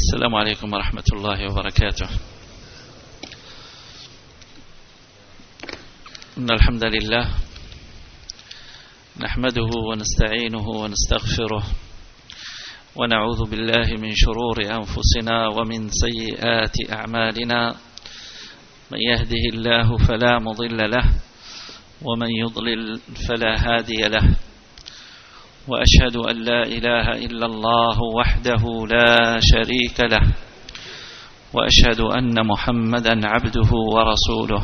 السلام عليكم ورحمة الله وبركاته. إن الحمد لله نحمده ونستعينه ونستغفره ونعوذ بالله من شرور أنفسنا ومن سيئات أعمالنا. من يهده الله فلا مضل له ومن يضلل فلا هادي له، وأشهد أن لا إله إلا الله وحده لا شريك له، وأشهد أن محمدا عبده ورسوله.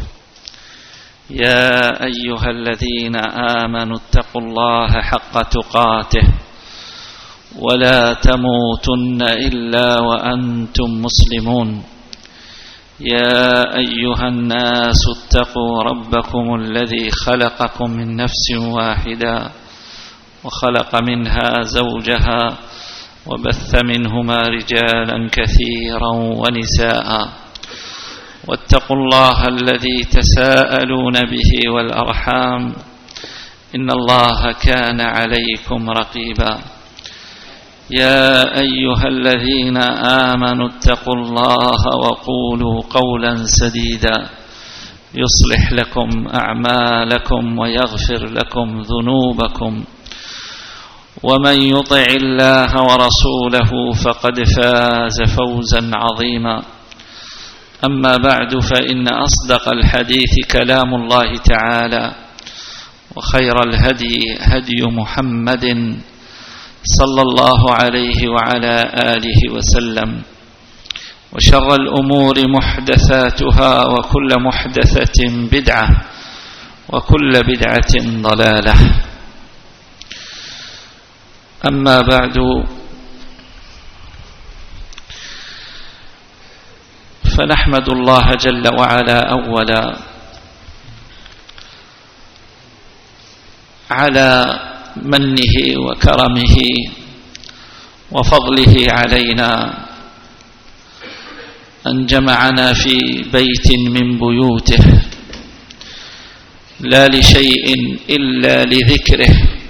يا أيها الذين آمنوا اتقوا الله حق تقاته ولا تموتن إلا وأنتم مسلمون. يا أيها الناس اتقوا ربكم الذي خلقكم من نفس واحدة وخلق منها زوجها وبث منهما رجالا كثيرا ونساء، واتقوا الله الذي تساءلون به والأرحام إن الله كان عليكم رقيبا. يا أيها الذين آمنوا اتقوا الله وقولوا قولا سديدا يصلح لكم أعمالكم ويغفر لكم ذنوبكم، ومن يطع الله ورسوله فقد فاز فوزا عظيما. أما بعد، فإن أصدق الحديث كلام الله تعالى، وخير الهدي هدي محمد صلى الله عليه وعلى آله وسلم، وشر الأمور محدثاتها، وكل محدثة بدعة، وكل بدعة ضلالة. أما بعد، فنحمد الله جل وعلا أولا على منه وكرمه وفضله علينا أن جمعنا في بيت من بيوته لا لشيء إلا لذكره،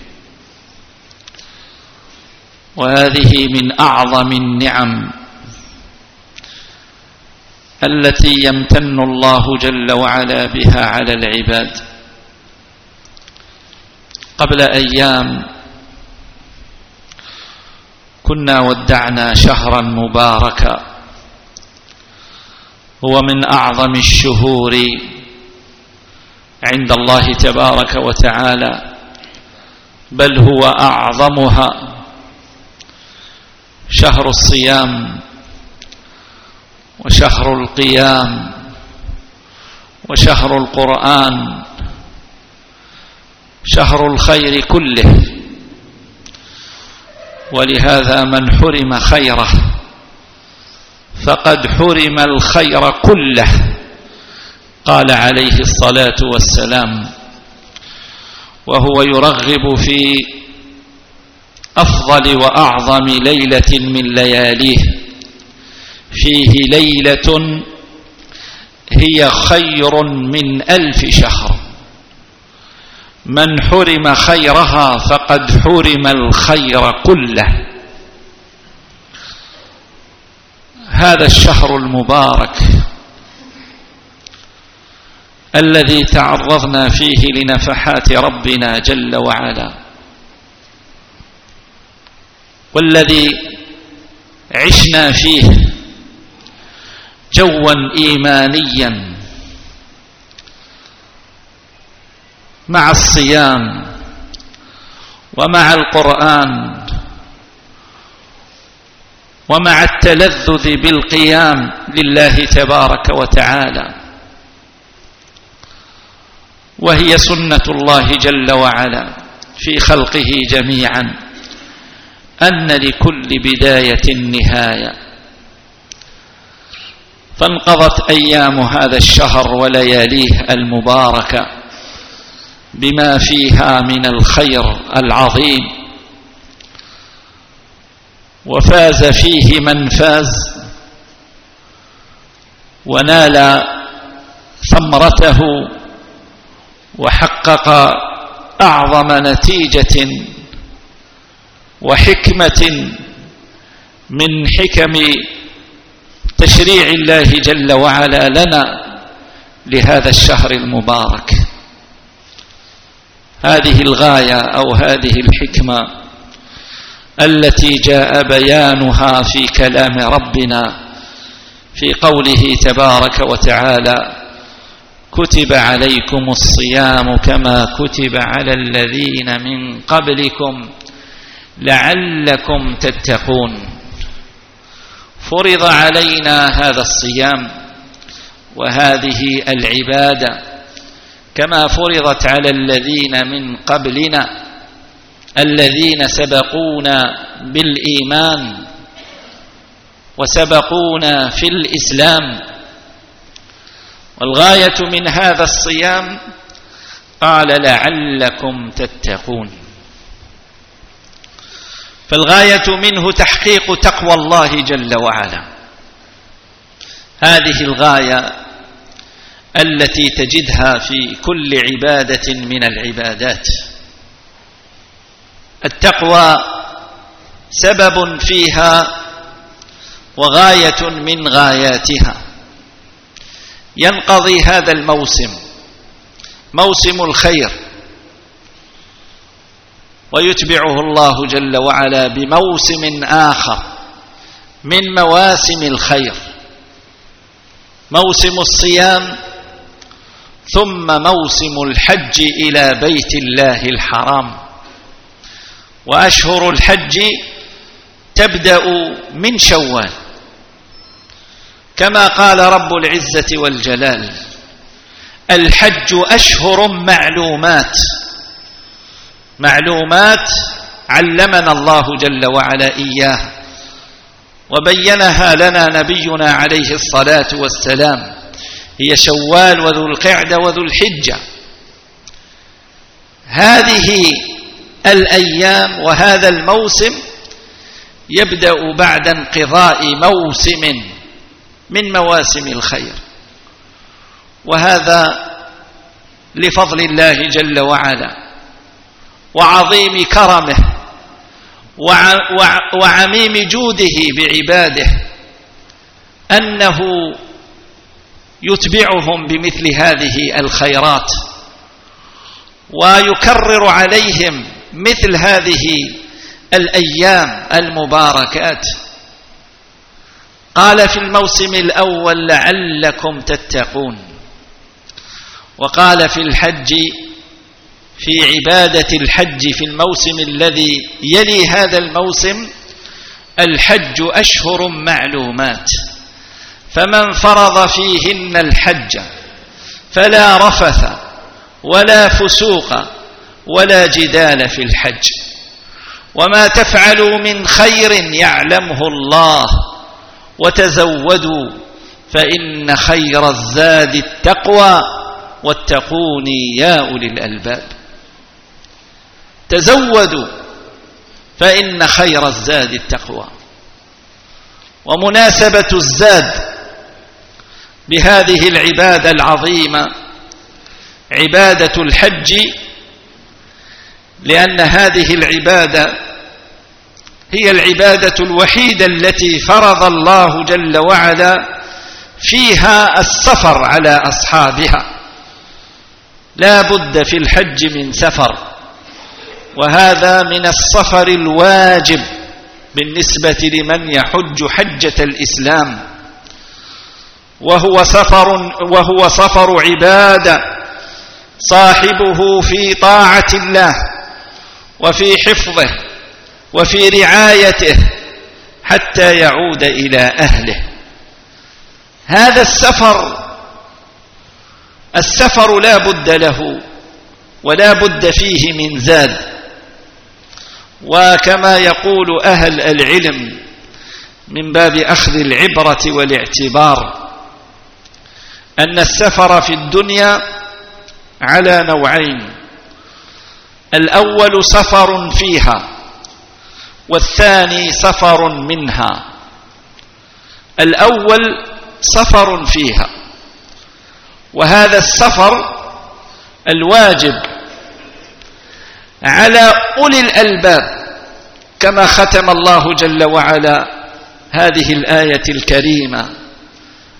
وهذه من أعظم النعم التي يمتن الله جل وعلا بها على العباد. قبل أيام كنا ودعنا شهرا مباركا، هو من أعظم الشهور عند الله تبارك وتعالى، بل هو أعظمها، شهر الصيام وشهر القيام وشهر القرآن، شهر الخير كله. ولهذا من حرم خيره فقد حرم الخير كله، قال عليه الصلاة والسلام، وهو يرغب في أفضل وأعظم ليلة من لياليه، فيه ليلة هي خير من 1000 شهر. من حرم خيرها فقد حرم الخير كله. هذا الشهر المبارك الذي تعرضنا فيه لنفحات ربنا جل وعلا، والذي عشنا فيه جوا إيمانيا مع الصيام ومع القرآن ومع التلذذ بالقيام لله تبارك وتعالى. وهي سنة الله جل وعلا في خلقه جميعا أن لكل بداية نهاية. فانقضت أيام هذا الشهر ولياليه المباركة بما فيها من الخير العظيم، وفاز فيه من فاز ونال ثمرته وحقق أعظم نتيجة وحكمة من حكم تشريع الله جل وعلا لنا لهذا الشهر المبارك. هذه الغاية أو هذه الحكمة التي جاء بيانها في كلام ربنا في قوله تبارك وتعالى: كتب عليكم الصيام كما كتب على الذين من قبلكم لعلكم تتقون. فرض علينا هذا الصيام وهذه العبادة كما فرضت على الذين من قبلنا الذين سبقونا بالإيمان وسبقونا في الإسلام. والغاية من هذا الصيام قال: لعلكم تتقون. فالغاية منه تحقيق تقوى الله جل وعلا. هذه الغاية التي تجدها في كل عبادة من العبادات. التقوى سبب فيها وغاية من غاياتها. ينقضي هذا الموسم، موسم الخير، ويتبعه الله جل وعلا بموسم آخر من مواسم الخير، موسم الصيام، ثم موسم الحج إلى بيت الله الحرام. وأشهر الحج تبدأ من شوال، كما قال رب العزة والجلال: الحج أشهر معلومات. معلومات علمنا الله جل وعلا إياها وبينها لنا نبينا عليه الصلاة والسلام، هي شوال وذو القعدة وذو الحجة. هذه الأيام وهذا الموسم يبدأ بعد انقضاء موسم من مواسم الخير، وهذا لفضل الله جل وعلا وعظيم كرمه وعميم جوده بعباده، أنه يتبعهم بمثل هذه الخيرات ويكرر عليهم مثل هذه الأيام المباركات. قال في الموسم الأول: لعلكم تتقون. وقال في الحج، في عبادة الحج في الموسم الذي يلي هذا الموسم: الحج أشهر معلومات، فمن فرض فيهن الحج فلا رفث ولا فسوق ولا جدال في الحج، وما تفعلوا من خير يعلمه الله، وتزودوا فإن خير الزاد التقوى واتقوني يا أولي الألباب. تزودوا فإن خير الزاد التقوى. ومناسبة الزاد بهذه العبادة العظيمة عبادة الحج، لأن هذه العبادة هي العبادة الوحيدة التي فرض الله جل وعلا فيها السفر على أصحابها. لا بد في الحج من سفر، وهذا من السفر الواجب بالنسبة لمن يحج حجة الإسلام، وهو سفر عبادة صاحبه في طاعة الله وفي حفظه وفي رعايته حتى يعود إلى أهله. هذا السفر لا بد له ولا بد فيه من زاد. وكما يقول أهل العلم من باب أخذ العبرة والاعتبار، أن السفر في الدنيا على نوعين: الأول سفر فيها، والثاني سفر منها. الأول سفر فيها، وهذا السفر الواجب على أولي الألباب، كما ختم الله جل وعلا هذه الآية الكريمة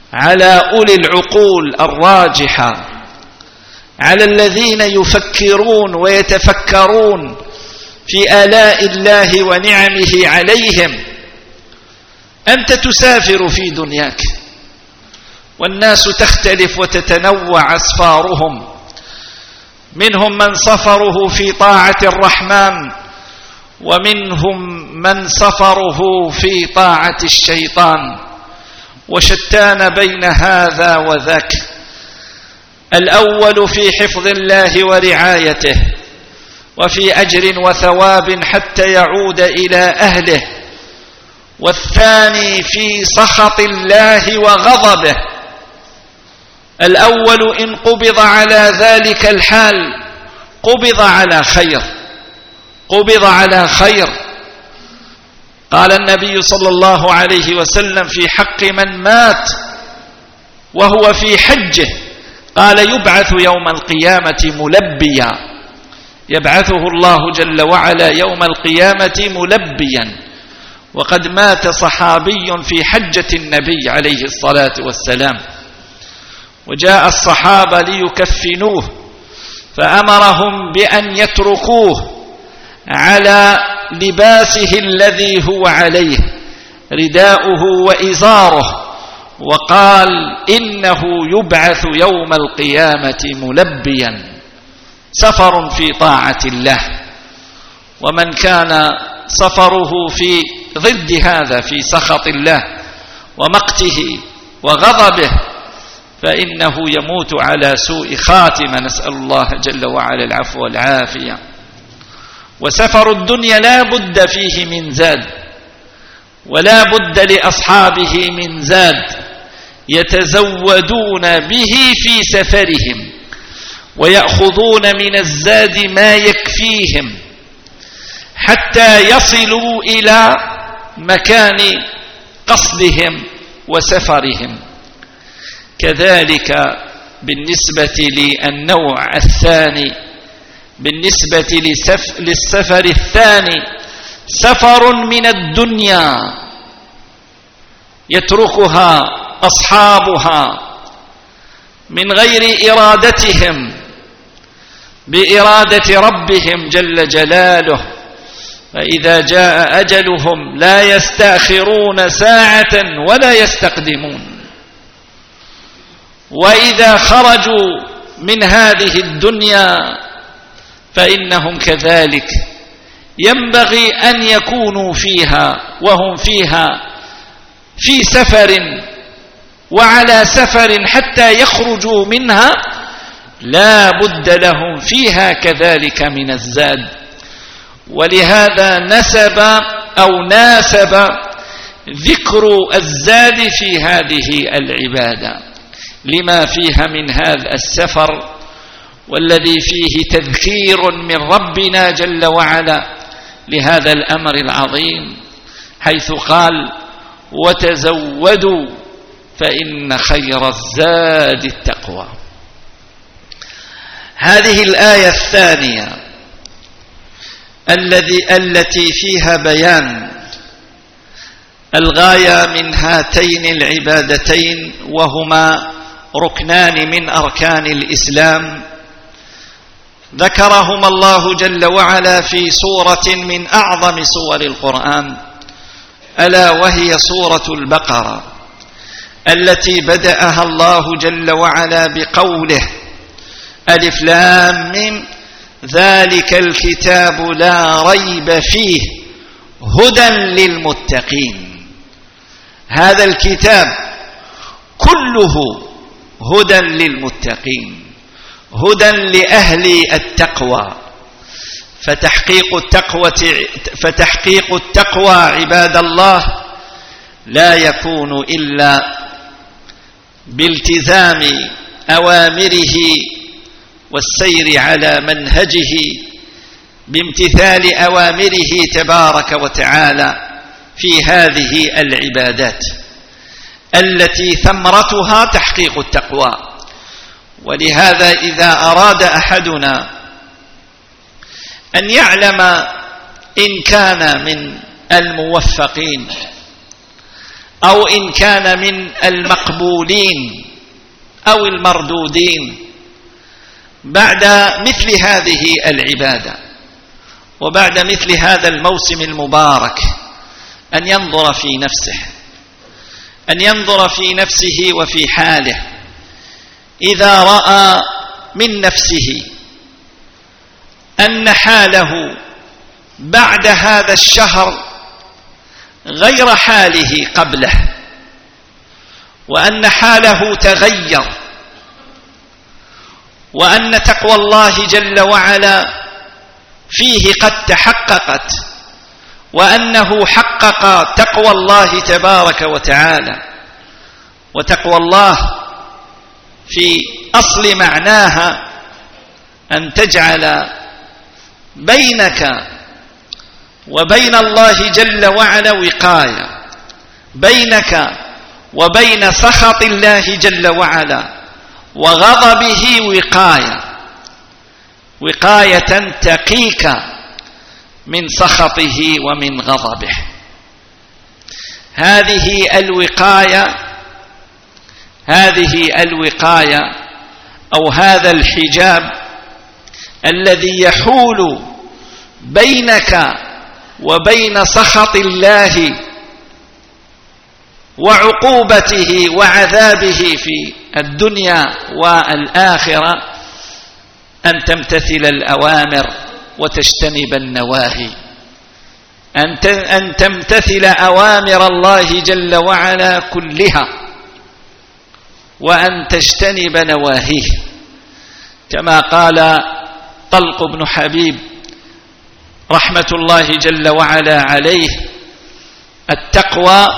على أولي العقول الراجحة، على الذين يفكرون ويتفكرون في آلاء الله ونعمه عليهم. أنت تسافر في دنياك، والناس تختلف وتتنوع أسفارهم، منهم من سفره في طاعة الرحمن، ومنهم من سفره في طاعة الشيطان، وشتان بين هذا وذاك. الأول في حفظ الله ورعايته وفي أجر وثواب حتى يعود إلى أهله، والثاني في سخط الله وغضبه. الأول إن قبض على ذلك الحال قبض على خير، قبض على خير. قال النبي صلى الله عليه وسلم في حق من مات وهو في حجه، قال يبعث يوم القيامة ملبيا، يبعثه الله جل وعلا يوم القيامة ملبيا. وقد مات صحابي في حجة النبي عليه الصلاة والسلام، وجاء الصحابة ليكفنوه، فأمرهم بأن يتركوه على لباسه الذي هو عليه، رداؤه وإزاره، وقال إنه يبعث يوم القيامة ملبيا. سفر في طاعة الله. ومن كان سفره في ضد هذا، في سخط الله ومقته وغضبه، فإنه يموت على سوء خاتمة، نسأل الله جل وعلا العفو والعافية. وسفر الدنيا لا بد فيه من زاد، ولا بد لأصحابه من زاد يتزودون به في سفرهم، ويأخذون من الزاد ما يكفيهم حتى يصلوا إلى مكان قصدهم وسفرهم. كذلك بالنسبة للنوع الثاني، بالنسبة للسفر الثاني، سفر من الدنيا يتركها أصحابها من غير إرادتهم، بإرادة ربهم جل جلاله. فإذا جاء أجلهم لا يستأخرون ساعة ولا يستقدمون. وإذا خرجوا من هذه الدنيا فإنهم كذلك ينبغي أن يكونوا فيها، وهم فيها في سفر وعلى سفر حتى يخرجوا منها، لا بد لهم فيها كذلك من الزاد. ولهذا ناسب ذكر الزاد في هذه العبادة، لما فيها من هذا السفر، والذي فيه تذكير من ربنا جل وعلا لهذا الأمر العظيم، حيث قال وتزودوا فإن خير الزاد التقوى. هذه الآية الثانية التي فيها بيان الغاية من هاتين العبادتين، وهما ركنان من أركان الإسلام، ذكرهما الله جل وعلا في سورة من أعظم سور القرآن، ألا وهي سورة البقرة، التي بدأها الله جل وعلا بقوله ألف لام ميم ذلك الكتاب لا ريب فيه هدى للمتقين. هذا الكتاب كله هدى للمتقين، هدى لأهل التقوى. فتحقيق التقوى عباد الله لا يكون إلا بالتزام أوامره والسير على منهجه، بامتثال أوامره تبارك وتعالى في هذه العبادات التي ثمرتها تحقيق التقوى. ولهذا إذا أراد أحدنا أن يعلم إن كان من الموفقين أو إن كان من المقبولين أو المردودين بعد مثل هذه العبادة وبعد مثل هذا الموسم المبارك أن ينظر في نفسه، أن ينظر في نفسه وفي حاله. إذا رأى من نفسه أن حاله بعد هذا الشهر غير حاله قبله، وأن حاله تغير، وأن تقوى الله جل وعلا فيه قد تحققت، وأنه حقق تقوى الله تبارك وتعالى. وتقوى الله في أصل معناها أن تجعل بينك وبين الله جل وعلا وقاية، بينك وبين سخط الله جل وعلا وغضبه وقاية تقيك من سخطه ومن غضبه. هذه الوقاية أو هذا الحجاب الذي يحول بينك وبين سخط الله وعقوبته وعذابه في الدنيا والآخرة أن تمتثل الأوامر وتجتنب النواهي، أن تمتثل أوامر الله جل وعلا كلها وأن تجتنب نواهيه، كما قال طلق بن حبيب رحمة الله جل وعلا عليه: التقوى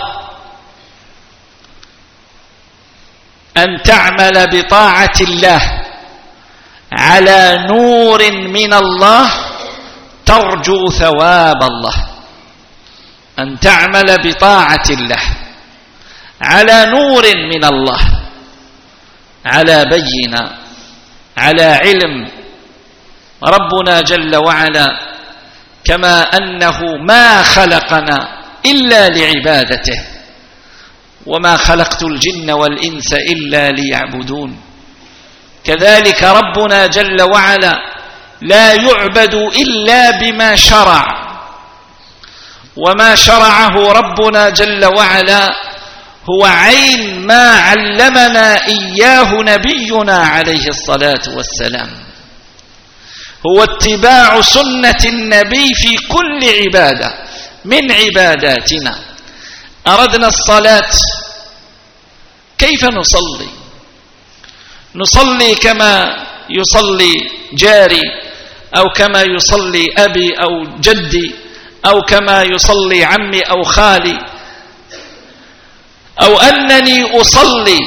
أن تعمل بطاعة الله على نور من الله ترجو ثواب الله. أن تعمل بطاعة الله على نور من الله، على بينة، على علم. ربنا جل وعلا كما أنه ما خلقنا إلا لعبادته، وما خلقت الجن والإنس إلا ليعبدون، كذلك ربنا جل وعلا لا يعبد إلا بما شرع، وما شرعه ربنا جل وعلا هو عين ما علمنا إياه نبينا عليه الصلاة والسلام، هو اتباع سنة النبي في كل عبادة من عباداتنا. أردنا الصلاة، كيف نصلي؟ نصلي كما يصلي جاري، أو كما يصلي أبي أو جدي، أو كما يصلي عمي أو خالي، أو أنني أصلي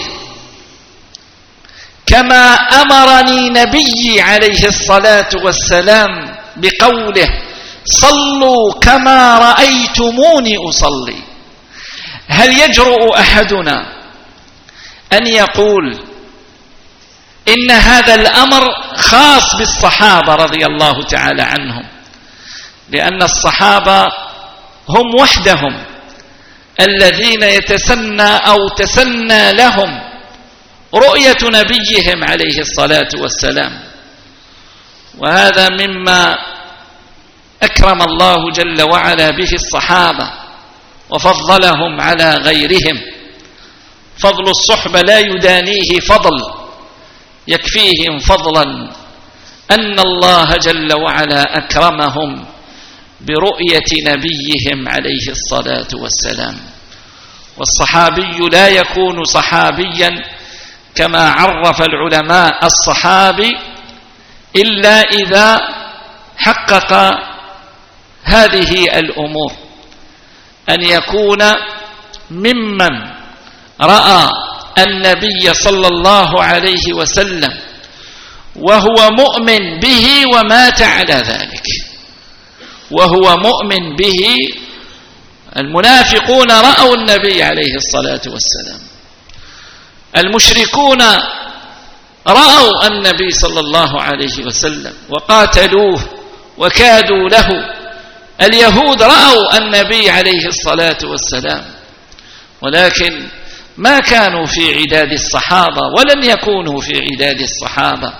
كما أمرني نبي عليه الصلاة والسلام بقوله: صلوا كما رأيتموني أصلي. هل يجرؤ أحدنا أن يقول إن هذا الأمر خاص بالصحابة رضي الله تعالى عنهم؟ لأن الصحابة هم وحدهم الذين يتسنى أو تسنى لهم رؤية نبيهم عليه الصلاة والسلام، وهذا مما أكرم الله جل وعلا به الصحابة وفضلهم على غيرهم. فضل الصحبة لا يدانيه فضل، يكفيهم فضلا أن الله جل وعلا أكرمهم برؤية نبيهم عليه الصلاة والسلام. والصحابي لا يكون صحابيا كما عرف العلماء الصحابي إلا إذا حقق هذه الأمور: أن يكون ممن رأى النبي صلى الله عليه وسلم وهو مؤمن به ومات على ذلك، وهو مؤمن به. المنافقون رأوا النبي عليه الصلاة والسلام، المشركون رأوا النبي صلى الله عليه وسلم وقاتلوه وكادوا له، اليهود رأوا النبي عليه الصلاة والسلام ولكن ما كانوا في عداد الصحابة ولن يكونوا في عداد الصحابة.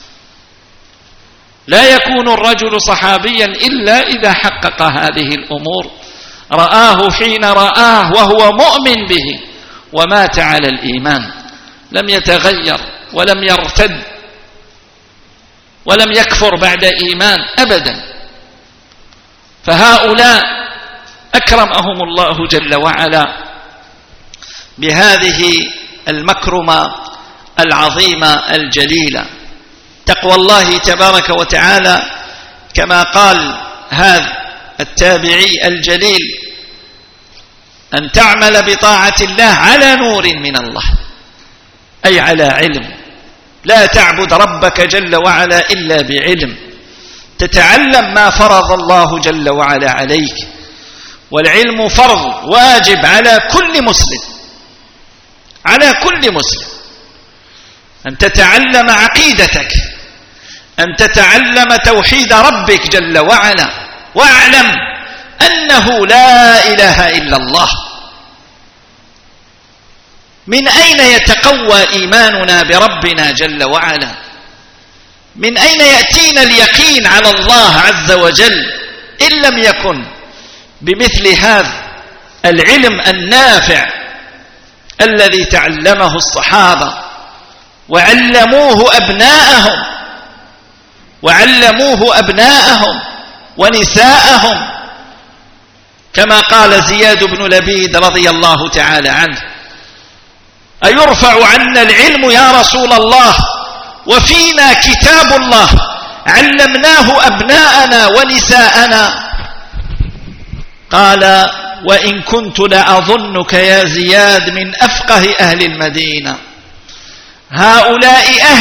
لا يكون الرجل صحابيا إلا إذا حقق هذه الأمور، رآه حين رآه وهو مؤمن به ومات على الإيمان، لم يتغير ولم يرتد ولم يكفر بعد إيمان أبدا. فهؤلاء أكرمهم الله جل وعلا بهذه المكرمة العظيمة الجليلة، تقوى الله تبارك وتعالى، كما قال هذا التابعي الجليل: أن تعمل بطاعة الله على نور من الله، أي على علم، لا تعبد ربك جل وعلا إلا بعلم، تتعلم ما فرض الله جل وعلا عليك، والعلم فرض واجب على كل مسلم، على كل مسلم، أن تتعلم عقيدتك، أن تتعلم توحيد ربك جل وعلا، واعلم أنه لا إله إلا الله. من أين يتقوى إيماننا بربنا جل وعلا؟ من أين يأتينا اليقين على الله عز وجل إن لم يكن بمثل هذا العلم النافع الذي تعلمه الصحابة وعلموه أبناءهم ونساءهم، كما قال زياد بن لبيد رضي الله تعالى عنه: أيرفع عنا العلم يا رسول الله وفينا كتاب الله علمناه أبناءنا ونساءنا؟ قال: وإن كنت لأظنك يا زياد من أفقه أهل المدينة. هؤلاء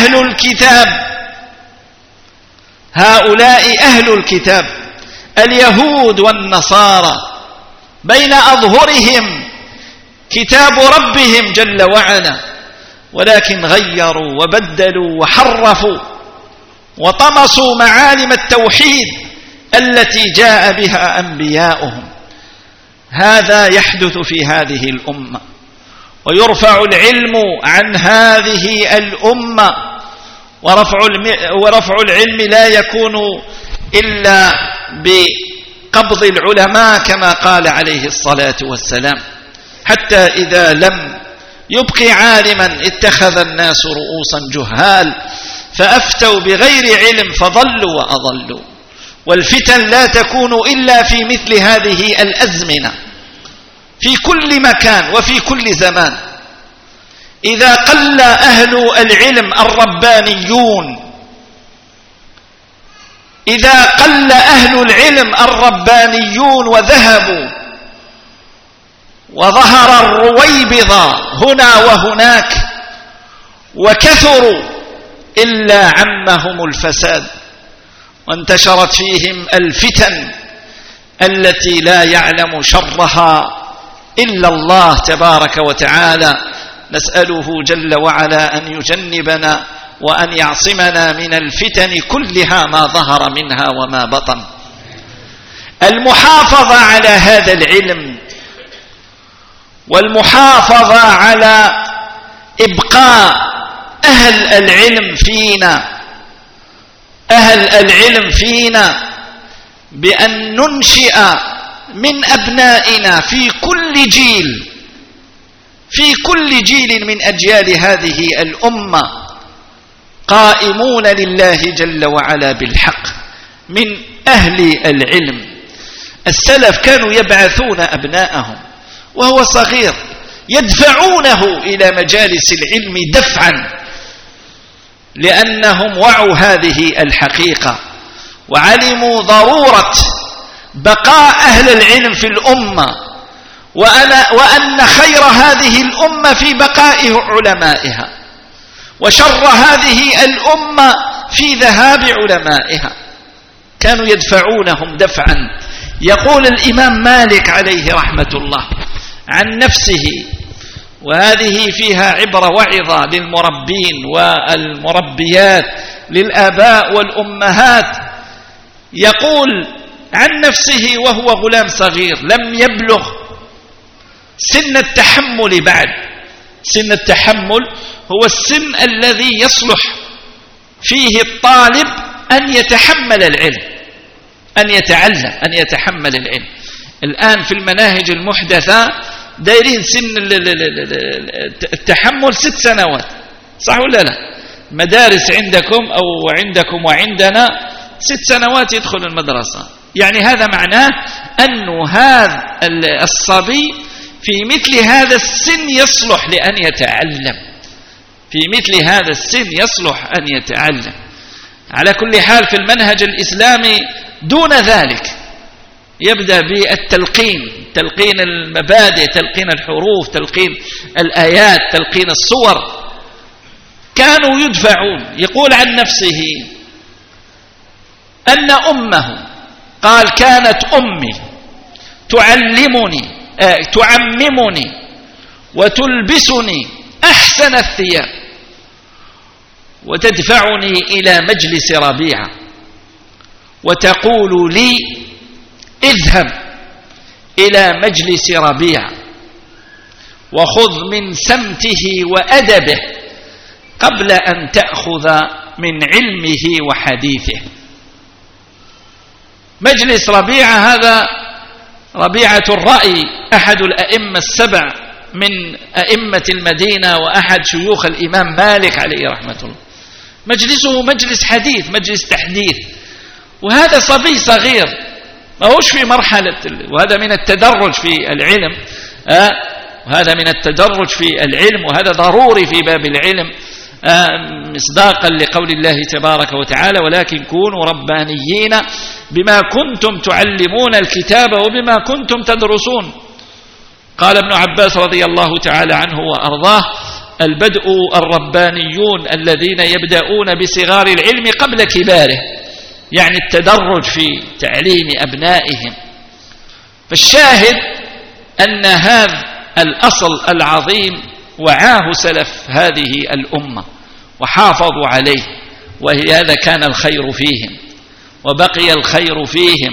أهل الكتاب اليهود والنصارى، بين أظهرهم كتاب ربهم جل وعلا، ولكن غيروا وبدلوا وحرفوا وطمسوا معالم التوحيد التي جاء بها أنبياؤهم. هذا يحدث في هذه الأمة، ويرفع العلم عن هذه الأمة، ورفع العلم لا يكون إلا بقبض العلماء كما قال عليه الصلاة والسلام: حتى إذا لم يبقي عالما اتخذ الناس رؤوسا جهال فأفتوا بغير علم فضلوا وأضلوا. والفتن لا تكون إلا في مثل هذه الأزمنة، في كل مكان وفي كل زمان. إذا قل أهل العلم الربانيون وذهبوا وظهر الرويبضة هنا وهناك وكثروا، إلا عمهم الفساد وانتشرت فيهم الفتن التي لا يعلم شرها إلا الله تبارك وتعالى. نسأله جل وعلا أن يجنبنا وأن يعصمنا من الفتن كلها ما ظهر منها وما بطن. المحافظة على هذا العلم والمحافظة على إبقاء أهل العلم فينا بأن ننشئ من أبنائنا في كل جيل من أجيال هذه الأمة قائمون لله جل وعلا بالحق من أهل العلم. السلف كانوا يبعثون أبناءهم وهو صغير، يدفعونه إلى مجالس العلم دفعا، لأنهم وعوا هذه الحقيقة وعلموا ضرورة بقاء أهل العلم في الأمة، وأن خير هذه الأمة في بقاء علمائها، وشر هذه الأمة في ذهاب علمائها. كانوا يدفعونهم دفعا. يقول الإمام مالك عليه رحمة الله عن نفسه، وهذه فيها عبرة وعظة للمربين والمربيات، للآباء والأمهات. يقول عن نفسه وهو غلام صغير لم يبلغ سن التحمل بعد. سن التحمل هو السن الذي يصلح فيه الطالب أن يتحمل العلم، أن يتعلم، أن يتحمل العلم. الآن في المناهج المحدثة دايرين سن التحمل 6 سنوات، صح ولا لا؟ مدارس عندكم أو عندكم وعندنا 6 سنوات يدخل المدرسة. يعني هذا معناه أن هذا الصبي في مثل هذا السن يصلح لأن يتعلم، في مثل هذا السن يصلح أن يتعلم. على كل حال في المنهج الإسلامي دون ذلك يبدأ بالتلقين، تلقين المبادئ، تلقين الحروف، تلقين الآيات، تلقين الصور. كانوا يدفعون. يقول عن نفسه أن أمه قال كانت أمي تعممني وتلبسني أحسن الثياب وتدفعني إلى مجلس ربيعة وتقول لي اذهب إلى مجلس ربيعة وخذ من سمته وأدبه قبل أن تأخذ من علمه وحديثه. مجلس ربيعة هذا ربيعة الرأي، أحد الأئمة 7 من أئمة المدينة وأحد شيوخ الإمام مالك عليه رحمة الله. مجلسه مجلس حديث، مجلس تحديث. وهذا صبي صغير ما هوش في مرحلة، وهذا من التدرج في العلم، وهذا من التدرج في العلم، وهذا ضروري في باب العلم مصداقا لقول الله تبارك وتعالى ولكن كونوا ربانيين بما كنتم تعلمون الكتاب وبما كنتم تدرسون. قال ابن عباس رضي الله تعالى عنه وأرضاه البدء الربانيون الذين يبدأون بصغار العلم قبل كباره، يعني التدرج في تعليم أبنائهم. فالشاهد أن هذا الأصل العظيم وعاه سلف هذه الأمة وحافظوا عليه، وهذا كان الخير فيهم وبقي الخير فيهم،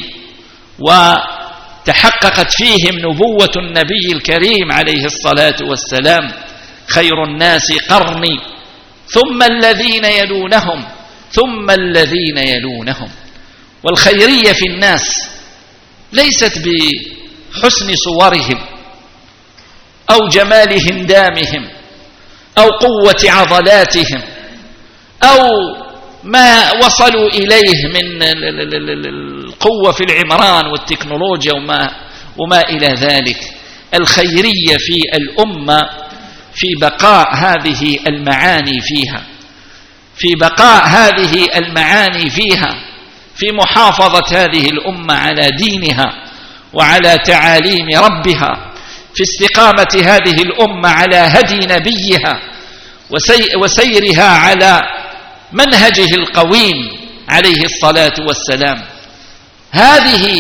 وتحققت فيهم نبوة النبي الكريم عليه الصلاة والسلام خير الناس قرني ثم الذين يلونهم ثم الذين يلونهم. والخيرية في الناس ليست بحسن صورهم أو جمال هندامهم أو قوة عضلاتهم أو ما وصلوا إليه من القوة في العمران والتكنولوجيا وما إلى ذلك. الخيرية في الأمة في بقاء هذه المعاني فيها، في بقاء هذه المعاني فيها، في محافظة هذه الأمة على دينها وعلى تعاليم ربها، في استقامة هذه الأمة على هدي نبيها وسيرها على منهجه القويم عليه الصلاة والسلام. هذه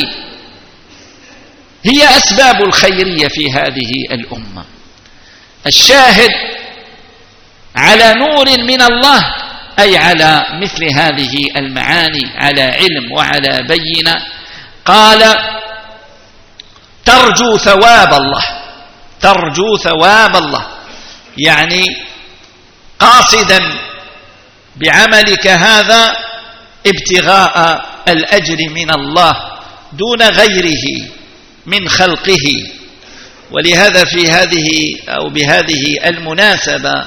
هي أسباب الخيرية في هذه الأمة. الشاهد على نور من الله، أي على مثل هذه المعاني، على علم وعلى بينة. قال ترجو ثواب الله، ترجو ثواب الله، يعني قاصدا بعملك هذا ابتغاء الأجر من الله دون غيره من خلقه. ولهذا في هذه أو بهذه المناسبة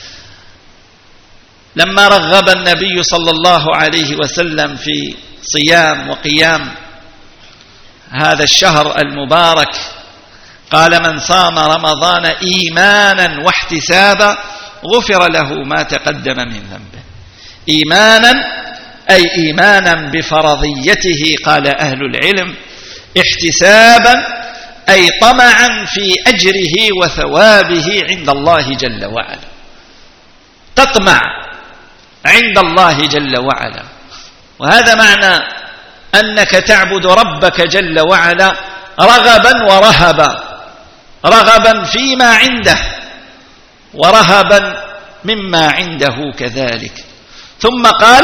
لما رغب النبي صلى الله عليه وسلم في صيام وقيام هذا الشهر المبارك قال من صام رمضان إيمانا واحتسابا غفر له ما تقدم من ذنبه. إيمانا أي إيمانا بفرضيته قال أهل العلم، احتسابا أي طمعا في أجره وثوابه عند الله جل وعلا، تطمع عند الله جل وعلا. وهذا معنى أنك تعبد ربك جل وعلا رغبا ورهبا، رغبا فيما عنده ورهبا مما عنده كذلك. ثم قال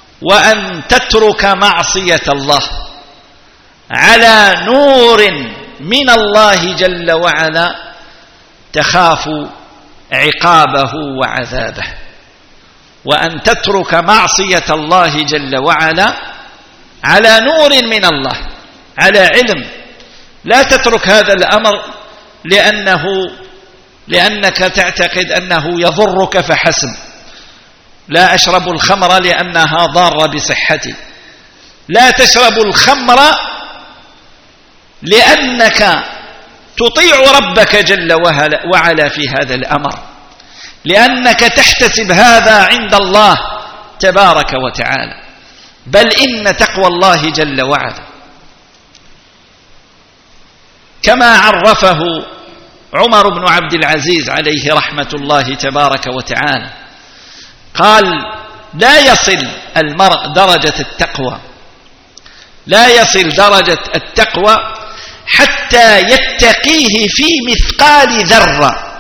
وأن تترك معصية الله على نور من الله جل وعلا تخاف عقابه وعذابه، وأن تترك معصية الله جل وعلا على نور من الله، على علم. لا تترك هذا الأمر لأنك تعتقد أنه يضرك فحسب. لا أشرب الخمر لأنها ضارة بصحتي. لا تشرب الخمر لأنك تطيع ربك جل وعلا في هذا الأمر، لأنك تحتسب هذا عند الله تبارك وتعالى. بل إن تقوى الله جل وعلا كما عرفه عمر بن عبد العزيز عليه رحمة الله تبارك وتعالى، قال: لا يصل المرء درجة التقوى، لا يصل درجة التقوى حتى يتقيه في مثقال ذرة،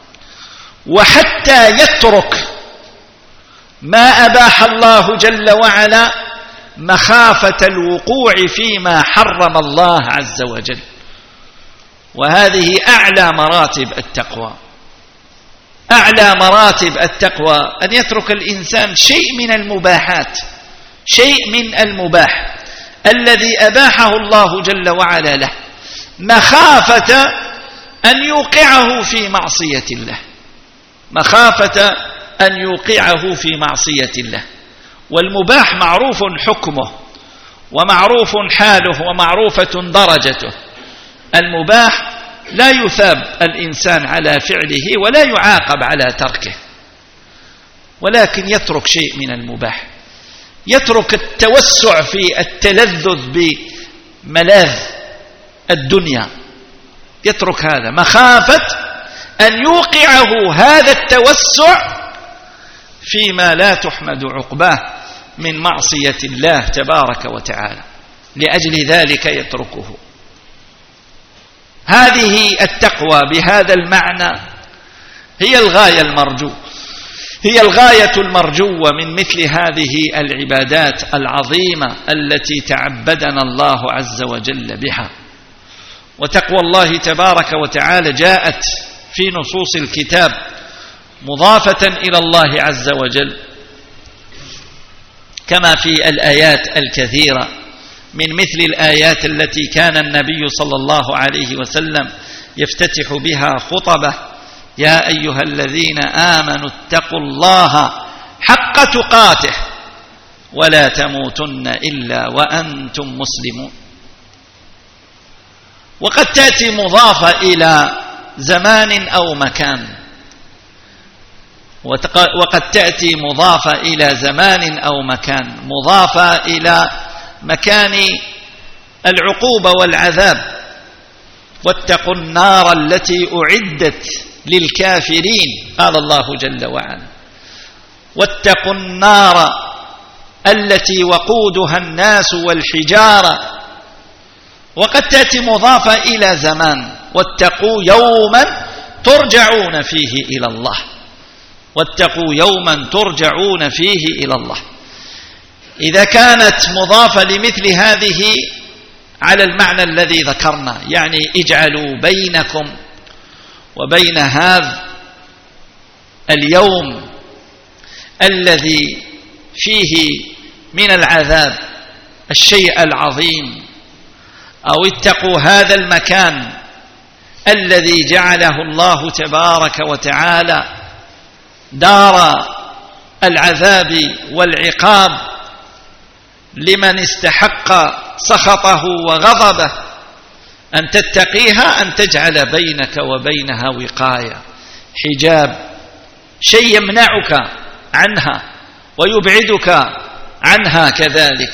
وحتى يترك ما أباح الله جل وعلا مخافة الوقوع فيما حرم الله عز وجل. وهذه أعلى مراتب التقوى. أعلى مراتب التقوى أن يترك الإنسان شيء من المباحات، شيء من المباح الذي أباحه الله جل وعلا له، مخافة أن يوقعه في معصية الله، مخافة أن يوقعه في معصية الله. والمباح معروف حكمه ومعروف حاله ومعروفة درجته. المباح لا يثاب الإنسان على فعله ولا يعاقب على تركه، ولكن يترك شيء من المباح، يترك التوسع في التلذذ بملاذ الدنيا، يترك هذا مخافة أن يوقعه هذا التوسع فيما لا تحمد عقباه من معصية الله تبارك وتعالى، لأجل ذلك يتركه. هذه التقوى بهذا المعنى هي الغاية المرجوة، هي الغاية المرجوة من مثل هذه العبادات العظيمة التي تعبدنا الله عز وجل بها. وتقوى الله تبارك وتعالى جاءت في نصوص الكتاب مضافة إلى الله عز وجل، كما في الآيات الكثيرة، من مثل الآيات التي كان النبي صلى الله عليه وسلم يفتتح بها خطبه: يا أيها الذين آمنوا اتقوا الله حق تقاته ولا تموتن إلا وأنتم مسلمون. وقد تأتي مضافة إلى زمان أو مكان، وقد تأتي مضافة إلى زمان أو مكان، مضافة إلى مكان العقوبة والعذاب. واتقوا النار التي أعدت للكافرين، قال الله جل وعلا: واتقوا النار التي وقودها الناس والحجارة. وقد تأتي مضافة إلى زمان: واتقوا يوما ترجعون فيه إلى الله، واتقوا يوما ترجعون فيه إلى الله. إذا كانت مضافة لمثل هذه على المعنى الذي ذكرنا، يعني اجعلوا بينكم وبين هذا اليوم الذي فيه من العذاب الشيء العظيم، أو اتقوا هذا المكان الذي جعله الله تبارك وتعالى دار العذاب والعقاب لمن استحق سخطه وغضبه، أن تتقيها، أن تجعل بينك وبينها وقاية، حجاب، شيء يمنعك عنها ويبعدك عنها كذلك.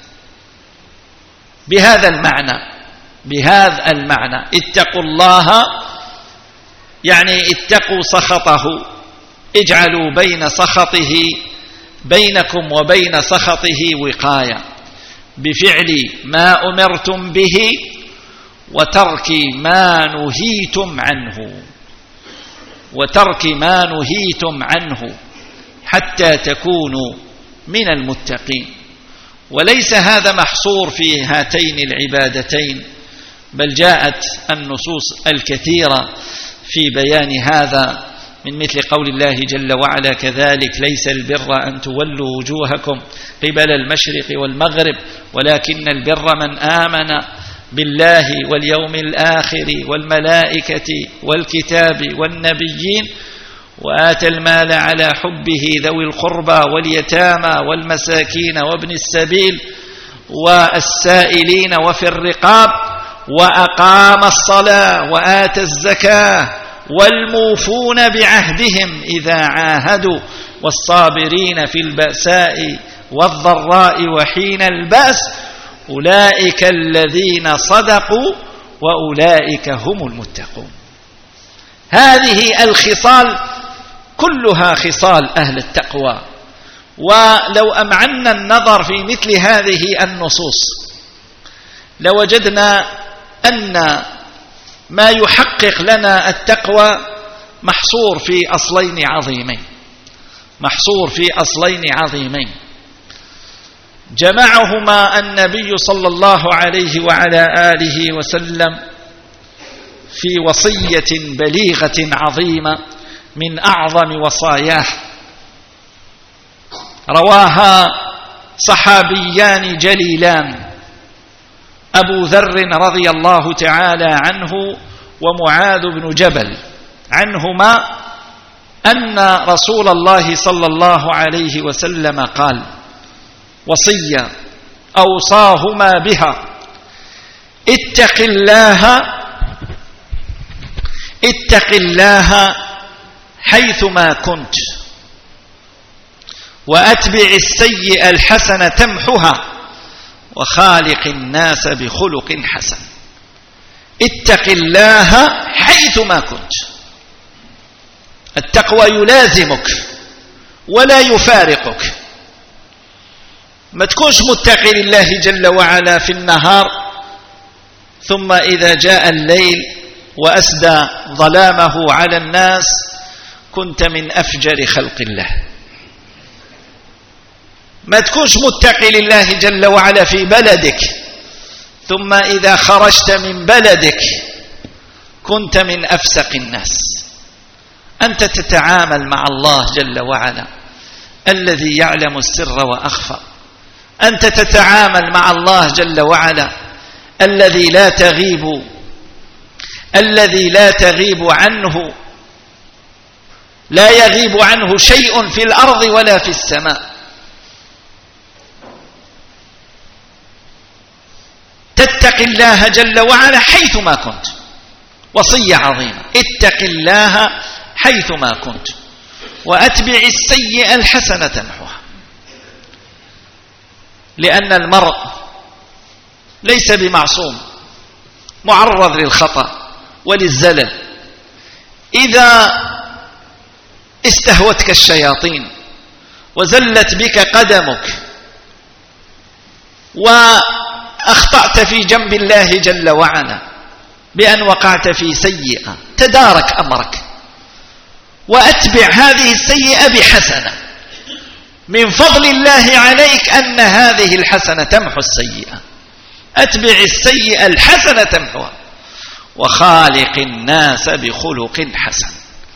بهذا المعنى، بهذا المعنى اتقوا الله يعني اتقوا سخطه، اجعلوا بين سخطه، بينكم وبين سخطه وقاية، بفعل ما أمرتم به وترك ما نهيتم عنه، وترك ما نهيتم عنه، حتى تكونوا من المتقين. وليس هذا محصور في هاتين العبادتين، بل جاءت النصوص الكثيرة في بيان هذا، من مثل قول الله جل وعلا: كذلك ليس البر أن تولوا وجوهكم قبل المشرق والمغرب ولكن البر من آمن بالله واليوم الآخر والملائكة والكتاب والنبيين وآتى المال على حبه ذوي القربى واليتامى والمساكين وابن السبيل والسائلين وفي الرقاب وأقام الصلاة وآتى الزكاة والموفون بعهدهم إذا عاهدوا والصابرين في البأساء والضراء وحين البأس أولئك الذين صدقوا وأولئك هم المتقون. هذه الخصال كلها خصال أهل التقوى. ولو أمعنا النظر في مثل هذه النصوص لوجدنا أن ما يحقق لنا التقوى محصور في أصلين عظيمين جمعهما النبي صلى الله عليه وعلى آله وسلم في وصية بليغة عظيمة من أعظم وصاياه، رواها صحابيان جليلان: أبو ذر رضي الله تعالى عنه ومعاذ بن جبل عنهما أن رسول الله صلى الله عليه وسلم قال: وصية أوصاهما بها: اتق الله حيثما كنت، وأتبع السيئة الحسنة تمحها، وخالق الناس بخلق حسن. اتق الله حيثما كنت. التقوى يلازمك ولا يفارقك. ما تكونش متقي لله جل وعلا في النهار ثم إذا جاء الليل وأسدى ظلامه على الناس كنت من أفجر خلق الله. ما تكونش متقي لله جل وعلا في بلدك ثم إذا خرجت من بلدك كنت من أفسق الناس. أنت تتعامل مع الله جل وعلا الذي يعلم السر وأخفى. أنت تتعامل مع الله جل وعلا الذي لا تغيب عنه، لا يغيب عنه شيء في الأرض ولا في السماء. تتق الله جل وعلا حيثما كنت. وصية عظيمة: اتق الله حيثما كنت وأتبع السيئة الحسنة تمحوها. لأن المرء ليس بمعصوم، معرض للخطأ وللزلل. إذا استهوتك الشياطين وزلت بك قدمك وأخطأت في جنب الله جل وعلا بأن وقعت في سيئة، تدارك أمرك وأتبع هذه السيئة بحسنة. من فضل الله عليك أن هذه الحسنة تمحو السيئة. أتبع السيئة الحسنة تمحوها، وخالق الناس بخلق حسن.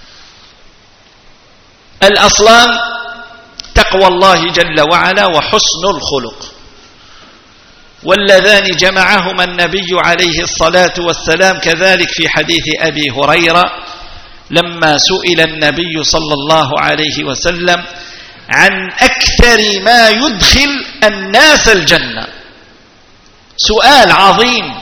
الأصلان تقوى الله جل وعلا وحسن الخلق، واللذان جمعهما النبي عليه الصلاة والسلام كذلك في حديث أبي هريرة لما سئل النبي صلى الله عليه وسلم عن أكثر ما يدخل الناس الجنة. سؤال عظيم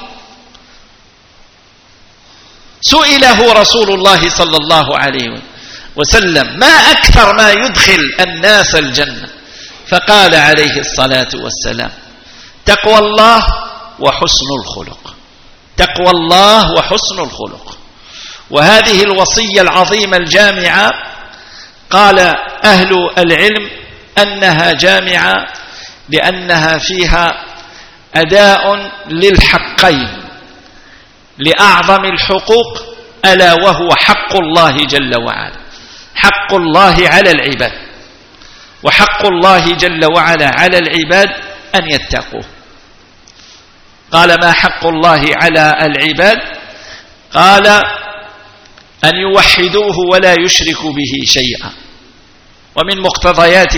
سئله رسول الله صلى الله عليه وسلم: ما أكثر ما يدخل الناس الجنة؟ فقال عليه الصلاة والسلام: تقوى الله وحسن الخلق. تقوى الله وحسن الخلق. وهذه الوصية العظيمة الجامعة قال أهل العلم أنها جامعة لأنها فيها أداء للحقين، لأعظم الحقوق، ألا وهو حق الله جل وعلا، حق الله على العباد. وحق الله جل وعلا على العباد أن يتقوه. قال ما حق الله على العباد؟ قال أن يوحدوه ولا يشركوا به شيئا. ومن مقتضيات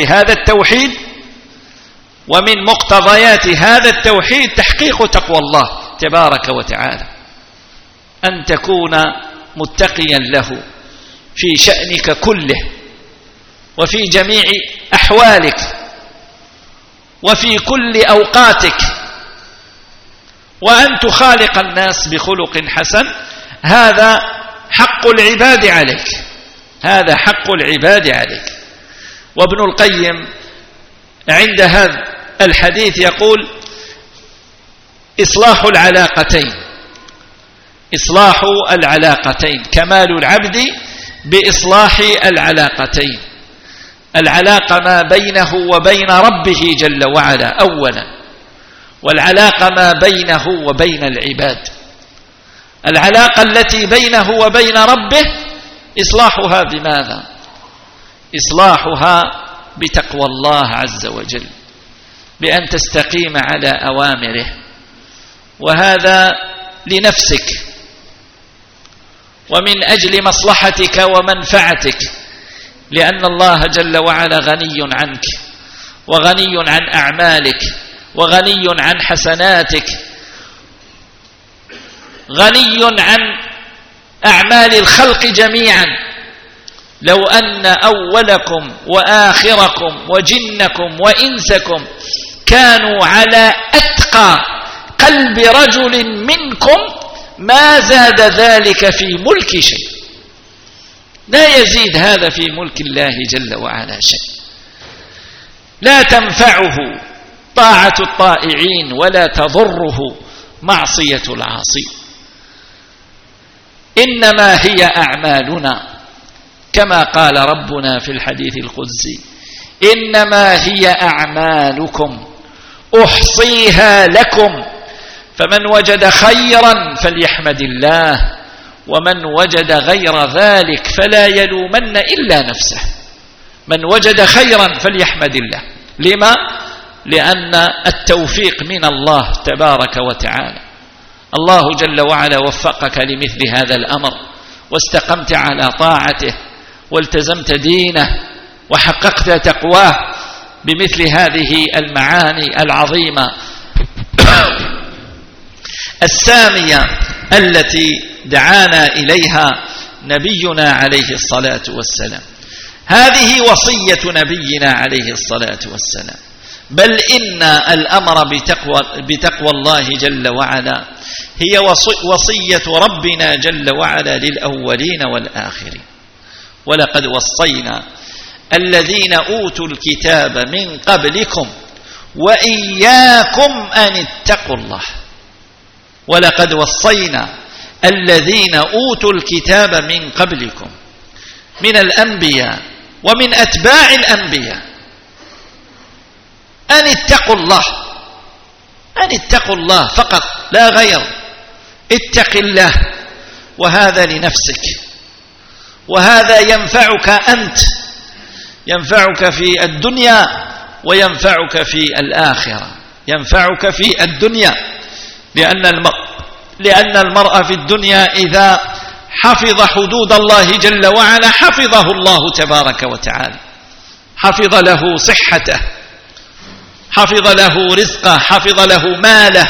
هذا التوحيد تحقيق تقوى الله تبارك وتعالى، أن تكون متقيا له في شأنك كله وفي جميع أحوالك وفي كل أوقاتك، وأن تخالق الناس بخلق حسن. هذا حق العباد عليك، هذا حق العباد عليك. وابن القيم عند هذا الحديث يقول إصلاح العلاقتين، كمال العبد بإصلاح العلاقتين، العلاقة ما بينه وبين ربه جل وعلا أولا، والعلاقة ما بينه وبين العباد. العلاقة التي بينه وبين ربه إصلاحها بماذا؟ إصلاحها بتقوى الله عز وجل، بأن تستقيم على أوامره، وهذا لنفسك ومن أجل مصلحتك ومنفعتك، لأن الله جل وعلا غني عنك وغني عن أعمالك وغني عن حسناتك، غني عن أعمال الخلق جميعا. لو أن أولكم وآخركم وجنكم وإنسكم كانوا على أتقى قلب رجل منكم ما زاد ذلك في ملك شيء، لا يزيد هذا في ملك الله جل وعلا شيء. لا تنفعه طاعة الطائعين ولا تضره معصية العاصي. إنما هي أعمالنا، كما قال ربنا في الحديث القدسي: إنما هي أعمالكم أحصيها لكم، فمن وجد خيرا فليحمد الله، ومن وجد غير ذلك فلا يلومن إلا نفسه. من وجد خيرا فليحمد الله. لما؟ لأن التوفيق من الله تبارك وتعالى. الله جل وعلا وفقك لمثل هذا الأمر، واستقمت على طاعته، والتزمت دينه، وحققت تقواه بمثل هذه المعاني العظيمة السامية التي دعانا إليها نبينا عليه الصلاة والسلام. هذه وصية نبينا عليه الصلاة والسلام. بل إن الأمر بتقوى الله جل وعلا هي وصية ربنا جل وعلا للأولين والآخرين. ولقد وصينا الذين أوتوا الكتاب من قبلكم وإياكم أن اتقوا الله. ولقد وصينا الذين أوتوا الكتاب من قبلكم من الأنبياء ومن أتباع الأنبياء أن اتقوا الله، أن اتقوا الله فقط لا غير. اتق الله، وهذا لنفسك، وهذا ينفعك أنت، ينفعك في الدنيا وينفعك في الآخرة. ينفعك في الدنيا لأن المرء في الدنيا إذا حفظ حدود الله جل وعلا حفظه الله تبارك وتعالى، حفظ له صحته، حفظ له رزقه، حفظ له ماله،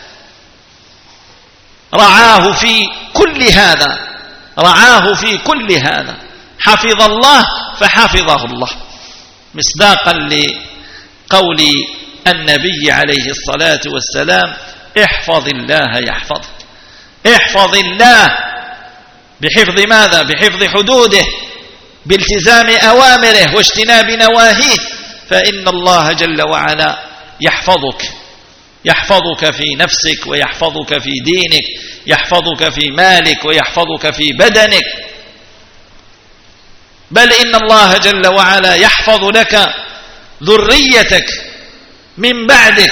رعاه في كل هذا، رعاه في كل هذا. حفظ الله فحفظه الله، مصداقا لقول النبي عليه الصلاة والسلام: احفظ الله يحفظك. احفظ الله بحفظ ماذا؟ بحفظ حدوده، بالتزام أوامره واجتناب نواهيه، فإن الله جل وعلا يحفظك، يحفظك في نفسك، ويحفظك في دينك، يحفظك في مالك، ويحفظك في بدنك. بل إن الله جل وعلا يحفظ لك ذريتك من بعدك،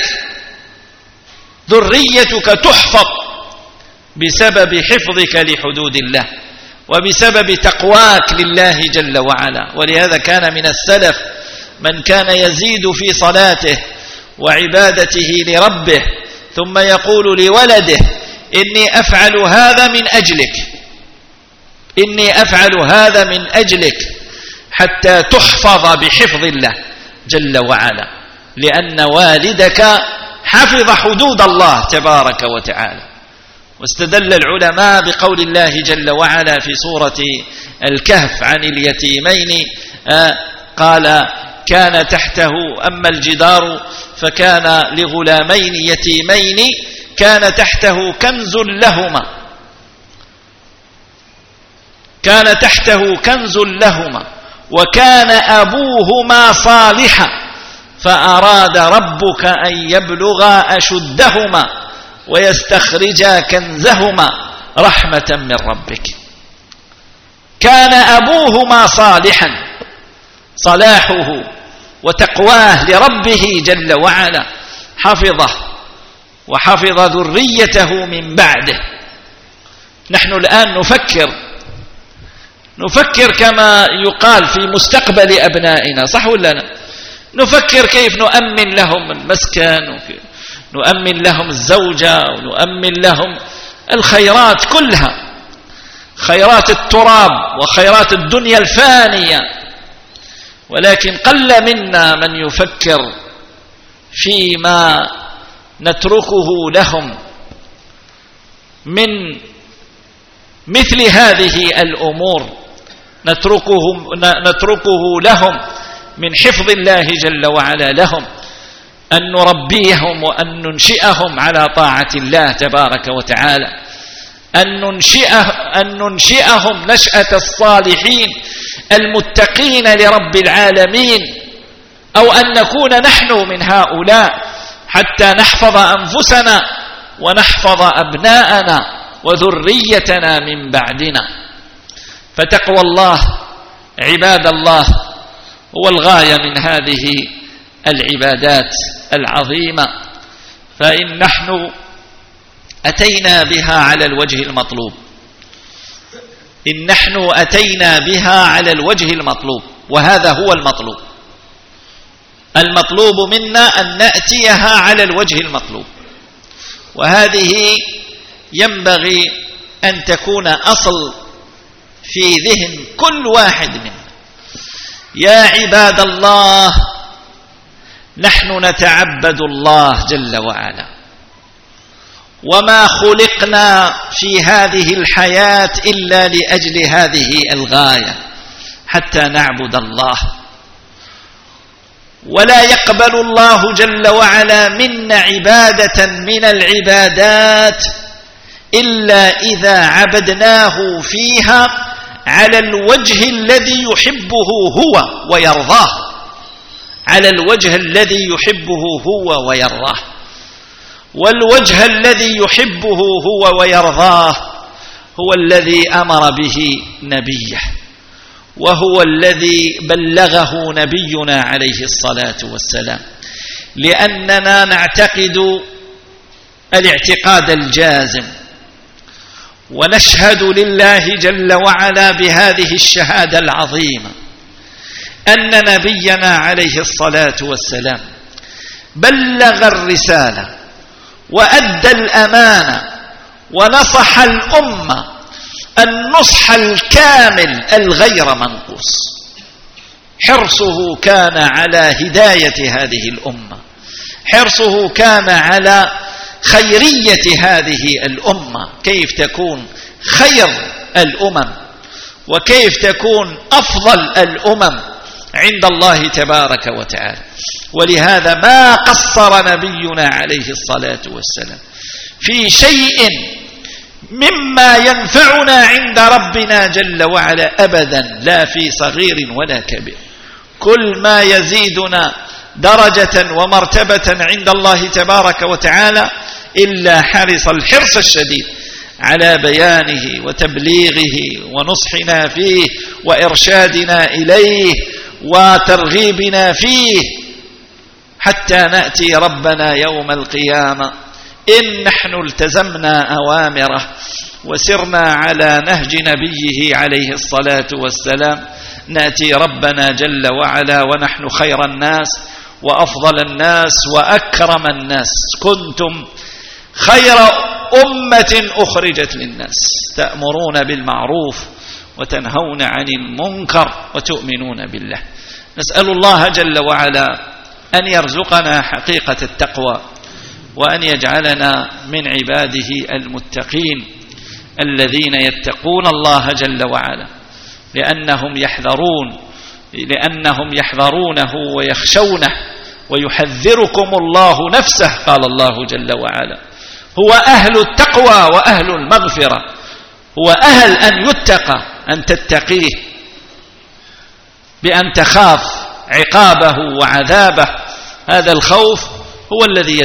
ذريتك تحفظ بسبب حفظك لحدود الله وبسبب تقواك لله جل وعلا. ولهذا كان من السلف من كان يزيد في صلاته وعبادته لربه، ثم يقول لولده إني أفعل هذا من أجلك، إني أفعل هذا من أجلك، حتى تحفظ بحفظ الله جل وعلا، لأن والدك حفظ حدود الله تبارك وتعالى. واستدل العلماء بقول الله جل وعلا في سورة الكهف عن اليتيمين، قال كان تحته أما الجدار فكان لغلامين يتيمين كان تحته كنز لهما، كان تحته كنز لهما وكان أبوهما صالحا فأراد ربك أن يبلغا أشدهما ويستخرجا كنزهما رحمة من ربك. كان أبوهما صالحا، صلاحه وتقواه لربه جل وعلا حفظه وحفظ ذريته من بعده. نحن الآن نفكر كما يقال في مستقبل أبنائنا، صح ولا لا؟ نفكر كيف نؤمن لهم المسكن، نؤمن لهم الزوجة، ونؤمن لهم الخيرات كلها، خيرات التراب وخيرات الدنيا الفانية. ولكن قل منا من يفكر فيما نتركه لهم من مثل هذه الأمور، نتركه لهم من حفظ الله جل وعلا لهم، أن نربيهم وأن ننشئهم على طاعة الله تبارك وتعالى، أن ننشئهم نشأة الصالحين المتقين لرب العالمين، أو أن نكون نحن من هؤلاء حتى نحفظ أنفسنا ونحفظ أبناءنا وذريتنا من بعدنا. فتقوى الله عباد الله هو الغاية من هذه العبادات العظيمة، فإن نحن أتينا بها على الوجه المطلوب، إن نحن أتينا بها على الوجه المطلوب، وهذا هو المطلوب. المطلوب منا أن نأتيها على الوجه المطلوب، وهذه ينبغي أن تكون أصل في ذهن كل واحد منا. يا عباد الله، نحن نتعبد الله جل وعلا، وما خلقنا في هذه الحياة إلا لأجل هذه الغاية، حتى نعبد الله. ولا يقبل الله جل وعلا منا عبادة من العبادات إلا إذا عبدناه فيها على الوجه الذي يحبه هو ويرضاه، على الوجه الذي يحبه هو ويرضاه. والوجه الذي يحبه هو ويرضاه هو الذي أمر به نبيه، وهو الذي بلغه نبينا عليه الصلاة والسلام، لأننا نعتقد الاعتقاد الجازم، ونشهد لله جل وعلا بهذه الشهادة العظيمة أن نبينا عليه الصلاة والسلام بلغ الرسالة وأدى الأمانة ونصح الأمة النصح الكامل الغير منقوص. حرصه كان على هداية هذه الأمة، حرصه كان على خيرية هذه الأمة، كيف تكون خير الأمم وكيف تكون أفضل الأمم عند الله تبارك وتعالى. ولهذا ما قصر نبينا عليه الصلاة والسلام في شيء مما ينفعنا عند ربنا جل وعلا أبدا، لا في صغير ولا كبير. كل ما يزيدنا درجة ومرتبة عند الله تبارك وتعالى إلا حرص الحرص الشديد على بيانه وتبليغه ونصحنا فيه وإرشادنا إليه وترغيبنا فيه، حتى نأتي ربنا يوم القيامة إن نحن التزمنا أوامره وسرنا على نهج نبيه عليه الصلاة والسلام، نأتي ربنا جل وعلا ونحن خير الناس وأفضل الناس وأكرم الناس. كنتم خير أمة أخرجت للناس تأمرون بالمعروف وتنهون عن المنكر وتؤمنون بالله. نسأل الله جل وعلا أن يرزقنا حقيقة التقوى، وأن يجعلنا من عباده المتقين الذين يتقون الله جل وعلا لأنهم يحذرونه ويخشونه، ويحذركم الله نفسه. قال الله جل وعلا: هو أهل التقوى وأهل المغفرة، هو أهل أن يتقى، أن تتقيه بأن تخاف عقابه وعذابه. هذا الخوف هو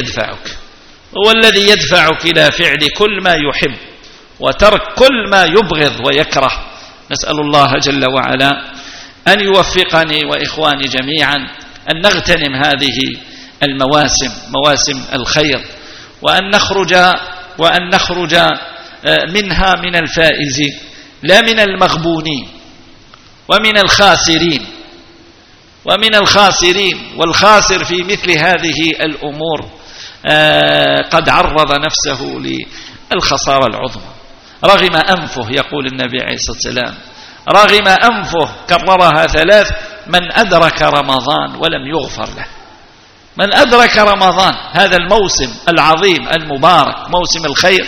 الذي يدفعك إلى فعل كل ما يحب وترك كل ما يبغض ويكره. نسأل الله جل وعلا أن يوفقني وإخواني جميعا أن نغتنم هذه المواسم، مواسم الخير، وأن نخرج منها من الفائزين لا من المغبونين ومن الخاسرين. والخاسر في مثل هذه الأمور قد عرض نفسه للخسارة العظمى. رغم أنفه، يقول النبي عليه الصلاة والسلام، رغم أنفه، كررها 3، من أدرك رمضان ولم يغفر له. من أدرك رمضان، هذا الموسم العظيم المبارك، موسم الخير،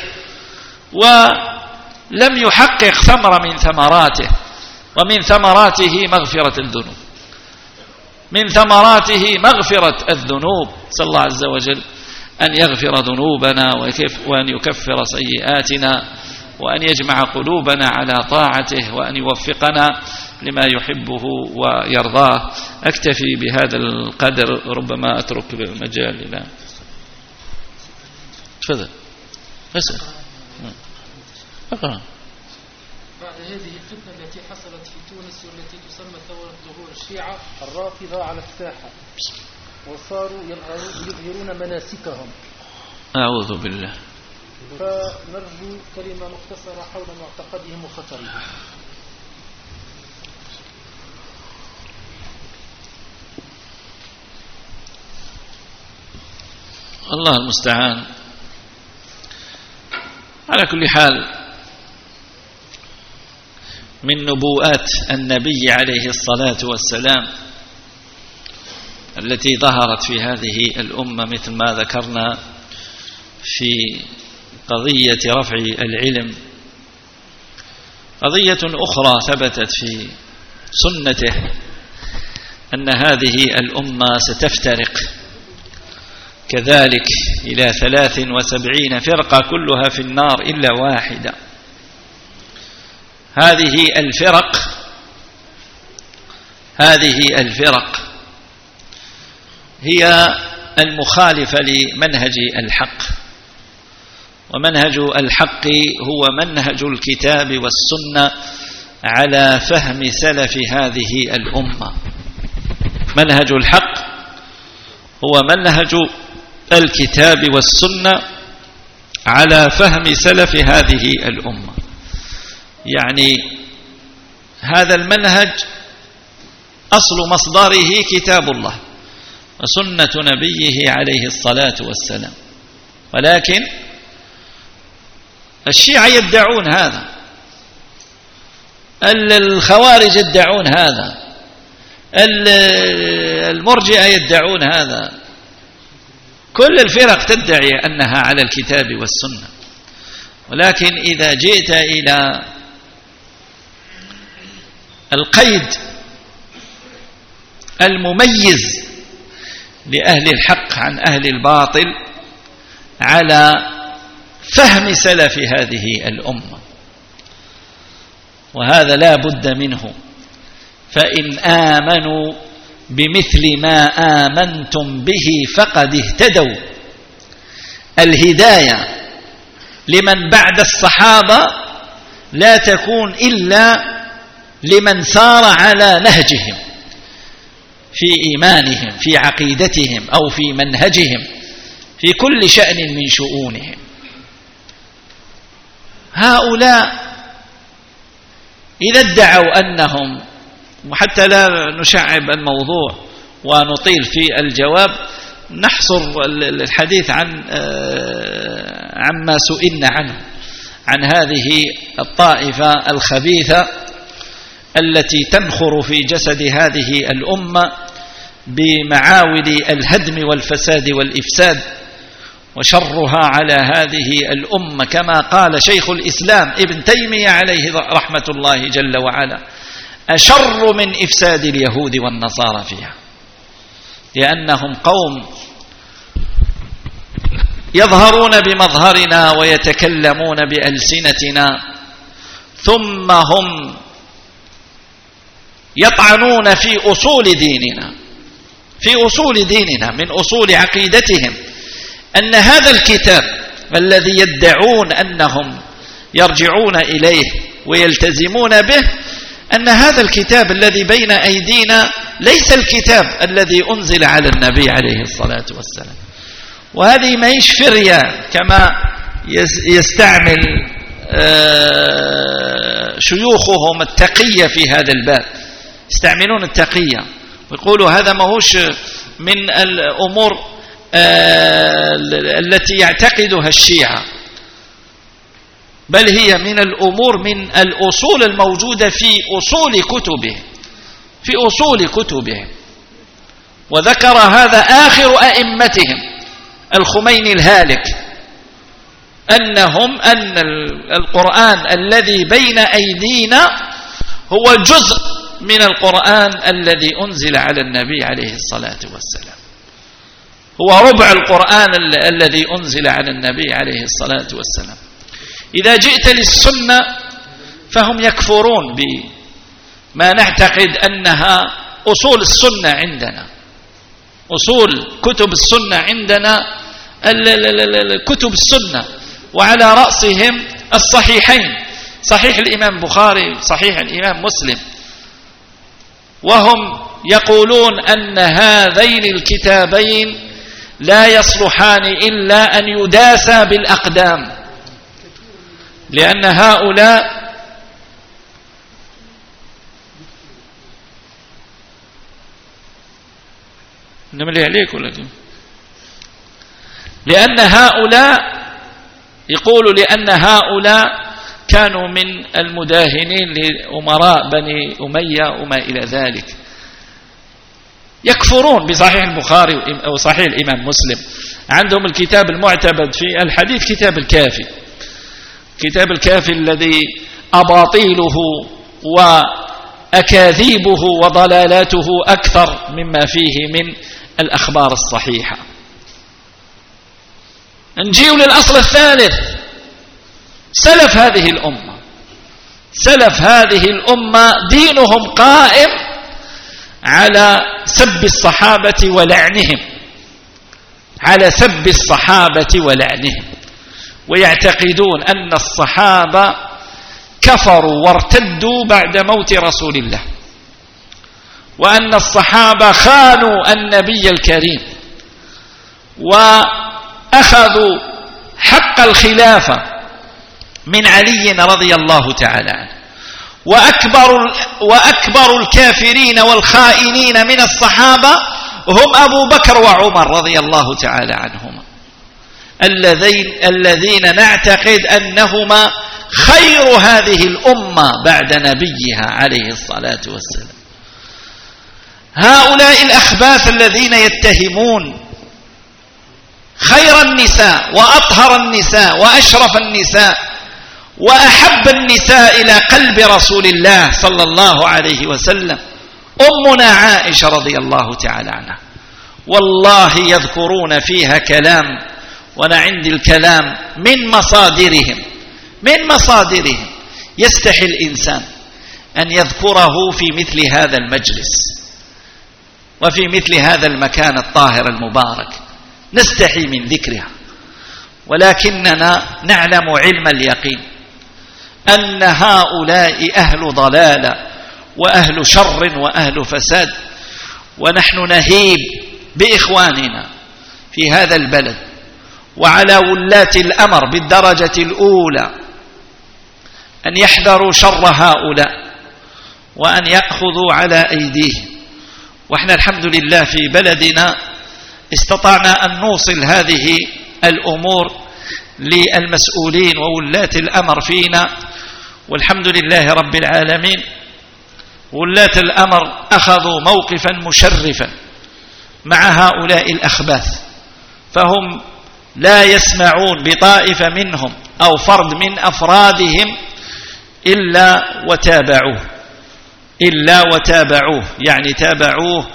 ولم يحقق ثمرة من ثمراته، ومن ثمراته مغفرة الذنوب، من ثمراته مغفرة الذنوب. صلى الله عز وجل أن يغفر ذنوبنا وأن يكفر سيئاتنا، وأن يجمع قلوبنا على طاعته، وأن يوفقنا لما يحبه ويرضاه. أكتفي بهذا القدر، ربما أترك المجال إلى تفضل. اسأل. أقرأ. بعد هذه الفتنة التي حصلت في تونس والتي تسمى ثورة ظهور الشيعة الرافضة على الساحة، وصاروا يظهرون مناسكهم، أعوذ بالله، فنرجو كلمة مختصرة حول معتقدهم وخطرهم. الله المستعان. على كل حال، من نبوءات النبي عليه الصلاة والسلام التي ظهرت في هذه الأمة، مثل ما ذكرنا في قضية رفع العلم، قضية أخرى ثبتت في سنته، أن هذه الأمة ستفترق كذلك إلى 73 فرقة كلها في النار إلا واحدة. هذه الفرق هي المخالفة لمنهج الحق، ومنهج الحق هو منهج الكتاب والسنة على فهم سلف هذه الأمة. منهج الحق هو منهج الكتاب والسنة على فهم سلف هذه الأمة. يعني هذا المنهج أصل مصدره كتاب الله وسنة نبيه عليه الصلاة والسلام، ولكن الشيعة يدعون هذا، الخوارج يدعون هذا، المرجئة يدعون هذا، كل الفرق تدعي أنها على الكتاب والسنة. ولكن إذا جئت إلى القيد المميز لأهل الحق عن أهل الباطل على فهم سلف هذه الأمة، وهذا لا بد منه، فإن آمنوا بمثل ما آمنتم به فقد اهتدوا. الهداية لمن بعد الصحابة لا تكون إلا لمن سار على نهجهم في إيمانهم، في عقيدتهم، أو في منهجهم، في كل شأن من شؤونهم. هؤلاء إذا ادعوا أنهم، وحتى لا نشعب الموضوع ونطيل في الجواب، نحصر الحديث عما سئلنا عنه، عن هذه الطائفة الخبيثة التي تنخر في جسد هذه الأمة بمعاول الهدم والفساد والإفساد، وشرها على هذه الأمة كما قال شيخ الإسلام ابن تيمية عليه رحمة الله جل وعلا: أشر من إفساد اليهود والنصارى فيها، لأنهم قوم يظهرون بمظهرنا ويتكلمون بألسنتنا، ثم هم يطعنون في أصول ديننا، في أصول ديننا من أصول عقيدتهم، أن هذا الكتاب الذي يدعون أنهم يرجعون إليه ويلتزمون به، أن هذا الكتاب الذي بين أيدينا ليس الكتاب الذي أنزل على النبي عليه الصلاة والسلام. وهذه ما هيش فرية كما يستعمل شيوخهم التقية في هذا الباب، يستعملون التقية ويقولوا هذا ما هوش من الأمور التي يعتقدها الشيعة، بل هي من الأمور من الأصول الموجودة في أصول كتبه، في أصول كتبهم. وذكر هذا آخر أئمتهم الخميني الهالك، أن القرآن الذي بين أيدينا هو جزء من القرآن الذي أنزل على النبي عليه الصلاة والسلام، هو ربع القرآن الذي أنزل على النبي عليه الصلاة والسلام. إذا جئت للسنة فهم يكفرون بما نعتقد أنها أصول السنة عندنا، أصول كتب السنة عندنا كتب السنة، وعلى رأسهم الصحيحين، صحيح الإمام بخاري صحيح الإمام مسلم، وهم يقولون أن هذين الكتابين لا يصلحان إلا أن يداسا بالأقدام، لأن هؤلاء نملي عليك ولا كيف؟ لأن هؤلاء يقولوا لأن هؤلاء كانوا من المداهنين لأمراء بني أمية وما إلى ذلك، يكفرون بصحيح البخاري أو صحيح الإمام مسلم. عندهم الكتاب المعتمد في الحديث كتاب الكافي، كتاب الكافي الذي أباطيله وأكاذيبه وضلالاته أكثر مما فيه من الأخبار الصحيحة. نجيو للأصل الثالث، سلف هذه الأمة، سلف هذه الأمة دينهم قائم على سب الصحابة ولعنهم، على سب الصحابة ولعنهم، ويعتقدون أن الصحابة كفروا وارتدوا بعد موت رسول الله، وأن الصحابة خانوا النبي الكريم وأخذوا حق الخلافة من علي رضي الله تعالى عنه. وأكبر الكافرين والخائنين من الصحابة هم أبو بكر وعمر رضي الله تعالى عنهما، الذين نعتقد أنهما خير هذه الأمة بعد نبيها عليه الصلاة والسلام. هؤلاء الأخباث الذين يتهمون خير النساء وأطهر النساء وأشرف النساء وأحب النساء إلى قلب رسول الله صلى الله عليه وسلم أمنا عائشة رضي الله تعالى عنها، والله يذكرون فيها كلام، وأنا عندي الكلام من مصادرهم يستحي الإنسان أن يذكره في مثل هذا المجلس وفي مثل هذا المكان الطاهر المبارك، نستحي من ذكرها، ولكننا نعلم علم اليقين أن هؤلاء أهل ضلالة وأهل شر وأهل فساد، ونحن نهيب بإخواننا في هذا البلد وعلى ولاة الأمر بالدرجة الأولى أن يحذروا شر هؤلاء وأن يأخذوا على أيديهم. وإحنا الحمد لله في بلدنا استطعنا أن نوصل هذه الأمور للمسؤولين وولاة الأمر فينا، والحمد لله رب العالمين. ولاة الأمر أخذوا موقفا مشرفا مع هؤلاء الأخباث، فهم لا يسمعون بطائفة منهم أو فرد من أفرادهم إلا وتابعوه، يعني تابعوه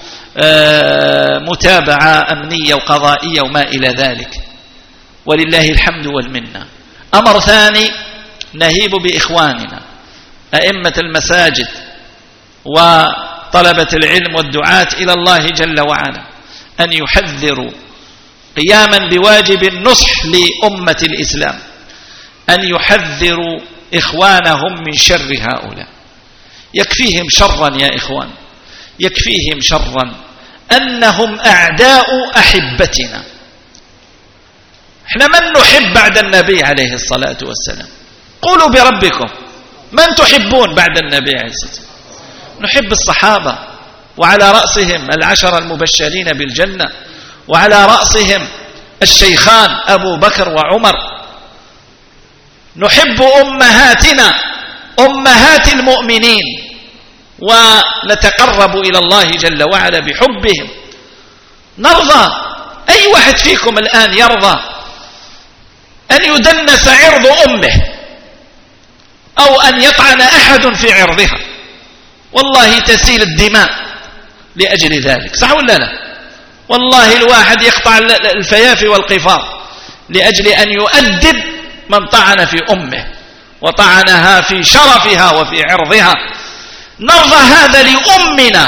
متابعة أمنية وقضائية وما إلى ذلك، ولله الحمد والمنة. أمر ثاني نهيب بإخواننا أئمة المساجد وطلبة العلم والدعاة إلى الله جل وعلا أن يحذروا قياما بواجب النصح لأمة الإسلام، أن يحذروا إخوانهم من شر هؤلاء. يكفيهم شرا يا إخوان، يكفيهم شرا أنهم أعداء أحبتنا. احنا من نحب بعد النبي عليه الصلاة والسلام؟ قولوا بربكم من تحبون بعد النبي عليه الصلاة والسلام؟ نحب الصحابة، وعلى رأسهم 10 المبشرين بالجنة، وعلى رأسهم الشيخان أبو بكر وعمر. نحب أمهاتنا، أمهات المؤمنين، ونتقرب إلى الله جل وعلا بحبهم. نرضى، أي واحد فيكم الآن يرضى أن يدنس عرض أمه أو أن يطعن أحد في عرضها؟ والله تسيل الدماء لأجل ذلك، صح ولا لا؟ والله الواحد يقطع الفيافي والقفار لأجل أن يؤدب من طعن في أمه وطعنها في شرفها وفي عرضها. نرضى هذا لأمنا،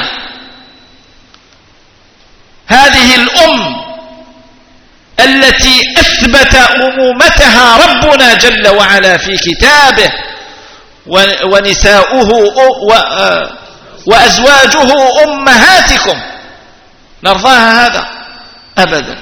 هذه الأم التي أثبت أمومتها ربنا جل وعلا في كتابه، ونساؤه وأزواجه أمهاتكم. نرضاها هذا؟ أبدا.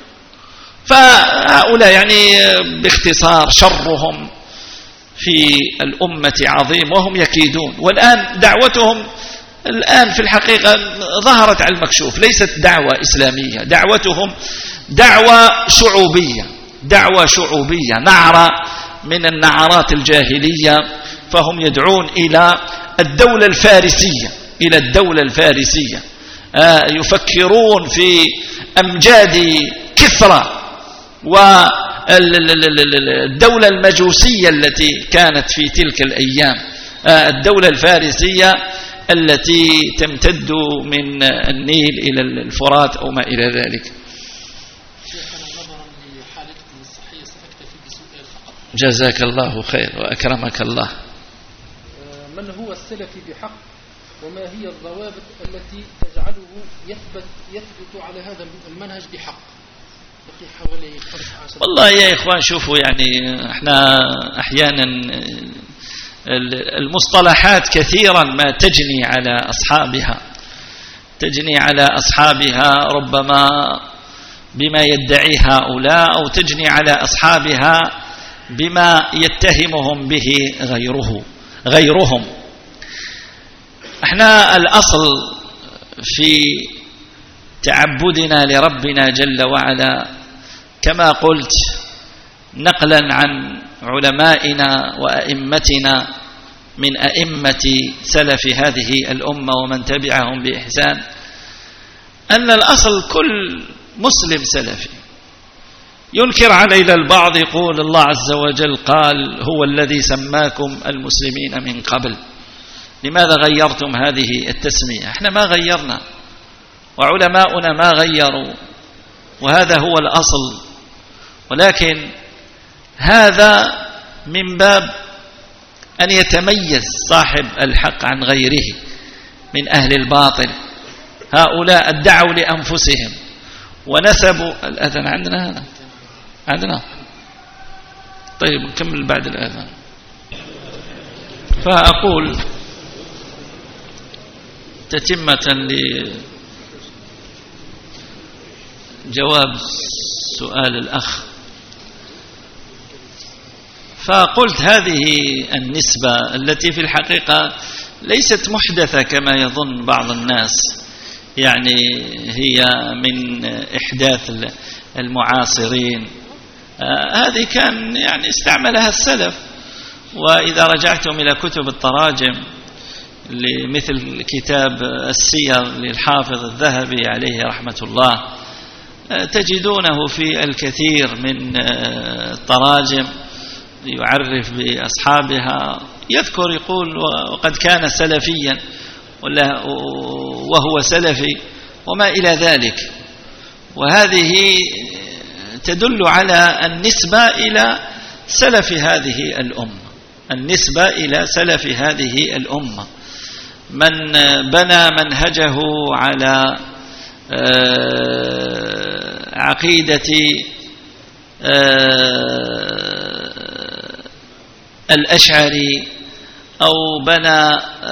فهؤلاء يعني باختصار شرهم في الأمة عظيم، وهم يكيدون. والآن دعوتهم الآن في الحقيقة ظهرت على المكشوف، ليست دعوة إسلامية، دعوتهم دعوة شعوبية، دعوة شعوبية، نعرة من النعرات الجاهلية. فهم يدعون إلى الدولة الفارسية، إلى الدولة الفارسية. يفكرون في أمجاد كسرى والدولة المجوسية التي كانت في تلك الأيام، الدولة الفارسية التي تمتد من النيل إلى الفرات أو ما إلى ذلك. جزاك الله خير وأكرمك الله. من هو السلفي بحق، وما هي الضوابط التي تجعله يثبت على هذا المنهج بحق؟ حوالي 15. والله يا إخوان شوفوا، يعني احنا أحيانا المصطلحات كثيرا ما تجني على أصحابها ربما بما يدعي هؤلاء، أو تجني على أصحابها بما يتهمهم به غيرهم. احنا الأصل في تعبدنا لربنا جل وعلا كما قلت، نقلا عن علمائنا وأئمتنا من أئمة سلف هذه الأمة ومن تبعهم بإحسان، أن الأصل كل مسلم سلفي. ينكر علينا البعض، يقول الله عز وجل قال هو الذي سماكم المسلمين من قبل، لماذا غيرتم هذه التسمية؟ احنا ما غيرنا، وعلماؤنا ما غيروا، وهذا هو الأصل. ولكن هذا من باب أن يتميز صاحب الحق عن غيره من أهل الباطل. هؤلاء ادعوا لأنفسهم ونسبوا الأذان. عندنا هذا عندنا، طيب نكمل بعد الأذان. فأقول تتمة لجواب سؤال الأخ، فقلت هذه النسبة التي في الحقيقة ليست محدثة كما يظن بعض الناس، يعني هي من إحداث المعاصرين هذه كان يعني استعملها السلف. وإذا رجعتم إلى كتب التراجم لمثل كتاب السير للحافظ الذهبي عليه رحمة الله تجدونه في الكثير من التراجم يعرف بأصحابها، يذكر يقول وقد كان سلفيا وهو سلفي وما إلى ذلك. وهذه تدل على النسبة إلى سلف هذه الأمة، النسبة إلى سلف هذه الأمة، من بنى منهجه على عقيدة الأشعري أو بنى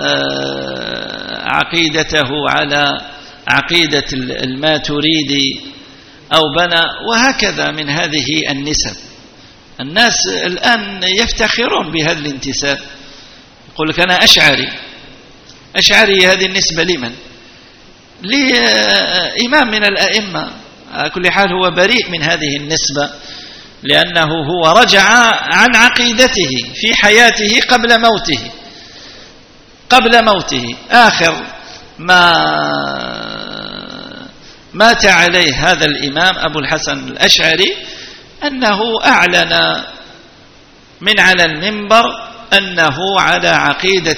عقيدته على عقيدة الماتريدي أو بنى، وهكذا من هذه النسب. الناس الآن يفتخرون بهذا الانتساب، يقول لك أنا أشعري. هذه النسبة لمن؟ لإمام من الأئمة. على كل حال هو بريء من هذه النسبة، لأنه هو رجع عن عقيدته في حياته قبل موته آخر ما مات عليه هذا الإمام أبو الحسن الأشعري أنه أعلن من على المنبر أنه على عقيدة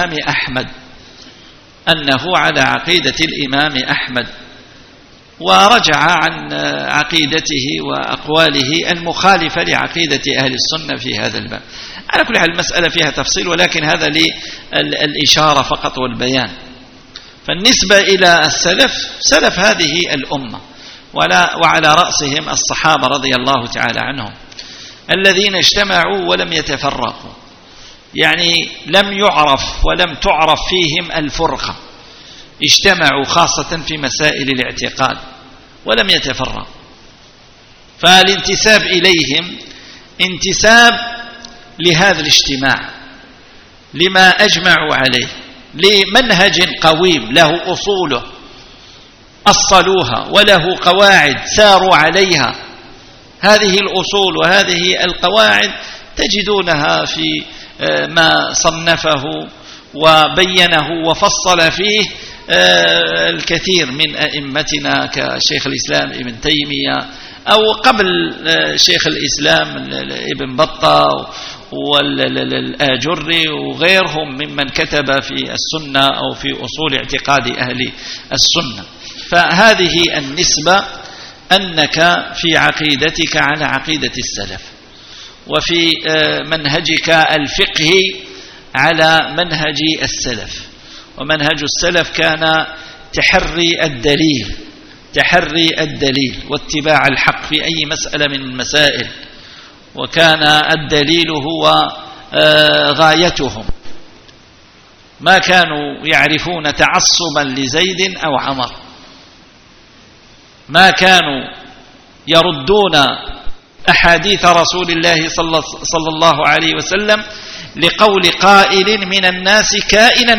الإمام أحمد، ورجع عن عقيدته وأقواله المخالفة لعقيدة أهل السنة في هذا الباب. على كل حال المسألة فيها تفصيل، ولكن هذا للإشارة فقط والبيان. فالنسبة إلى السلف، سلف هذه الأمة وعلى رأسهم الصحابة رضي الله تعالى عنهم الذين اجتمعوا ولم يتفرقوا، يعني لم يعرف ولم تعرف فيهم الفرقة، اجتمعوا خاصة في مسائل الاعتقاد ولم يتفرقوا. فالانتساب إليهم انتساب لهذا الاجتماع، لما أجمعوا عليه، لمنهج قويم له أصوله أصلوها وله قواعد ساروا عليها. هذه الأصول وهذه القواعد تجدونها في ما صنفه وبينه وفصل فيه الكثير من أئمتنا كشيخ الإسلام ابن تيمية، أو قبل شيخ الإسلام ابن بطة والآجري وغيرهم ممن كتب في السنة أو في أصول اعتقاد أهل السنة. فهذه النسبة أنك في عقيدتك على عقيدة السلف، وفي منهجك الفقهي على منهج السلف. ومنهج السلف كان تحري الدليل واتباع الحق في أي مسألة من المسائل، وكان الدليل هو غايتهم، ما كانوا يعرفون تعصبا لزيد أو عمر، ما كانوا يردون أحاديث رسول الله صلى الله عليه وسلم لقول قائل من الناس كائنا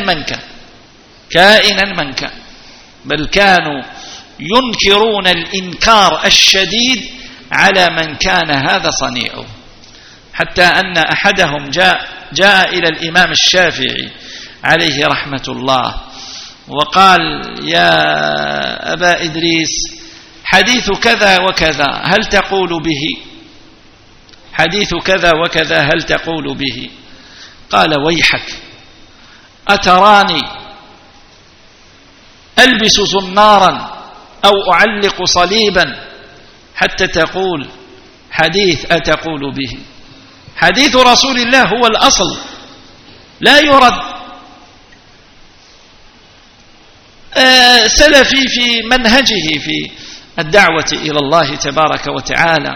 من كان، بل كانوا ينكرون الإنكار الشديد على من كان هذا صنيعه، حتى أن أحدهم جاء إلى الإمام الشافعي عليه رحمة الله وقال: يا أبا إدريس، حديث كذا وكذا هل تقول به؟ حديث كذا وكذا هل تقول به؟ قال: ويحك، أتراني ألبس زنارا أو أعلق صليبا حتى تقول حديث أتقول به؟ حديث رسول الله هو الأصل لا يرد. سلفي في منهجه في الدعوة إلى الله تبارك وتعالى،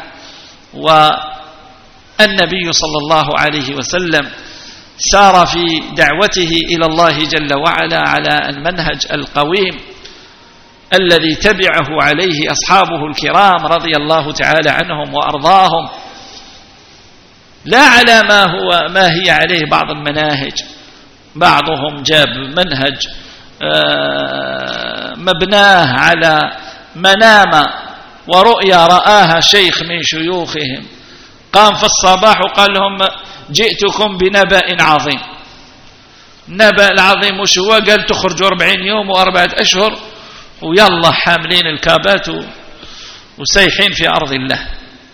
والنبي صلى الله عليه وسلم سار في دعوته إلى الله جل وعلا على المنهج القويم الذي تبعه عليه أصحابه الكرام رضي الله تعالى عنهم وأرضاهم، لا على ما هي عليه بعض المناهج. بعضهم جاب منهج مبناه على منام ورؤيا رآها شيخ من شيوخهم قام في الصباح وقال لهم جئتكم بنبأ عظيم. النبأ العظيم وش هو؟ قال تخرجوا 40 يوم و4 أشهر ويلا حاملين الكابات وسيحين في أرض الله.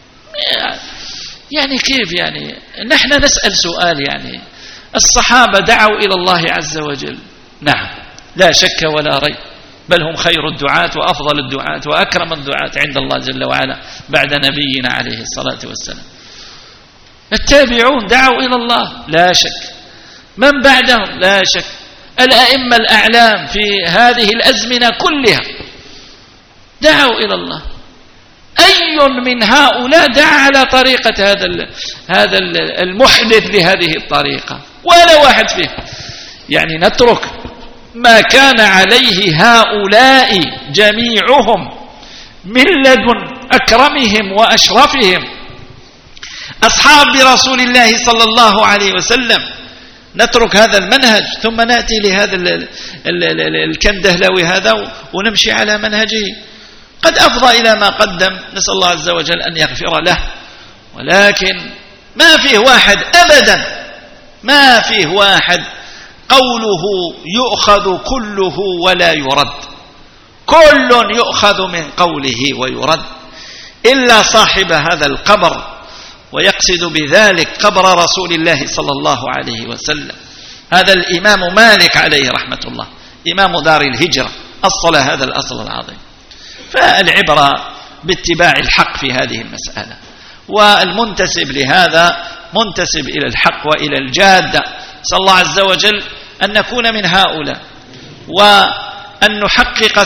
يعني كيف؟ يعني نحن نسأل سؤال، يعني الصحابة دعوا إلى الله عز وجل، نعم لا شك ولا ريب، بل هم خير الدعاة وأفضل الدعاة وأكرم الدعاة عند الله جل وعلا بعد نبينا عليه الصلاة والسلام. التابعون دعوا إلى الله لا شك، من بعدهم لا شك، الأئمة الأعلام في هذه الأزمنة كلها دعوا إلى الله. أي من هؤلاء دعا على طريقة هذا المحدث لهذه الطريقة؟ ولا واحد فيه. يعني نترك ما كان عليه هؤلاء جميعهم من لدن أكرمهم وأشرفهم أصحاب رسول الله صلى الله عليه وسلم، نترك هذا المنهج ثم نأتي لهذا الكندهلوي هذا ونمشي على منهجه، قد أفضى إلى ما قدم، نسأل الله عز وجل أن يغفر له. ولكن ما فيه واحد أبدا، ما فيه واحد قوله يؤخذ كله ولا يرد، كل يؤخذ من قوله ويرد، إلا صاحب هذا القبر، ويقصد بذلك قبر رسول الله صلى الله عليه وسلم. هذا الإمام مالك عليه رحمة الله، إمام دار الهجرة، أصل هذا الأصل العظيم. فالعبرة باتباع الحق في هذه المسألة، والمنتسب لهذا منتسب إلى الحق وإلى الجادة. صلى الله عز وجل أن نكون من هؤلاء، وأن نحقق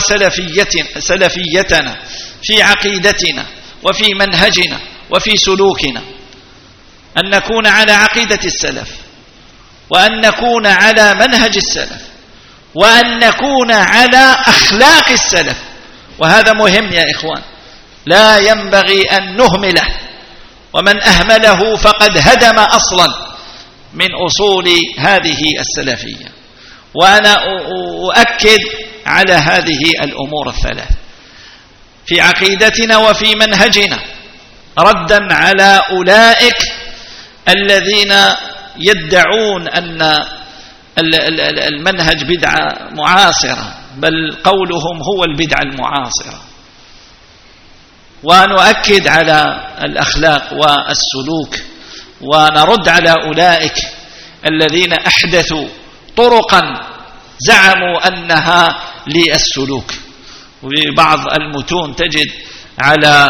سلفيتنا في عقيدتنا وفي منهجنا وفي سلوكنا، أن نكون على عقيدة السلف، وأن نكون على منهج السلف، وأن نكون على أخلاق السلف. وهذا مهم يا إخوان، لا ينبغي أن نهمله، ومن أهمله فقد هدم أصلا من أصول هذه السلفية. وأنا أؤكد على هذه الأمور الثلاث في عقيدتنا وفي منهجنا، ردا على أولئك الذين يدعون أن المنهج بدعة معاصرة، بل قولهم هو البدعة المعاصرة. ونؤكد على الأخلاق والسلوك، ونرد على أولئك الذين أحدثوا طرقا زعموا أنها للسلوك. وفي بعض المتون تجد على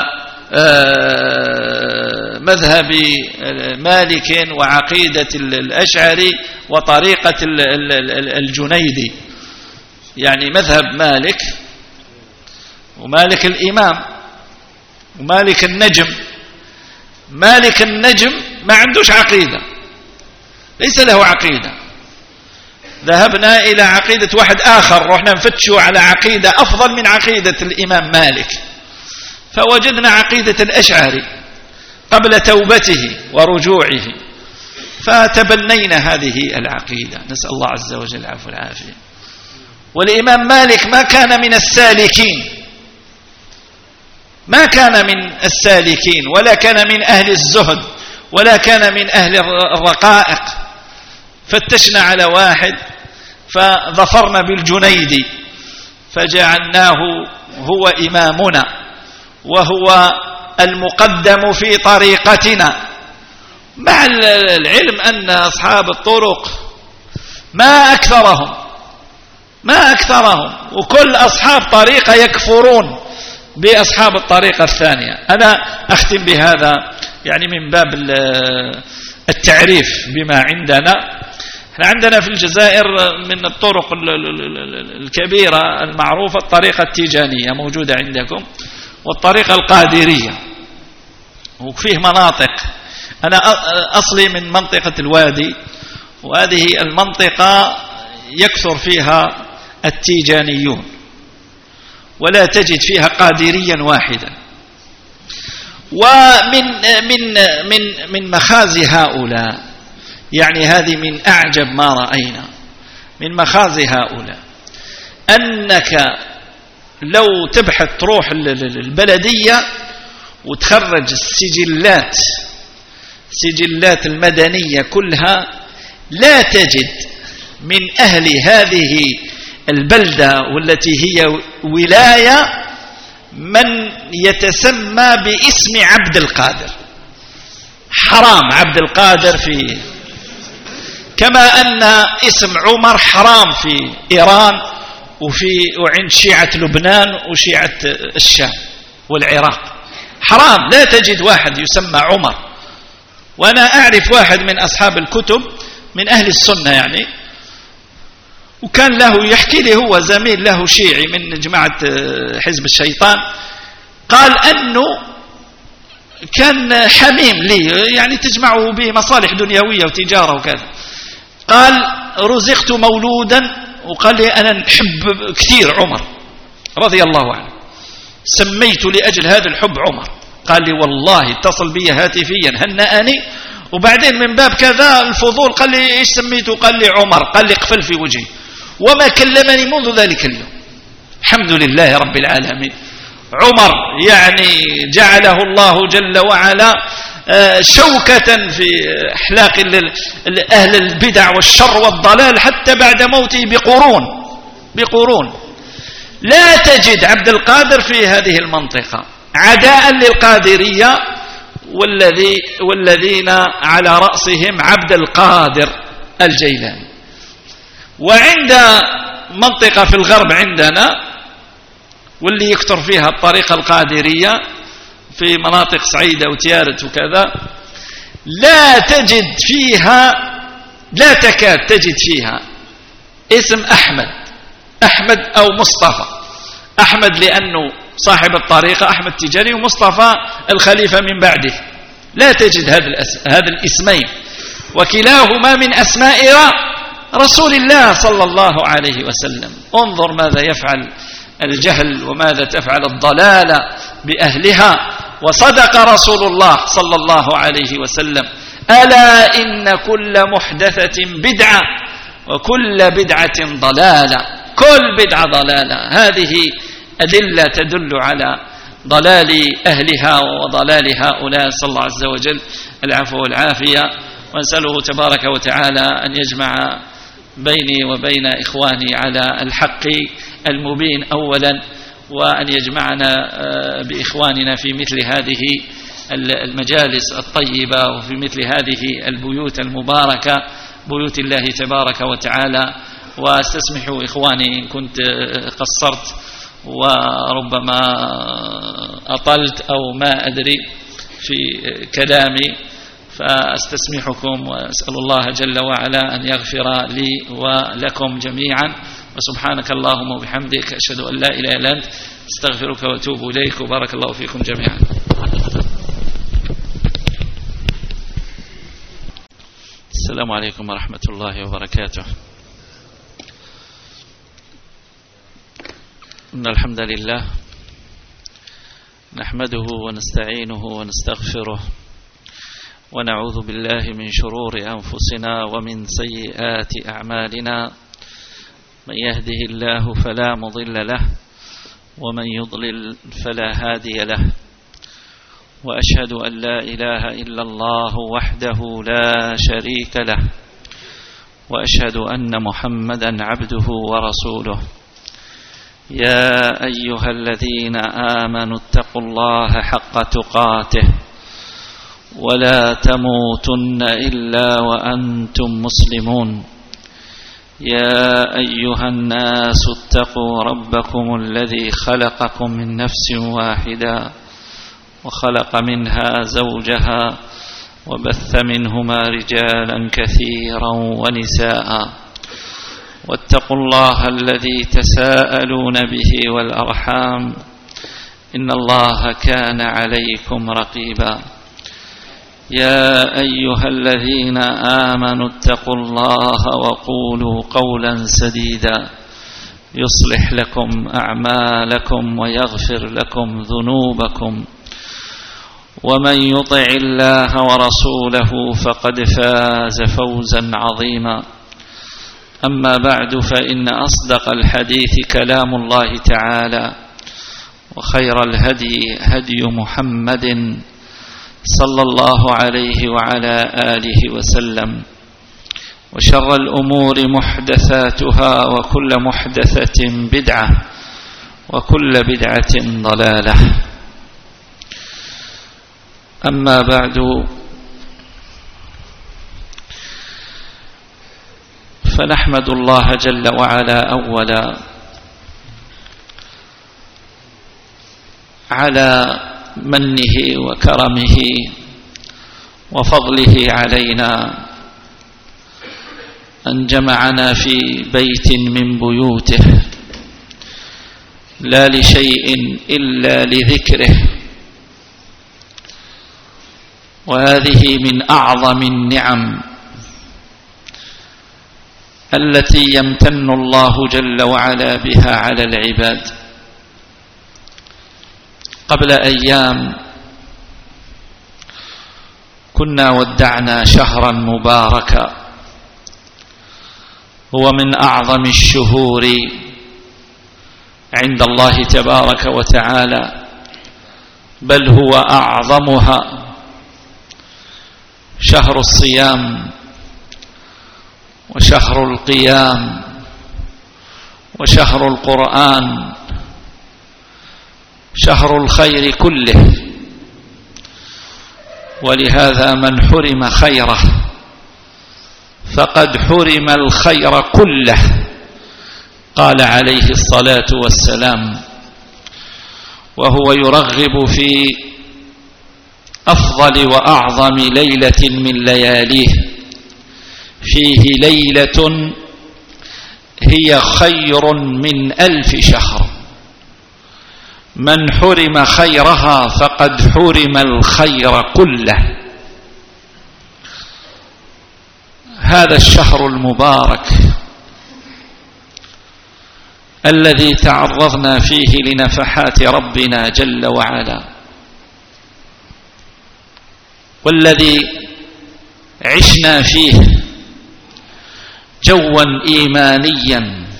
مذهب مالك وعقيدة الأشعري وطريقة الجنيدي، يعني مذهب مالك ومالك الإمام ومالك النجم. مالك النجم ما عندوش عقيدة، ليس له عقيدة. ذهبنا إلى عقيدة واحد آخر، رحنا نفتشوا على عقيدة أفضل من عقيدة الإمام مالك، فوجدنا عقيدة الأشعري قبل توبته ورجوعه، فتبنينا هذه العقيدة، نسأل الله عز وجل العفو والعافية. والإمام مالك ما كان من السالكين، ما كان من السالكين، ولا كان من أهل الزهد، ولا كان من أهل الرقائق. فتشنا على واحد فظفرنا بالجنيدي فجعلناه هو إمامنا وهو المقدم في طريقتنا، مع العلم أن أصحاب الطرق ما أكثرهم، وكل أصحاب طريقة يكفرون بأصحاب الطريقة الثانية. أنا أختم بهذا يعني من باب التعريف بما عندنا. احنا عندنا في الجزائر من الطرق الكبيرة المعروفة الطريقة التيجانية موجودة عندكم، والطريقة القادرية، وفيه مناطق. أنا أصلي من منطقة الوادي، وهذه المنطقة يكثر فيها التيجانيون، ولا تجد فيها قادريا واحدا. ومن من من من مخازي هؤلاء، يعني هذه من أعجب ما رأينا من مخازي هؤلاء، أنك لو تبحث تروح البلدية وتخرج السجلات المدنية كلها، لا تجد من أهل هذه البلدة والتي هي ولاية من يتسمى باسم عبد القادر. حرام عبد القادر في، كما أن اسم عمر حرام في إيران وعند شيعة لبنان وشيعة الشام والعراق، حرام. لا تجد واحد يسمى عمر. وأنا أعرف واحد من أصحاب الكتب من أهل السنة يعني، وكان له يحكي لي، هو زميل له شيعي من جماعة حزب الشيطان، قال أنه كان حميم لي، يعني تجمعه به مصالح دنيوية وتجارة وكذا. قال رزقت مولودا، وقال لي أنا نحب كثير عمر رضي الله عنه، سميت لأجل هذا الحب عمر. قال لي والله اتصل بي هاتفيا هنأني، وبعدين من باب كذا الفضول قال لي ايش سميته؟ قال لي عمر. قال لي اقفل في وجهي، وما كلمني منذ ذلك اليوم. الحمد لله رب العالمين. عمر يعني جعله الله جل وعلا شوكة في أحلاق أهل البدع والشر والضلال حتى بعد موته بقرون. لا تجد عبد القادر في هذه المنطقة، عداء للقادرية والذين على رأسهم عبد القادر الجيلاني. وعند منطقة في الغرب عندنا واللي يكثر فيها الطريقة القادرية في مناطق سعيدة وتيارت وكذا، لا تكاد تجد فيها اسم أحمد أو مصطفى. أحمد لأنه صاحب الطريقة أحمد تجاني، ومصطفى الخليفة من بعده. لا تجد هذا الاسمين، وكلاهما من أسماء رسول الله صلى الله عليه وسلم. انظر ماذا يفعل الجهل وماذا تفعل الضلال بأهلها. وصدق رسول الله صلى الله عليه وسلم: ألا إن كل محدثة بدعة وكل بدعة ضلالة. كل بدعة ضلالة. هذه أدلة تدل على ضلال أهلها وضلال هؤلاء. صلى الله عز وجل العفو والعافية، ونسأله تبارك وتعالى أن يجمع بيني وبين إخواني على الحق المبين أولا، وأن يجمعنا بإخواننا في مثل هذه المجالس الطيبة وفي مثل هذه البيوت المباركة، بيوت الله تبارك وتعالى. واستسمحوا إخواني إن كنت قصرت وربما أطلت أو ما أدري في كلامي، فأستسمحكم وأسأل الله جل وعلا أن يغفر لي ولكم جميعا. وسبحانك اللهم وبحمدك أشهد أن لا إله إلا أنت استغفرك وأتوب إليك، وبارك الله فيكم جميعا. السلام عليكم ورحمة الله وبركاته. إن الحمد لله نحمده ونستعينه ونستغفره، ونعوذ بالله من شرور أنفسنا ومن سيئات أعمالنا. من يهده الله فلا مضل له، ومن يضلل فلا هادي له. وأشهد أن لا إله إلا الله وحده لا شريك له، وأشهد أن محمدا عبده ورسوله. يا أيها الذين آمنوا اتقوا الله حق تقاته ولا تموتن إلا وأنتم مسلمون. يا أيها الناس اتقوا ربكم الذي خلقكم من نفس واحدة وخلق منها زوجها وبث منهما رجالا كثيرا ونساء. واتقوا الله الذي تساءلون به والأرحام إن الله كان عليكم رقيبا. يا أيها الذين آمنوا اتقوا الله وقولوا قولا سديدا يصلح لكم أعمالكم ويغفر لكم ذنوبكم، ومن يطع الله ورسوله فقد فاز فوزا عظيما. أما بعد، فإن أصدق الحديث كلام الله تعالى، وخير الهدي هدي محمد صلى الله عليه وعلى آله وسلم وشر الأمور محدثاتها وكل محدثة بدعة وكل بدعة ضلالة. أما بعد، فنحمد الله جل وعلا أولا على منه وكرمه وفضله علينا أن جمعنا في بيت من بيوته لا لشيء إلا لذكره، وهذه من أعظم النعم التي يمتن الله جل وعلا بها على العباد. قبل أيام كنا ودعنا شهرا مباركا، هو من أعظم الشهور عند الله تبارك وتعالى، بل هو أعظمها، شهر الصيام وشهر القيام وشهر القرآن، شهر الخير كله. ولهذا من حرم خيره فقد حرم الخير كله، قال عليه الصلاة والسلام وهو يرغب في أفضل وأعظم ليلة من لياليه: فيه ليلة هي خير من 1000 شهر، من حرم خيرها فقد حرم الخير كله. هذا الشهر المبارك الذي تعرضنا فيه لنفحات ربنا جل وعلا، والذي عشنا فيه جوا إيمانيا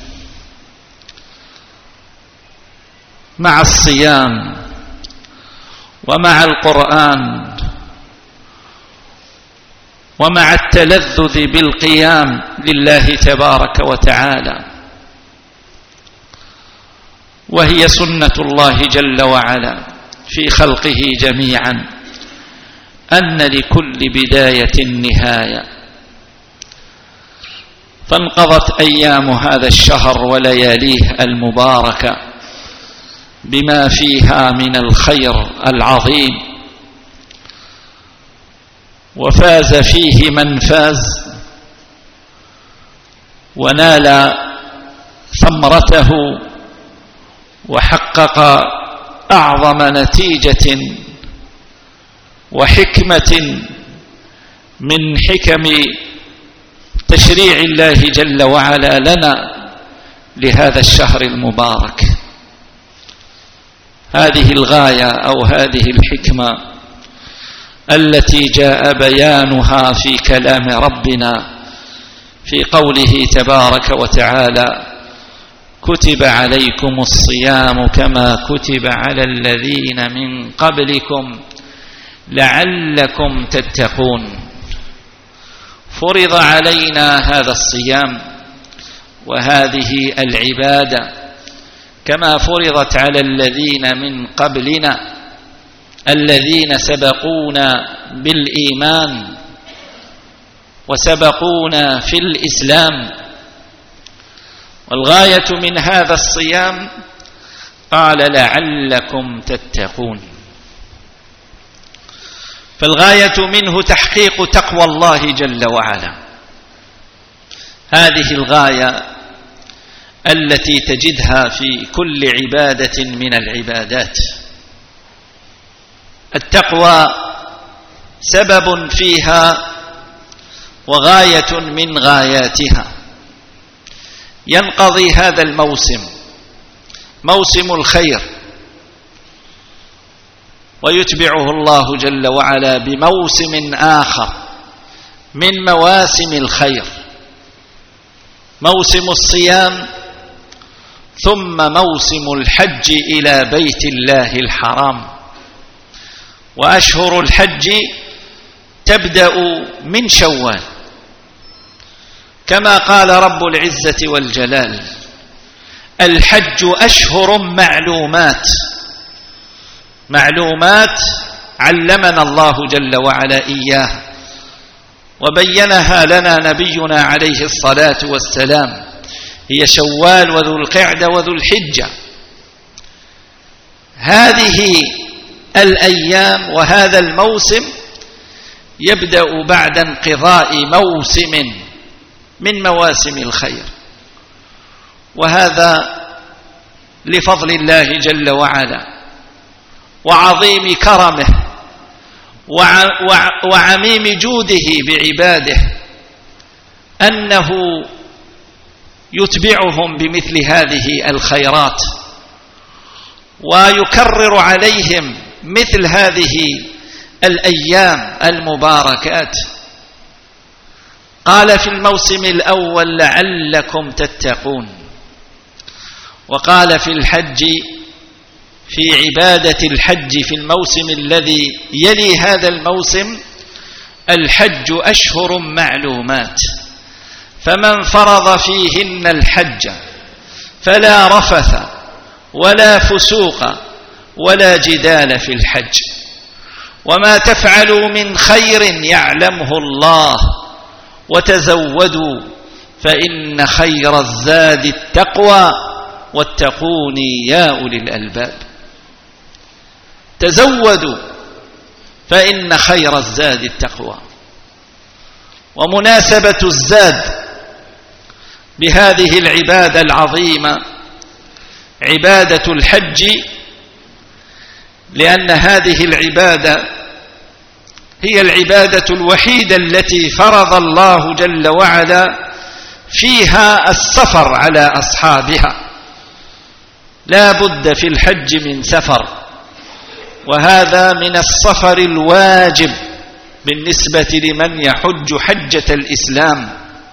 مع الصيام ومع القرآن ومع التلذذ بالقيام لله تبارك وتعالى. وهي سنة الله جل وعلا في خلقه جميعا أن لكل بداية نهاية، فانقضت أيام هذا الشهر ولياليه المباركة بما فيها من الخير العظيم، وفاز فيه من فاز ونال ثمرته وحقق أعظم نتيجة وحكمة من حكم تشريع الله جل وعلا لنا لهذا الشهر المبارك. هذه الغاية أو هذه الحكمة التي جاء بيانها في كلام ربنا في قوله تبارك وتعالى: كتب عليكم الصيام كما كتب على الذين من قبلكم لعلكم تتقون. فرض علينا هذا الصيام وهذه العبادة كما فرضت على الذين من قبلنا الذين سبقونا بالإيمان وسبقونا في الإسلام. والغاية من هذا الصيام قال لعلكم تتقون، فالغاية منه تحقيق تقوى الله جل وعلا. هذه الغاية التي تجدها في كل عبادة من العبادات. التقوى سبب فيها وغاية من غاياتها. ينقضي هذا الموسم، موسم الخير، ويتبعه الله جل وعلا بموسم آخر من مواسم الخير، موسم الصيام ثم موسم الحج إلى بيت الله الحرام. وأشهر الحج تبدأ من شوال، كما قال رب العزة والجلال: الحج أشهر معلومات. معلومات علمنا الله جل وعلا إياها وبينها لنا نبينا عليه الصلاة والسلام، هي شوال وذو القعدة وذو الحجة. هذه الأيام وهذا الموسم يبدأ بعد انقضاء موسم من مواسم الخير، وهذا لفضل الله جل وعلا وعظيم كرمه وعميم جوده بعباده، أنه يتبعهم بمثل هذه الخيرات ويكرر عليهم مثل هذه الأيام المباركات. قال في الموسم الأول: لعلكم تتقون. وقال في الحج، في عبادة الحج في الموسم الذي يلي هذا الموسم: الحج أشهر معلومات، فمن فرض فيهن الحج فلا رفث ولا فسوق ولا جدال في الحج، وما تفعلوا من خير يعلمه الله، وتزودوا فإن خير الزاد التقوى واتقوني يا أولي الألباب. تزودوا فإن خير الزاد التقوى. ومناسبة الزاد بهذه العبادة العظيمة عبادة الحج، لأن هذه العبادة هي العبادة الوحيدة التي فرض الله جل وعلا فيها السفر على أصحابها. لا بد في الحج من سفر، وهذا من السفر الواجب بالنسبة لمن يحج حجة الإسلام،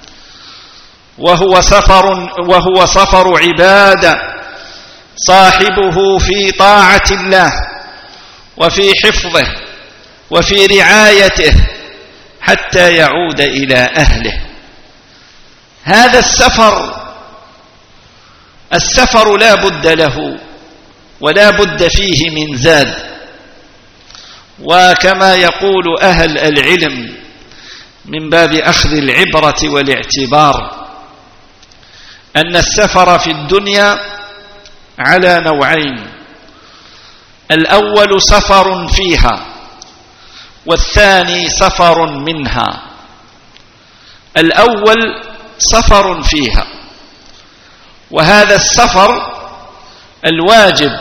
وهو سفر عبادة صاحبه في طاعة الله وفي حفظه وفي رعايته حتى يعود إلى أهله. هذا السفر لا بد له ولا بد فيه من زاد. وكما يقول أهل العلم من باب أخذ العبرة والاعتبار، أن السفر في الدنيا على نوعين: الأول سفر فيها، والثاني سفر منها. الأول سفر فيها، وهذا السفر الواجب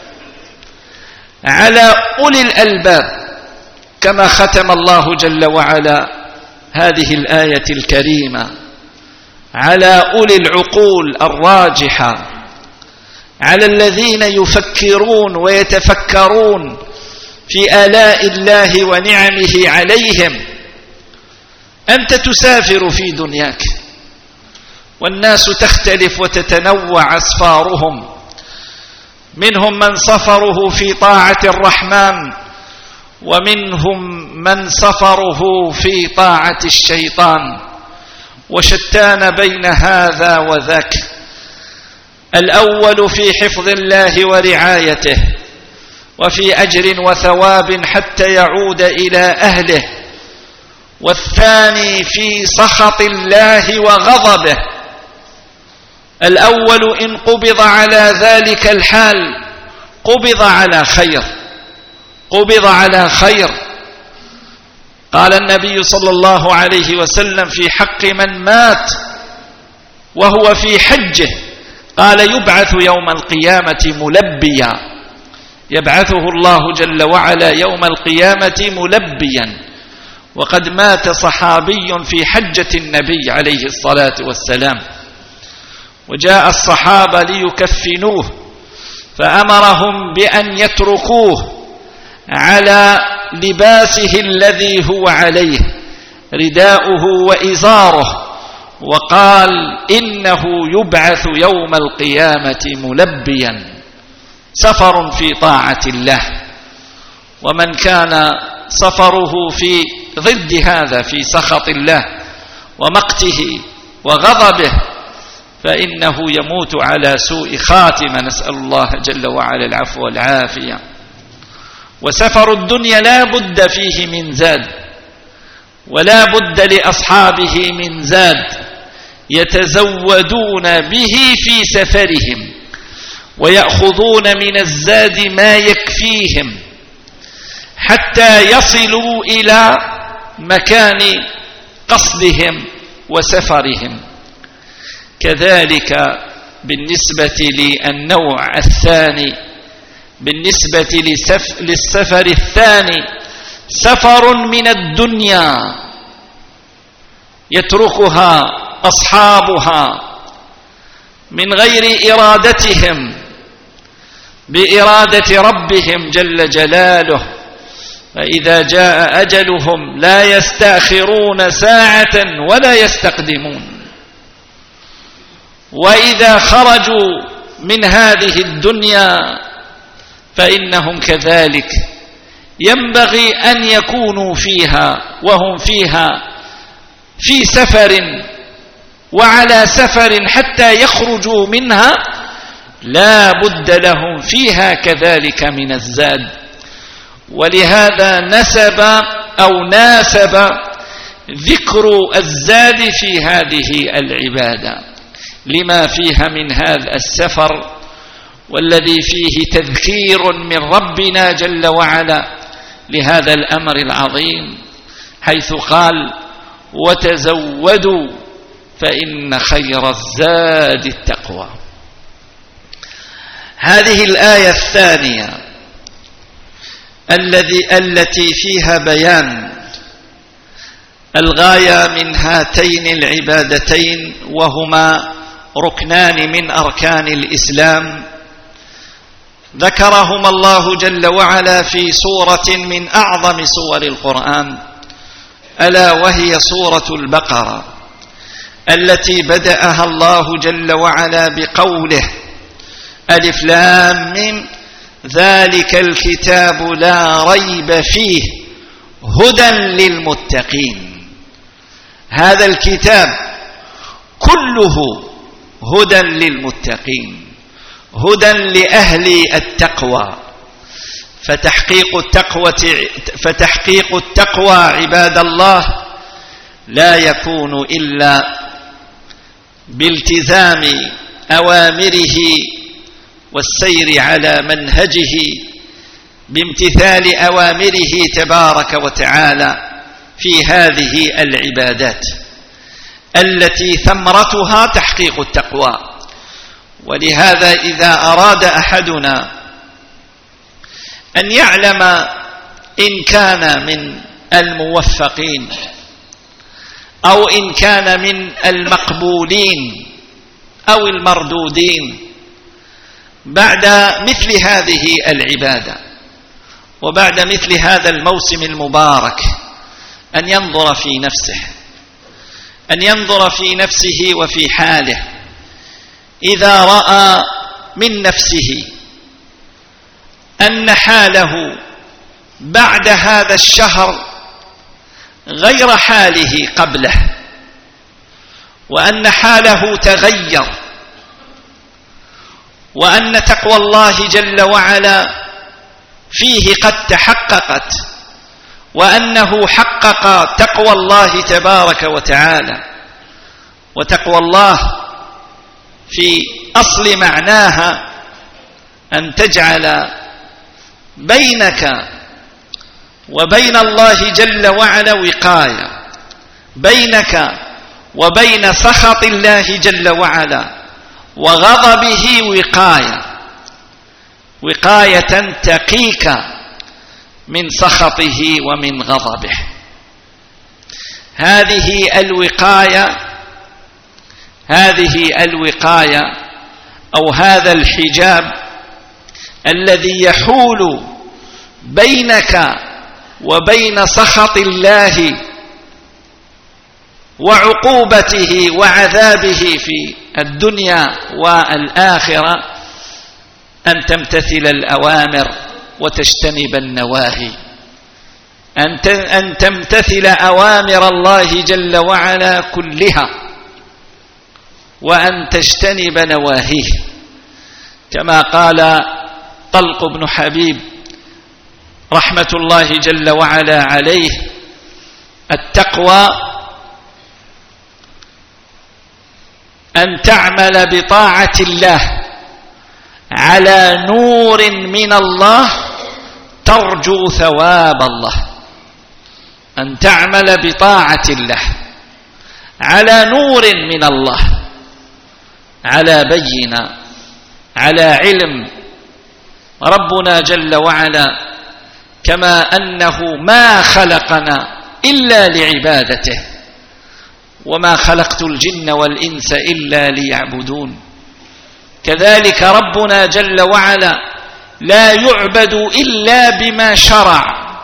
على أولي الألباب، كما ختم الله جل وعلا هذه الآية الكريمة: على أولي العقول الراجحة، على الذين يفكرون ويتفكرون في آلاء الله ونعمه عليهم. أنت تسافر في دنياك، والناس تختلف وتتنوع أسفارهم، منهم من سفره في طاعة الرحمن، ومنهم من سفره في طاعة الشيطان، وشتان بين هذا وذاك. الأول في حفظ الله ورعايته وفي أجر وثواب حتى يعود إلى أهله، والثاني في سخط الله وغضبه. الأول إن قبض على ذلك الحال قبض على خير. قال النبي صلى الله عليه وسلم في حق من مات وهو في حجه، قال: يبعث يوم القيامة ملبيا. يبعثه الله جل وعلا يوم القيامة ملبيا. وقد مات صحابي في حجة النبي عليه الصلاة والسلام، وجاء الصحابة ليكفنوه، فأمرهم بأن يتركوه على لباسه الذي هو عليه، رداؤه وإزاره، وقال إنه يبعث يوم القيامة ملبيا، سفر في طاعة الله. ومن كان سفره في ضد هذا، في سخط الله ومقته وغضبه، فإنه يموت على سوء خاتمة، نسأل الله جل وعلا العفو والعافية. وسفر الدنيا لا بد فيه من زاد، ولا بد لأصحابه من زاد يتزودون به في سفرهم، ويأخذون من الزاد ما يكفيهم حتى يصلوا إلى مكان قصدهم وسفرهم. كذلك بالنسبة للنوع الثاني، بالنسبة للسفر الثاني، سفر من الدنيا يتركها أصحابها من غير إرادتهم، بإرادة ربهم جل جلاله. فإذا جاء أجلهم لا يستأخرون ساعة ولا يستقدمون. وإذا خرجوا من هذه الدنيا فإنهم كذلك ينبغي أن يكونوا فيها وهم فيها في سفر وعلى سفر حتى يخرجوا منها، لا بد لهم فيها كذلك من الزاد. ولهذا ناسب ذكر الزاد في هذه العبادة، لما فيها من هذا السفر، والذي فيه تذكير من ربنا جل وعلا لهذا الأمر العظيم، حيث قال: وتزودوا فإن خير الزاد التقوى. هذه الآية الثانية التي فيها بيان الغاية من هاتين العبادتين، وهما ركنان من أركان الإسلام، ذكرهما الله جل وعلا في سورة من أعظم سور القرآن، ألا وهي سورة البقرة، التي بدأها الله جل وعلا بقوله: ألف لام ميم ذلك الكتاب لا ريب فيه هدى للمتقين. هذا الكتاب كله هدى للمتقين، هدى لأهل التقوى. فتحقيق التقوى عباد الله لا يكون إلا بالتزام أوامره والسير على منهجه، بامتثال أوامره تبارك وتعالى في هذه العبادات التي ثمرتها تحقيق التقوى. ولهذا إذا أراد أحدنا أن يعلم إن كان من الموفقين أو إن كان من المقبولين أو المردودين بعد مثل هذه العبادة وبعد مثل هذا الموسم المبارك، أن ينظر في نفسه وفي حاله. إذا رأى من نفسه أن حاله بعد هذا الشهر غير حاله قبله، وأن حاله تغير، وأن تقوى الله جل وعلا فيه قد تحققت، وأنه حقق تقوى الله تبارك وتعالى. وتقوى الله في أصل معناها أن تجعل بينك وبين الله جل وعلا وقاية، بينك وبين سخط الله جل وعلا وغضبه وقاية تقيك من سخطه ومن غضبه. هذه الوقاية أو هذا الحجاب الذي يحول بينك وبين سخط الله وعقوبته وعذابه في الدنيا والآخرة أن تمتثل الأوامر وتجتنب النواهي، أن تمتثل أوامر الله جل وعلا كلها، وأن تجتنب نواهيه، كما قال طلق بن حبيب رحمة الله جل وعلا عليه: التقوى أن تعمل بطاعة الله على نور من الله ترجو ثواب الله. أن تعمل بطاعة الله على نور من الله، على بينة، على علم. ربنا جل وعلا كما أنه ما خلقنا إلا لعبادته، وما خلقت الجن والإنس إلا ليعبدون، كذلك ربنا جل وعلا لا يعبد إلا بما شرع،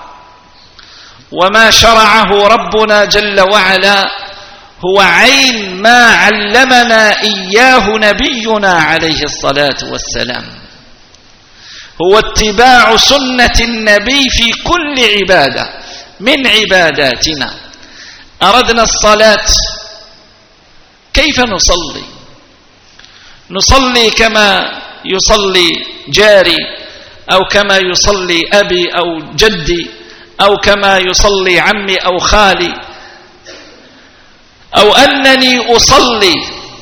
وما شرعه ربنا جل وعلا هو عين ما علمنا إياه نبينا عليه الصلاة والسلام، هو اتباع سنة النبي في كل عبادة من عباداتنا. أردنا الصلاة، كيف نصلي؟ نصلي كما يصلي جاري، أو كما يصلي أبي أو جدي، أو كما يصلي عمي أو خالي، أو أنني أصلي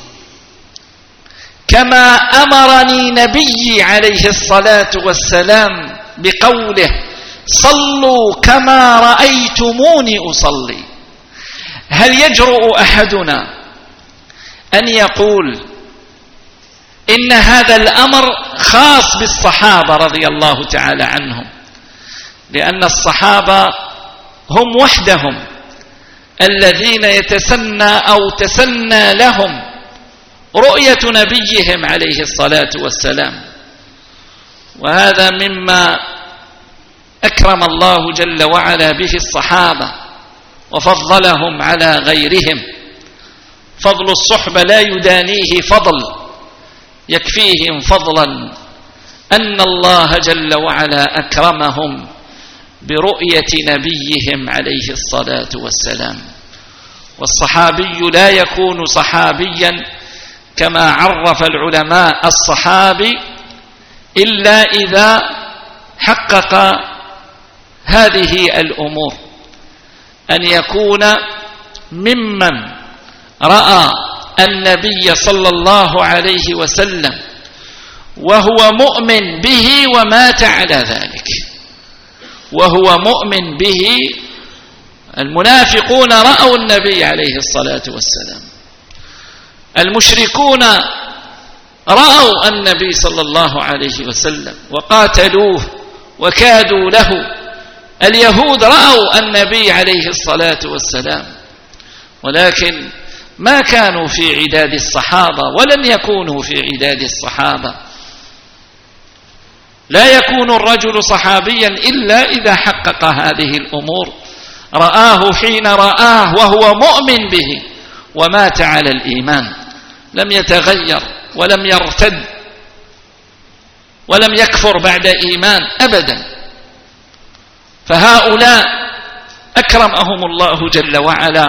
كما أمرني نبي عليه الصلاة والسلام بقوله: صلوا كما رأيتموني أصلي. هل يجرؤ أحدنا أن يقول إن هذا الأمر خاص بالصحابة رضي الله تعالى عنهم؟ لأن الصحابة هم وحدهم الذين يتسنى أو تسنى لهم رؤية نبيهم عليه الصلاة والسلام، وهذا مما أكرم الله جل وعلا به الصحابة وفضلهم على غيرهم. فضل الصحبة لا يدانيه فضل، يكفيهم فضلا أن الله جل وعلا أكرمهم برؤية نبيهم عليه الصلاة والسلام. والصحابي لا يكون صحابيا كما عرف العلماء الصحابي إلا إذا حقق هذه الأمور: أن يكون ممن رأى النبي صلى الله عليه وسلم وهو مؤمن به ومات على ذلك، وهو مؤمن به. المنافقون رأوا النبي عليه الصلاة والسلام، المشركون رأوا النبي صلى الله عليه وسلم وقاتلوه وكادوا له، اليهود رأوا النبي عليه الصلاة والسلام، ولكن ما كانوا في عداد الصحابة ولن يكونوا في عداد الصحابة. لا يكون الرجل صحابيا إلا إذا حقق هذه الأمور: رآه حين رآه وهو مؤمن به ومات على الإيمان، لم يتغير ولم يرتد ولم يكفر بعد إيمان أبدا. فهؤلاء أكرمهم الله جل وعلا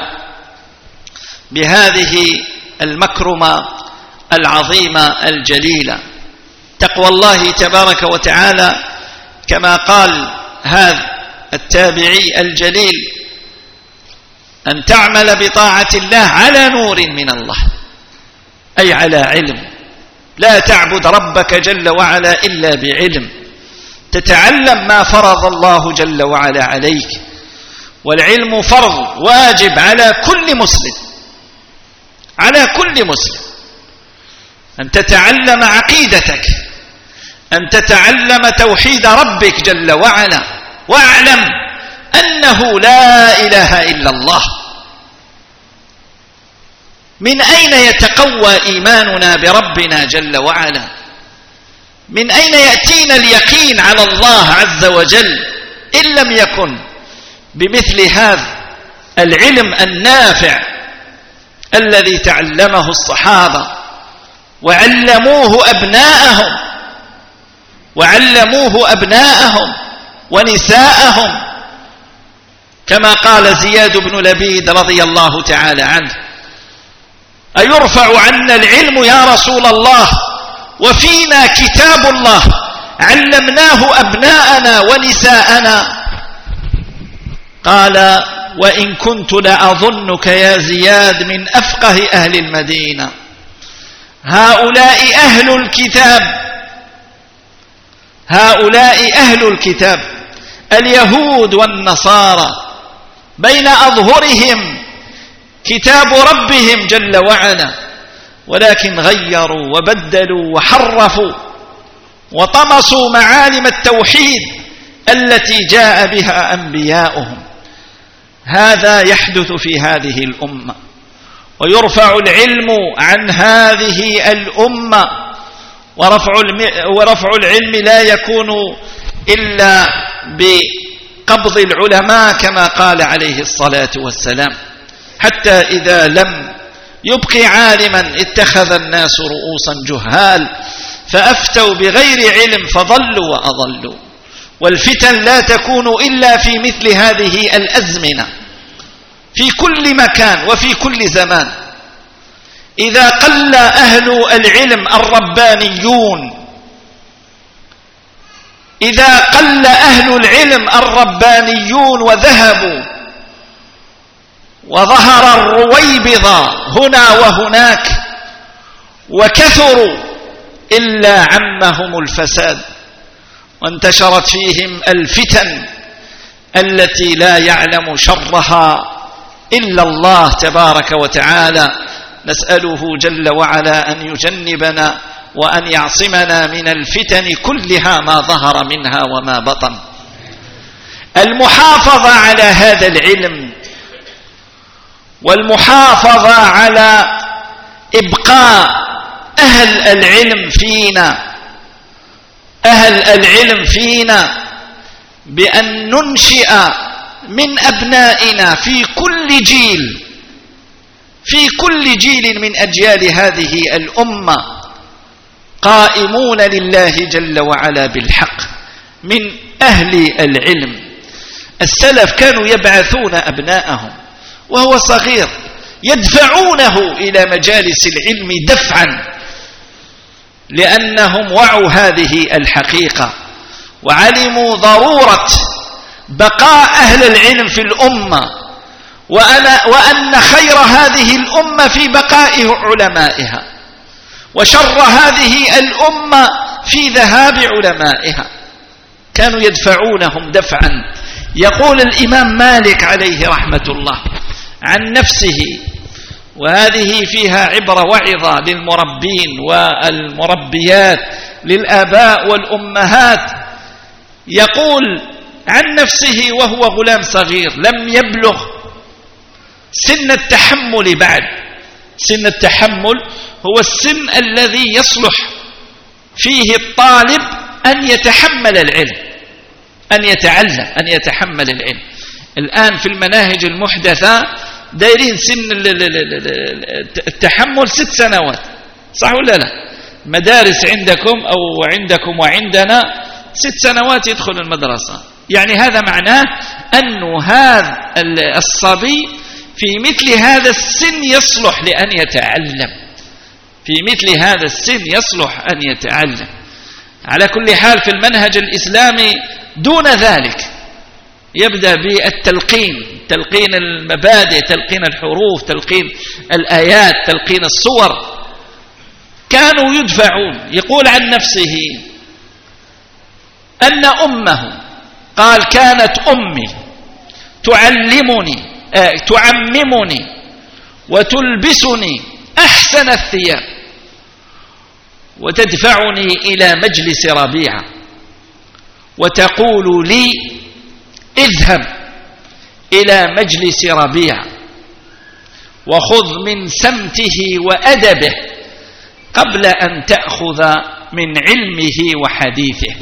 بهذه المكرمة العظيمة الجليلة، تقوى الله تبارك وتعالى، كما قال هذا التابعي الجليل: أن تعمل بطاعة الله على نور من الله، أي على علم. لا تعبد ربك جل وعلا إلا بعلم، تتعلم ما فرض الله جل وعلا عليك، والعلم فرض واجب على كل مسلم، على كل مسلم، أن تتعلم عقيدتك، أن تتعلم توحيد ربك جل وعلا، واعلم أنه لا إله إلا الله. من أين يتقوى إيماننا بربنا جل وعلا؟ من أين يأتينا اليقين على الله عز وجل إن لم يكن بمثل هذا العلم النافع الذي تعلمه الصحابة وعلموه أبناءهم ونساءهم، كما قال زياد بن لبيد رضي الله تعالى عنه: أيرفع عنا العلم يا رسول الله وفينا كتاب الله علمناه أبناءنا ونساءنا؟ قال: وإن كنت لأظنك يا زياد من أفقه أهل المدينة. هؤلاء أهل الكتاب اليهود والنصارى بين أظهرهم كتاب ربهم جل وعلا، ولكن غيروا وبدلوا وحرفوا وطمسوا معالم التوحيد التي جاء بها أنبياؤهم. هذا يحدث في هذه الأمة، ويرفع العلم عن هذه الأمة، ورفع العلم لا يكون إلا بقبض العلماء كما قال عليه الصلاة والسلام: حتى إذا لم يبق عالما اتخذ الناس رؤوسا جهال فأفتوا بغير علم فضلوا وأضلوا. والفتن لا تكون إلا في مثل هذه الأزمنة في كل مكان وفي كل زمان. إذا قل أهل العلم الربانيون وذهبوا وظهر الرويبضة هنا وهناك وكثروا، إلا عمهم الفساد وانتشرت فيهم الفتن التي لا يعلم شرها إلا الله تبارك وتعالى. نسأله جل وعلا أن يجنبنا وأن يعصمنا من الفتن كلها ما ظهر منها وما بطن. المحافظة على هذا العلم والمحافظة على إبقاء أهل العلم فينا بأن ننشئ من أبنائنا في كل جيل من أجيال هذه الأمة قائمون لله جل وعلا بالحق من أهل العلم. السلف كانوا يبعثون أبناءهم وهو صغير، يدفعونه إلى مجالس العلم دفعا، لأنهم وعوا هذه الحقيقة وعلموا ضرورة بقاء أهل العلم في الأمة، وأن خير هذه الأمة في بقاء علمائها، وشر هذه الأمة في ذهاب علمائها. كانوا يدفعونهم دفعا. يقول الإمام مالك عليه رحمة الله عن نفسه، وهذه فيها عبرة وعظة للمربين والمربيات، للآباء والأمهات. يقول عن نفسه وهو غلام صغير لم يبلغ سن التحمل بعد. سن التحمل هو السن الذي يصلح فيه الطالب أن يتحمل العلم، أن يتعلم، أن يتحمل العلم. الآن في المناهج المحدثة دايرين سن التحمل 6 سنوات، صح ولا لا؟ مدارس عندكم أو عندكم وعندنا 6 سنوات يدخل المدرسة. يعني هذا معناه أن هذا الصبي في مثل هذا السن يصلح لأن يتعلم، في مثل هذا السن يصلح أن يتعلم. على كل حال في المنهج الإسلامي دون ذلك يبدأ بالتلقين، تلقين المبادئ، تلقين الحروف، تلقين الآيات، تلقين الصور. كانوا يدفعون. يقول عن نفسه أن أمه قال: كانت أمي تعممني وتلبسني أحسن الثياب وتدفعني إلى مجلس ربيعة وتقول لي: اذهب إلى مجلس ربيعة وخذ من سمته وأدبه قبل أن تأخذ من علمه وحديثه.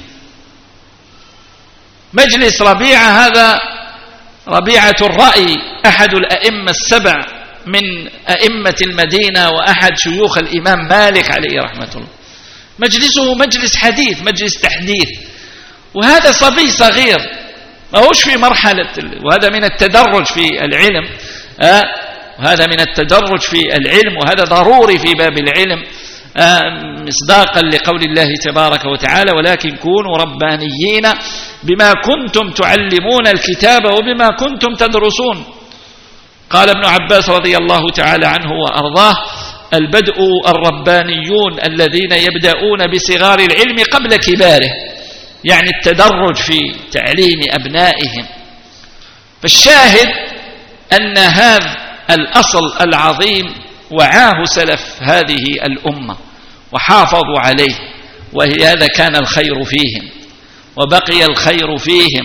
مجلس ربيعة هذا ربيعة الرأي، أحد الأئمة 7 من أئمة المدينة وأحد شيوخ الإمام مالك عليه رحمة الله، مجلسه مجلس حديث، مجلس تحديث، وهذا صبي صغير ما هوش في مرحلة، وهذا من التدرج في العلم، وهذا من التدرج في العلم، وهذا ضروري في باب العلم، مصداقا لقول الله تبارك وتعالى: ولكن كونوا ربانيين بما كنتم تعلمون الكتاب وبما كنتم تدرسون. قال ابن عباس رضي الله تعالى عنه وأرضاه: البدء الربانيون الذين يبدأون بصغار العلم قبل كباره، يعني التدرج في تعليم أبنائهم. فالشاهد أن هذا الأصل العظيم وعاه سلف هذه الأمة وحافظوا عليه، وهذا كان الخير فيهم وبقي الخير فيهم،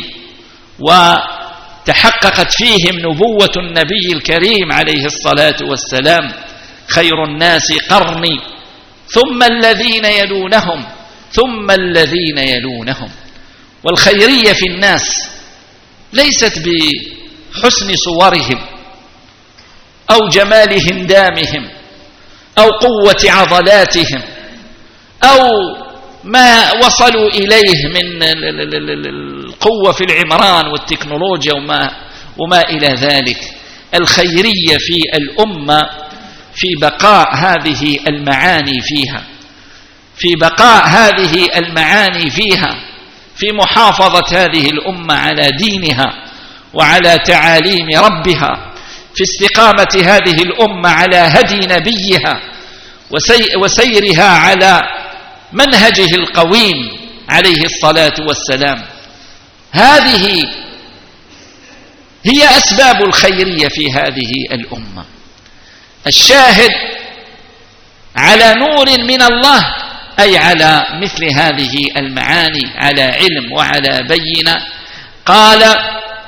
وتحققت فيهم نبوة النبي الكريم عليه الصلاة والسلام: خير الناس قرني ثم الذين يلونهم ثم الذين يلونهم. والخيرية في الناس ليست بحسن صورهم أو جمال هندامهم أو قوة عضلاتهم أو ما وصلوا إليه من القوة في العمران والتكنولوجيا وما إلى ذلك. الخيرية في الأمة في بقاء هذه المعاني فيها، في بقاء هذه المعاني فيها، في محافظة هذه الأمة على دينها وعلى تعاليم ربها، في استقامة هذه الأمة على هدي نبيها وسيرها على منهجه القويم عليه الصلاة والسلام. هذه هي أسباب الخيرية في هذه الأمة. الشاهد على نور من الله، أي على مثل هذه المعاني، على علم وعلى بينة. قال: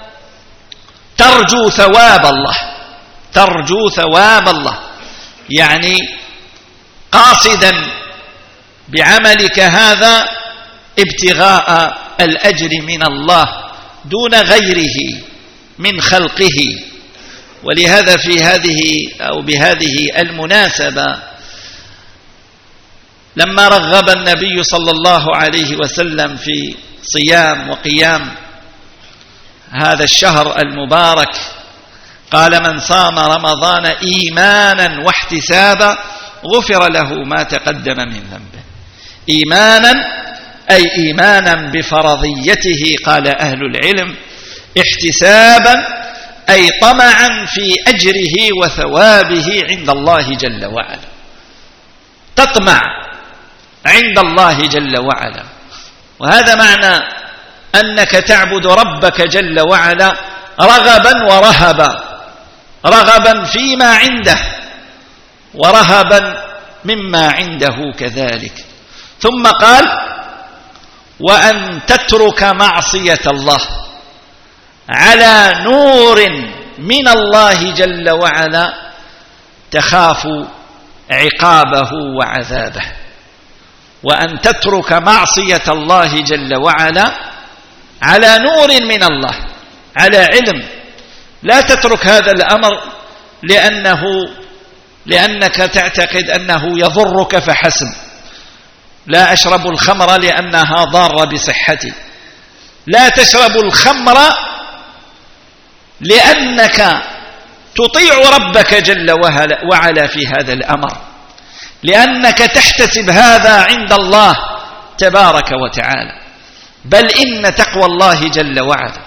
ترجو ثواب الله، ترجو ثواب الله، يعني قاصدا بعملك هذا ابتغاء الأجر من الله دون غيره من خلقه. ولهذا في هذه أو بهذه المناسبة لما رغب النبي صلى الله عليه وسلم في صيام وقيام هذا الشهر المبارك قال: من صام رمضان إيمانا واحتسابا غفر له ما تقدم من ذنبه. إيمانا أي إيمانا بفرضيته، قال أهل العلم. احتسابا أي طمعا في أجره وثوابه عند الله جل وعلا، تطمع عند الله جل وعلا. وهذا معنى أنك تعبد ربك جل وعلا رغبا ورهبا، رغبا فيما عنده ورهبا مما عنده كذلك. ثم قال: وأن تترك معصية الله على نور من الله جل وعلا تخاف عقابه وعذابه. وأن تترك معصية الله جل وعلا على نور من الله، على علم. لا تترك هذا الأمر لأنك تعتقد أنه يضرك فحسب. لا أشرب الخمر لأنها ضارة بصحتي. لا تشرب الخمر لأنك تطيع ربك جل وعلا في هذا الأمر، لأنك تحتسب هذا عند الله تبارك وتعالى. بل إن تقوى الله جل وعلا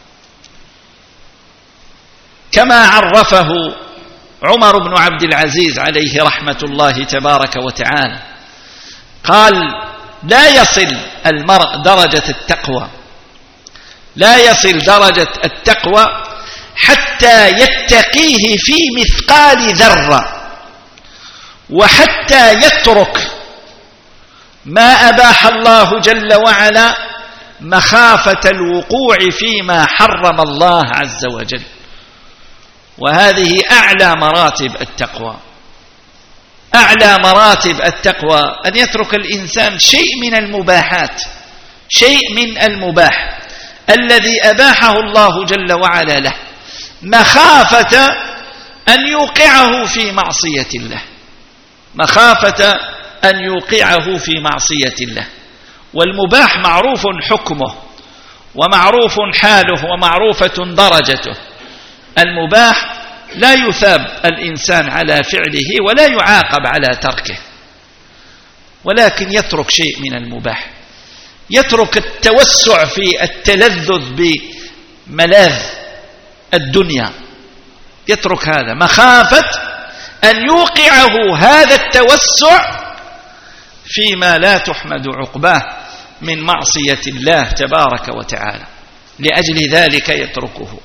كما عرفه عمر بن عبد العزيز عليه رحمة الله تبارك وتعالى، قال: لا يصل المرء درجة التقوى، لا يصل درجة التقوى حتى يتقيه في مثقال ذرة، وحتى يترك ما أباح الله جل وعلا مخافة الوقوع فيما حرم الله عز وجل. وهذه أعلى مراتب التقوى. أعلى مراتب التقوى أن يترك الإنسان شيء من المباحات، شيء من المباح الذي أباحه الله جل وعلا له، مخافة أن يوقعه في معصية الله، مخافة أن يوقعه في معصية الله. والمباح معروف حكمه ومعروف حاله ومعروفة درجته. المباح لا يثاب الإنسان على فعله ولا يعاقب على تركه، ولكن يترك شيء من المباح، يترك التوسع في التلذذ بملاذ الدنيا، يترك هذا مخافة أن يوقعه هذا التوسع فيما لا تحمد عقباه من معصية الله تبارك وتعالى، لأجل ذلك يتركه.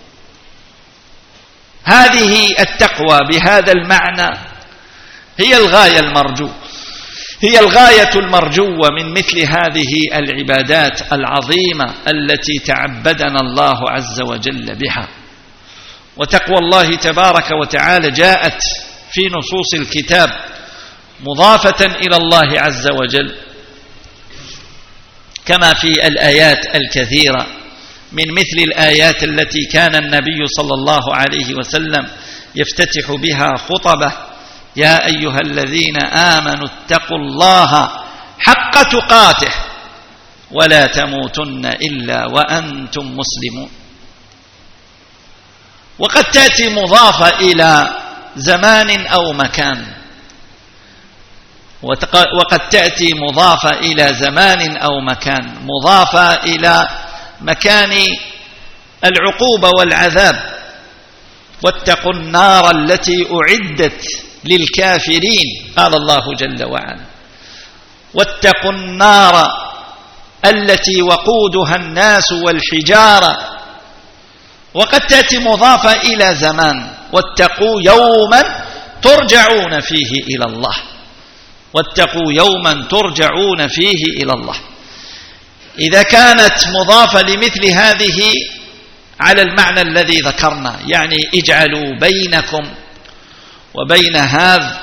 هذه التقوى بهذا المعنى هي الغاية المرجوة، هي الغاية المرجوة من مثل هذه العبادات العظيمة التي تعبدنا الله عز وجل بها. وتقوى الله تبارك وتعالى جاءت في نصوص الكتاب مضافة إلى الله عز وجل، كما في الآيات الكثيرة، من مثل الآيات التي كان النبي صلى الله عليه وسلم يفتتح بها خطبه: يا أيها الذين آمنوا اتقوا الله حق تقاته ولا تموتن إلا وأنتم مسلمون. وقد تأتي مضافة إلى زمان أو مكان، وقد تأتي مضافة إلى زمان أو مكان، مضافة إلى مكان العقوبة والعذاب: واتقوا النار التي أعدت للكافرين، قال الله جل وعلا: واتقوا النار التي وقودها الناس والحجارة. وقد تأتي مضافة إلى زمان: واتقوا يوما ترجعون فيه إلى الله، واتقوا يوما ترجعون فيه إلى الله. إذا كانت مضافة لمثل هذه على المعنى الذي ذكرنا، يعني اجعلوا بينكم وبين هذا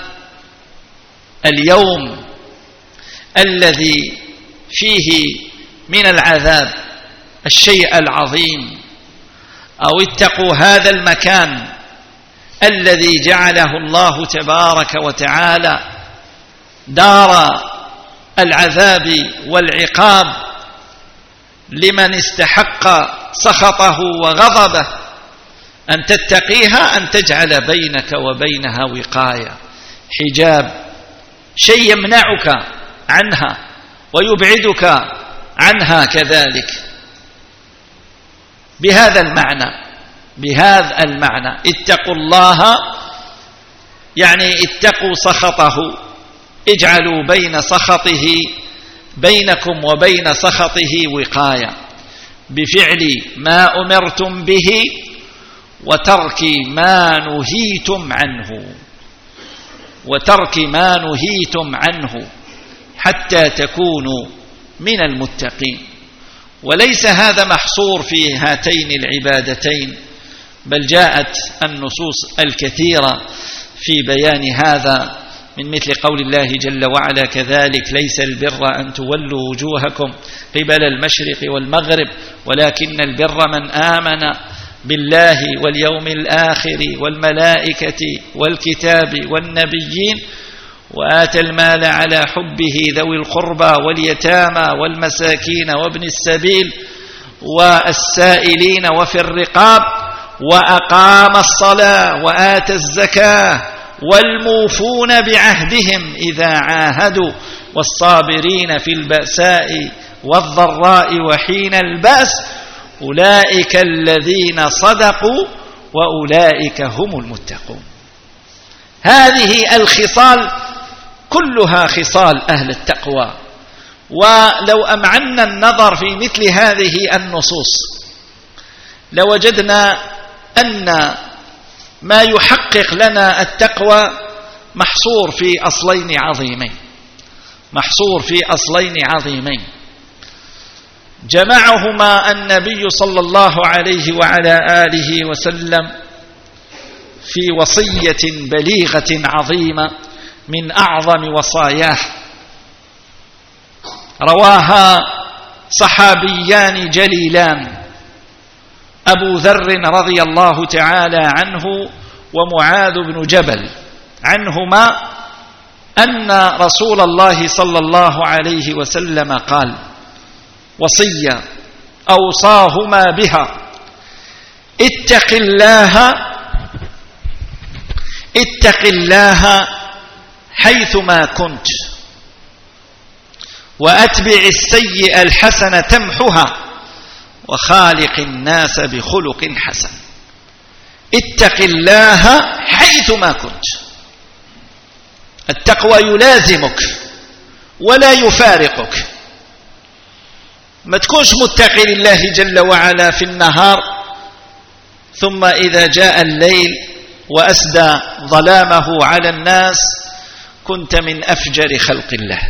اليوم الذي فيه من العذاب الشيء العظيم، أو اتقوا هذا المكان الذي جعله الله تبارك وتعالى دار العذاب والعقاب لمن استحق سخطه وغضبه، أن تتقيها، أن تجعل بينك وبينها وقاية، حجاب، شيء يمنعك عنها ويبعدك عنها كذلك. بهذا المعنى اتقوا الله، يعني اتقوا سخطه، اجعلوا بينكم وبين سخطه وقاية، بفعل ما أمرتم به وترك ما نهيتم عنه حتى تكونوا من المتقين. وليس هذا محصور في هاتين العبادتين، بل جاءت النصوص الكثيرة في بيان هذا، من مثل قول الله جل وعلا: كذلك ليس البر أن تولوا وجوهكم قبل المشرق والمغرب ولكن البر من آمن بالله واليوم الآخر والملائكة والكتاب والنبيين وآتى المال على حبه ذوي القربى واليتامى والمساكين وابن السبيل والسائلين وفي الرقاب وأقام الصلاة وآتى الزكاة والموفون بعهدهم إذا عاهدوا والصابرين في البأساء والضراء وحين البأس أولئك الذين صدقوا وأولئك هم المتقون. هذه الخصال كلها خصال أهل التقوى. ولو أمعنا النظر في مثل هذه النصوص لوجدنا أن ما يحقق لنا التقوى محصور في أصلين عظيمين جمعهما النبي صلى الله عليه وعلى آله وسلم في وصية بليغة عظيمة من أعظم وصاياه، رواها صحابيان جليلان: أبو ذر رضي الله تعالى عنه ومعاذ بن جبل عنهما أن رسول الله صلى الله عليه وسلم قال وصية أوصاهما بها: اتق الله حيثما كنت، وأتبع السيئة الحسنة تمحها، وخالق الناس بخلق حسن. اتق الله حيثما كنت. التقوى يلازمك ولا يفارقك. ما تكونش متقي لله جل وعلا في النهار، ثم إذا جاء الليل وأسدى ظلامه على الناس كنت من أفجر خلق الله.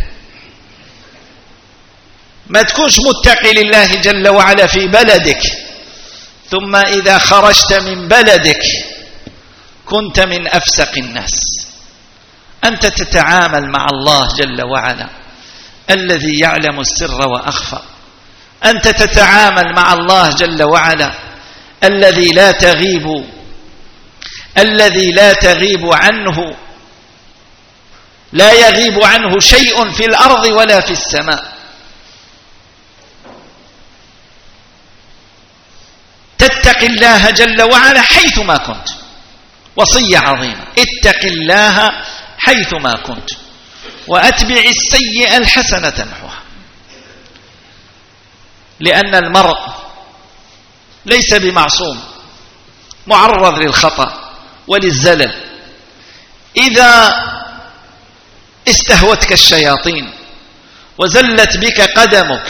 ما تكونش متقي لله جل وعلا في بلدك، ثم إذا خرجت من بلدك كنت من أفسق الناس. أنت تتعامل مع الله جل وعلا الذي يعلم السر وأخفى. أنت تتعامل مع الله جل وعلا الذي لا تغيب عنه، لا يغيب عنه شيء في الأرض ولا في السماء. تتق الله جل وعلا حيثما كنت. وصية عظيمة: اتق الله حيثما كنت، وأتبع السيئة الحسنة تمحوها. لأن المرء ليس بمعصوم، معرض للخطأ وللزلل. إذا استهوتك الشياطين وزلت بك قدمك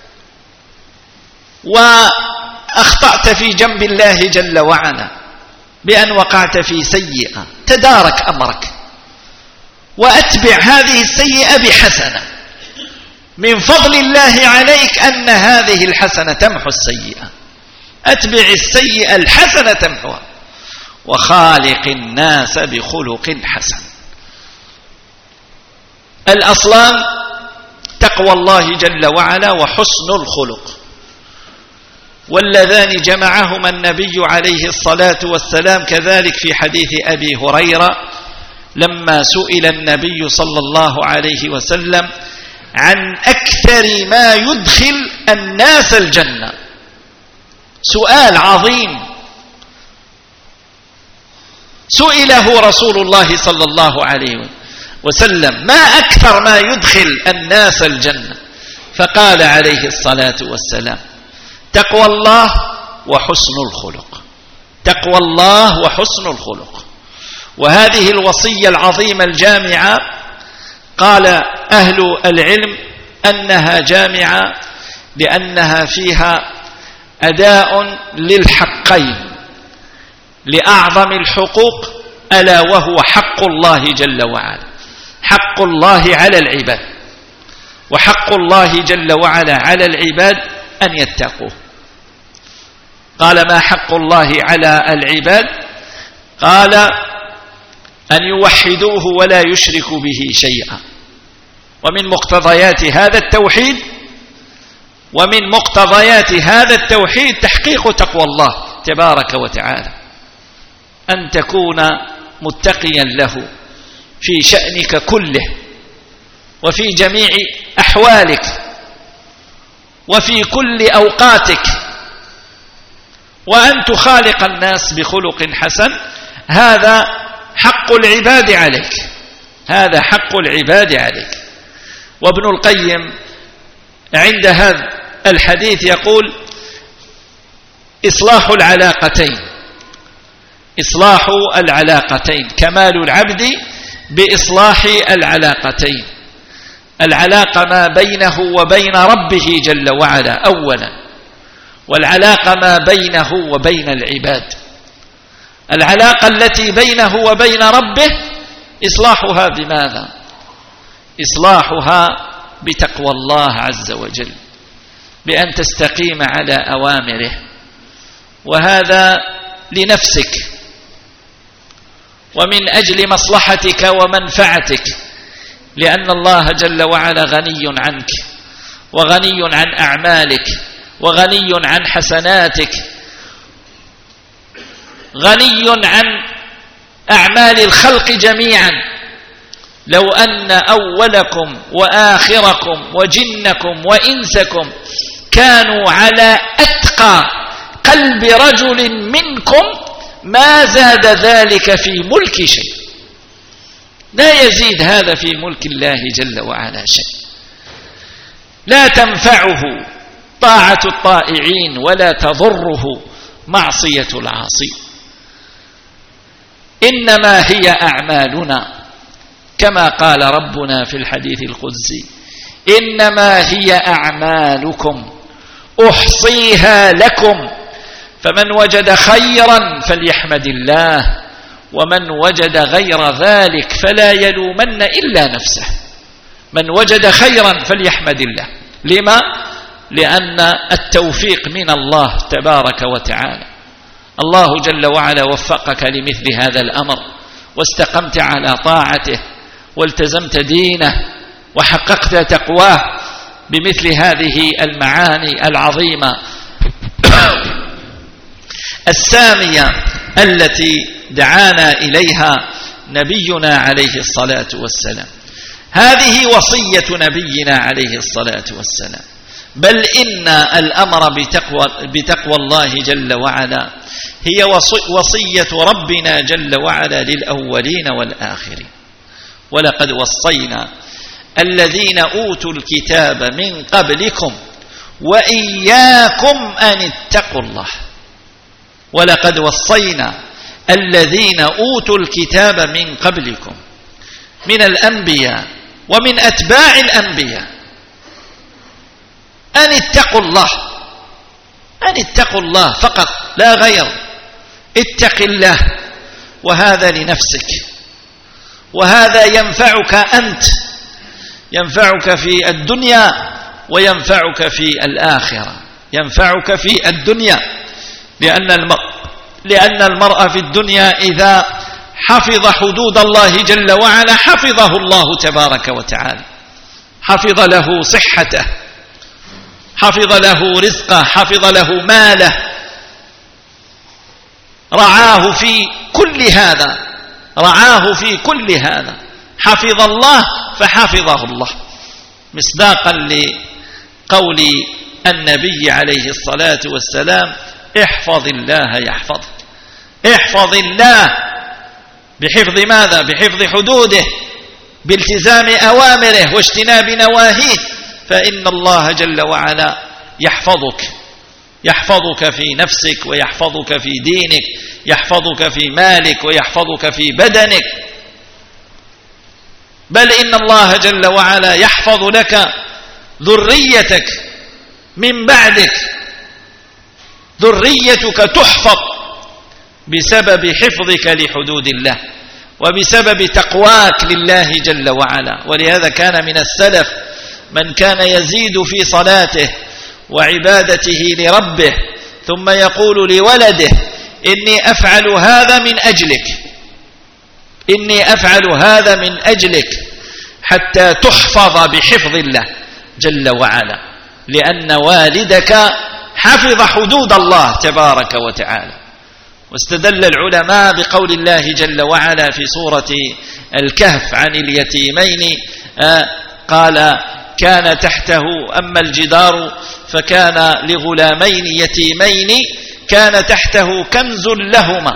وأخطأت في جنب الله جل وعلا بأن وقعت في سيئة، تدارك أمرك وأتبع هذه السيئة بحسنة. من فضل الله عليك أن هذه الحسنة تمحو السيئة. أتبع السيئة الحسنة تمحوها، وخالق الناس بخلق حسن. الأصلان تقوى الله جل وعلا وحسن الخلق، واللذان جمعهما النبي عليه الصلاة والسلام كذلك في حديث أبي هريرة لما سئل النبي صلى الله عليه وسلم عن أكثر ما يدخل الناس الجنة. سؤال عظيم سئله رسول الله صلى الله عليه وسلم: ما أكثر ما يدخل الناس الجنة؟ فقال عليه الصلاة والسلام: تقوى الله وحسن الخلق. تقوى الله وحسن الخلق. وهذه الوصية العظيمة الجامعة قال أهل العلم أنها جامعة لأنها فيها أداء للحقين، لأعظم الحقوق، ألا وهو حق الله جل وعلا، حق الله على العباد. وحق الله جل وعلا على العباد أن يتقوه. قال: ما حق الله على العباد؟ قال: أن يوحدوه ولا يشركوا به شيئا. ومن مقتضيات هذا التوحيد تحقيق تقوى الله تبارك وتعالى، أن تكون متقيا له في شأنك كله وفي جميع أحوالك وفي كل أوقاتك، وأن تخالق الناس بخلق حسن. هذا حق العباد عليك، هذا حق العباد عليك. وابن القيم عند هذا الحديث يقول: إصلاح العلاقتين، كمال العبد بإصلاح العلاقتين. العلاقة ما بينه وبين ربه جل وعلا أولا، والعلاقة ما بينه وبين العباد. العلاقة التي بينه وبين ربه إصلاحها بماذا؟ إصلاحها بتقوى الله عز وجل، بأن تستقيم على أوامره، وهذا لنفسك ومن أجل مصلحتك ومنفعتك، لأن الله جل وعلا غني عنك وغني عن أعمالك وغني عن حسناتك، غني عن أعمال الخلق جميعا. لو أن أولكم وآخركم وجنكم وإنسكم كانوا على أتقى قلب رجل منكم ما زاد ذلك في ملك شيء. لا يزيد هذا في ملك الله جل وعلا شيء. لا تنفعه طاعة الطائعين ولا تضره معصية العاصي. إنما هي أعمالنا كما قال ربنا في الحديث القدسي: إنما هي أعمالكم أحصيها لكم فمن وجد خيرا فليحمد الله ومن وجد غير ذلك فلا يلومن إلا نفسه. من وجد خيرا فليحمد الله. لما؟ لأن التوفيق من الله تبارك وتعالى. الله جل وعلا وفقك لمثل هذا الأمر واستقمت على طاعته والتزمت دينه وحققت تقواه بمثل هذه المعاني العظيمة السامية التي دعانا إليها نبينا عليه الصلاة والسلام. هذه وصية نبينا عليه الصلاة والسلام. بل إن الأمر بتقوى الله جل وعلا هي وصية ربنا جل وعلا للأولين والآخرين. ولقد وصينا الذين أوتوا الكتاب من قبلكم وإياكم أن اتقوا الله. ولقد وصينا الذين أوتوا الكتاب من قبلكم من الأنبياء ومن أتباع الأنبياء أن اتقوا الله. أن اتقوا الله فقط لا غير. اتق الله، وهذا لنفسك، وهذا ينفعك أنت، ينفعك في الدنيا وينفعك في الآخرة. ينفعك في الدنيا لأن المرء في الدنيا إذا حفظ حدود الله جل وعلا حفظه الله تبارك وتعالى. حفظ له صحته، حفظ له رزقه، حفظ له ماله، رعاه في كل هذا، رعاه في كل هذا. حفظ الله فحفظه الله، مصداقا لقول النبي عليه الصلاة والسلام: احفظ الله يحفظك. احفظ الله بحفظ ماذا؟ بحفظ حدوده، بالتزام أوامره واجتناب نواهيه، فإن الله جل وعلا يحفظك. يحفظك في نفسك ويحفظك في دينك، يحفظك في مالك ويحفظك في بدنك. بل إن الله جل وعلا يحفظ لك ذريتك من بعدك. ذريتك تحفظ بسبب حفظك لحدود الله وبسبب تقواك لله جل وعلا. ولهذا كان من السلف من كان يزيد في صلاته وعبادته لربه ثم يقول لولده: إني أفعل هذا من أجلك، إني أفعل هذا من أجلك، حتى تحفظ بحفظ الله جل وعلا، لأن والدك حفظ حدود الله تبارك وتعالى. واستدل العلماء بقول الله جل وعلا في سورة الكهف عن اليتيمين، قال: كان تحته أما الجدار فكان لغلامين يتيمين كان تحته كنز لهما،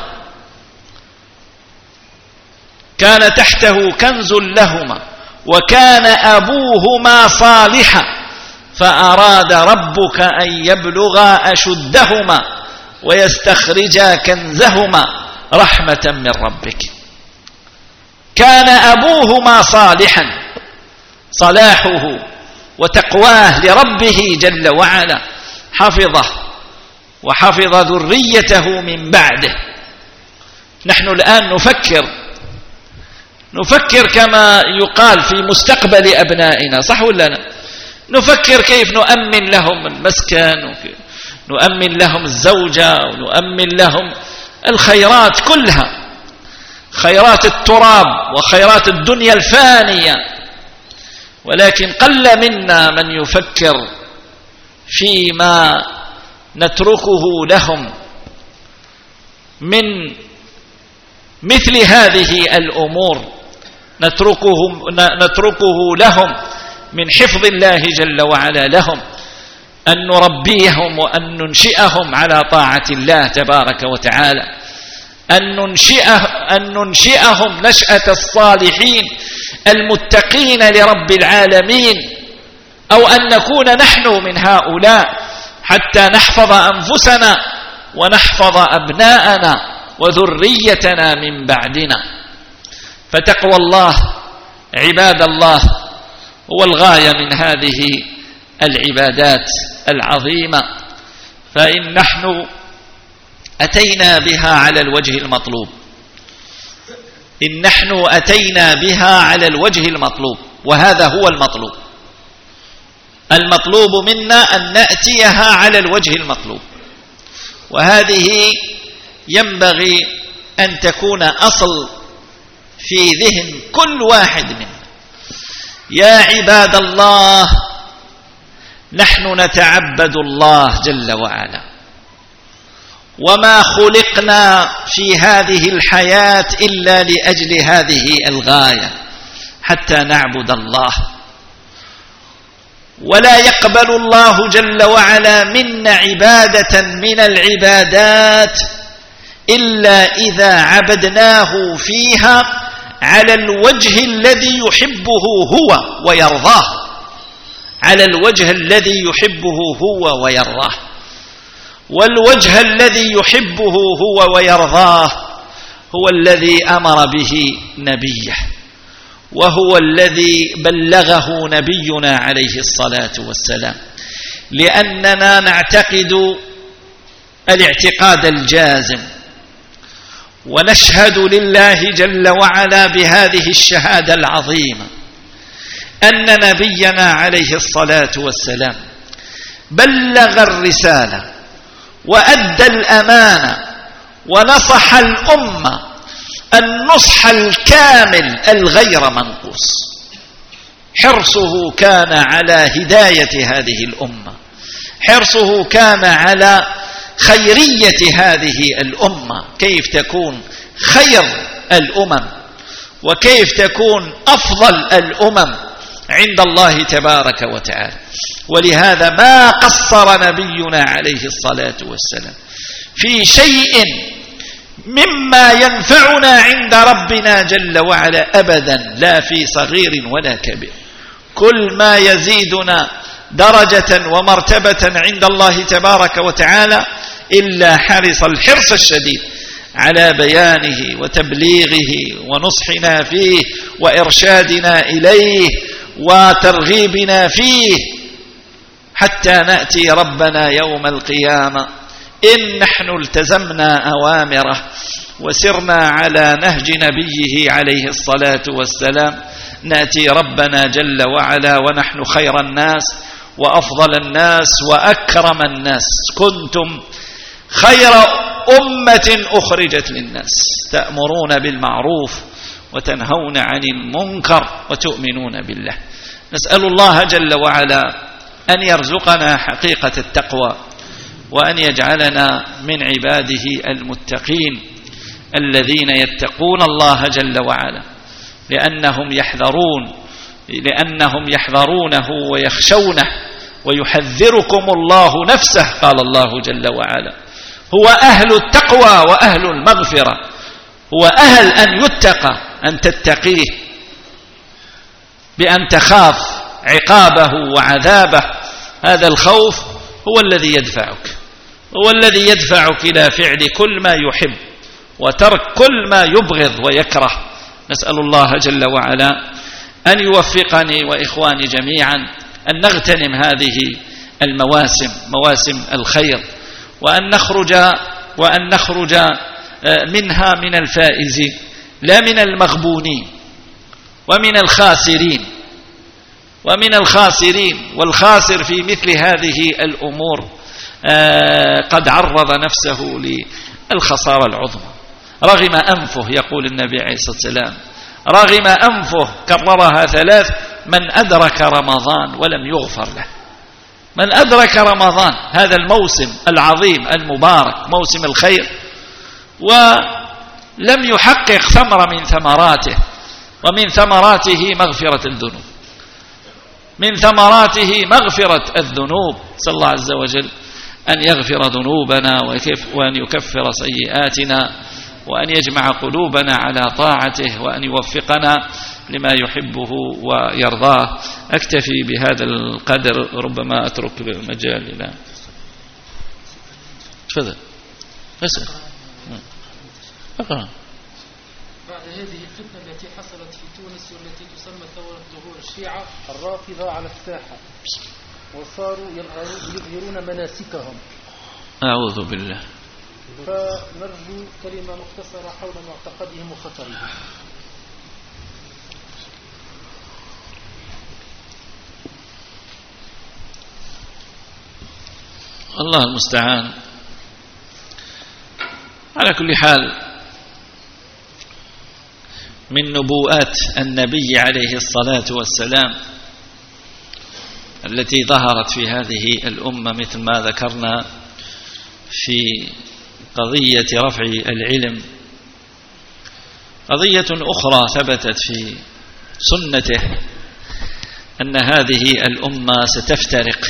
كان تحته كنز لهما وكان أبوهما صالحا فأراد ربك أن يبلغا أشدهما ويستخرجا كنزهما رحمة من ربك. كان أبوهما صالحا، صلاحه وتقواه لربه جل وعلا حفظه وحفظ ذريته من بعده. نحن الآن نفكر كما يقال في مستقبل أبنائنا، صح ولا لا؟ نفكر كيف نؤمن لهم المسكن، نؤمن لهم الزوجة، ونؤمن لهم الخيرات كلها، خيرات التراب وخيرات الدنيا الفانية. ولكن قل منا من يفكر فيما نتركه لهم من مثل هذه الأمور نتركه لهم من حفظ الله جل وعلا لهم، أن نربيهم وأن ننشئهم على طاعة الله تبارك وتعالى، أن ننشئهم نشأة الصالحين المتقين لرب العالمين، أو أن نكون نحن من هؤلاء حتى نحفظ أنفسنا ونحفظ أبناءنا وذريتنا من بعدنا. فتقوى الله عباد الله هو الغاية من هذه العبادات العظيمة، فإن نحن أتينا بها على الوجه المطلوب، إن نحن أتينا بها على الوجه المطلوب، وهذا هو المطلوب. المطلوب منا أن نأتيها على الوجه المطلوب، وهذه ينبغي أن تكون أصل في ذهن كل واحد منا. يا عباد الله، نحن نتعبد الله جل وعلا، وما خلقنا في هذه الحياة إلا لأجل هذه الغاية، حتى نعبد الله. ولا يقبل الله جل وعلا منا عبادة من العبادات إلا إذا عبدناه فيها على الوجه الذي يحبه هو ويرضاه، على الوجه الذي يحبه هو ويرضاه. والوجه الذي يحبه هو ويرضاه هو الذي أمر به نبيه، وهو الذي بلغه نبينا عليه الصلاة والسلام، لأننا نعتقد الاعتقاد الجازم، ونشهد لله جل وعلا بهذه الشهادة العظيمة أن نبينا عليه الصلاة والسلام بلغ الرسالة وأدى الأمانة ونصح الأمة النصح الكامل الغير منقوص. حرصه كان على هداية هذه الأمة، حرصه كان على خيرية هذه الأمة، كيف تكون خير الأمم وكيف تكون أفضل الأمم عند الله تبارك وتعالى. ولهذا ما قصر نبينا عليه الصلاة والسلام في شيء مما ينفعنا عند ربنا جل وعلا أبدا، لا في صغير ولا كبير. كل ما يزيدنا درجة ومرتبة عند الله تبارك وتعالى إلا حرص الحرص الشديد على بيانه وتبليغه ونصحنا فيه وإرشادنا إليه وترغيبنا فيه، حتى نأتي ربنا يوم القيامة إن نحن التزمنا أوامره وسرنا على نهج نبيه عليه الصلاة والسلام، نأتي ربنا جل وعلا ونحن خير الناس وأفضل الناس وأكرم الناس. كنتم خير أمة أخرجت للناس تأمرون بالمعروف وتنهون عن المنكر وتؤمنون بالله. نسأل الله جل وعلا أن يرزقنا حقيقة التقوى، وأن يجعلنا من عباده المتقين الذين يتقون الله جل وعلا لأنهم يحذرونه ويخشونه، ويحذركم الله نفسه. قال الله جل وعلا: هو أهل التقوى وأهل المغفرة، هو أهل أن يتقى، أن تتقيه بأن تخاف عقابه وعذابه. هذا الخوف هو الذي يدفعك، هو الذي يدفعك إلى فعل كل ما يحب وترك كل ما يبغض ويكره. نسأل الله جل وعلا أن يوفقني وإخواني جميعا أن نغتنم هذه المواسم، مواسم الخير، وأن نخرج منها من الفائزين لا من المغبونين ومن الخاسرين. والخاسر في مثل هذه الأمور قد عرض نفسه للخسارة العظمى. رغم أنفه، يقول النبي عليه الصلاة والسلام، رغم أنفه، كررها 3: من أدرك رمضان ولم يغفر له. من أدرك رمضان، هذا الموسم العظيم المبارك، موسم الخير، ولم لم يحقق ثمرة من ثمراته، ومن ثمراته مغفرة الذنوب، من ثمراته مغفرة الذنوب. صلى الله عز وجل أن يغفر ذنوبنا وأن يكفر سيئاتنا، وأن يجمع قلوبنا على طاعته، وأن يوفقنا لما يحبه ويرضاه. أكتفي بهذا القدر، ربما أترك المجال إلى تفضل اسأل. أقرأ. بعد هذه الفتنة التي حصلت في تونس والتي تسمى ثورة ظهور الشيعة الرافضة على الساحة، وصاروا يظهرون مناسكهم، أعوذ بالله، فنرجو كلمة مختصرة حول معتقدهم وخطرهم. الله المستعان. على كل حال، من نبوءات النبي عليه الصلاة والسلام التي ظهرت في هذه الأمة مثل ما ذكرنا في قضية رفع العلم، قضية أخرى ثبتت في سنته أن هذه الأمة ستفترق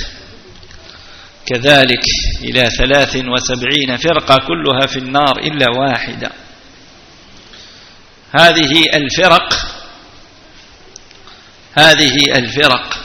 كذلك إلى 73 فرقة كلها في النار إلا واحدة. هذه الفرق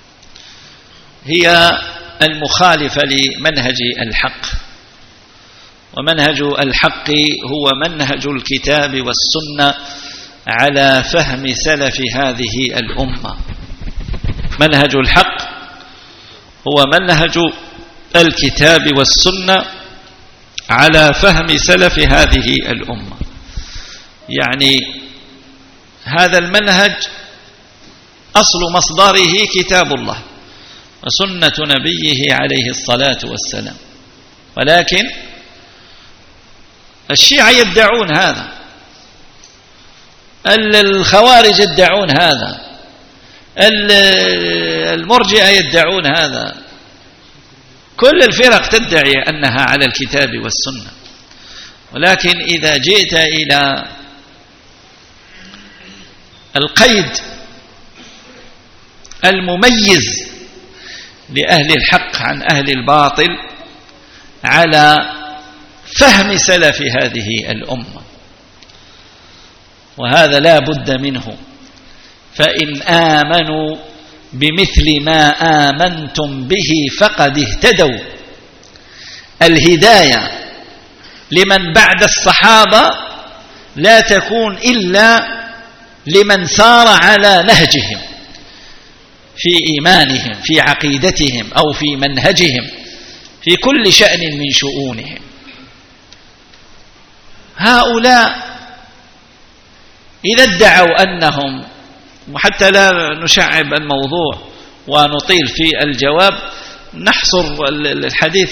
هي المخالفة لمنهج الحق، ومنهج الحق هو منهج الكتاب والسنة على فهم سلف هذه الأمة. منهج الحق هو منهج الكتاب والسنة على فهم سلف هذه الأمة. يعني هذا المنهج أصل مصدره كتاب الله وسنة نبيه عليه الصلاة والسلام، ولكن الشيعة يدعون هذا، الخوارج يدعون هذا، المرجئة يدعون هذا، كل الفرق تدعي أنها على الكتاب والسنة. ولكن إذا جئت إلى القيد المميز لأهل الحق عن أهل الباطل على فهم سلف هذه الأمة، وهذا لا بد منه، فإن آمنوا بمثل ما آمنتم به فقد اهتدوا. الهداية لمن بعد الصحابة لا تكون إلا لمن سار على نهجهم في إيمانهم، في عقيدتهم، أو في منهجهم، في كل شأن من شؤونهم. هؤلاء إذا ادعوا أنهم، وحتى لا نشعب الموضوع ونطيل في الجواب، نحصر الحديث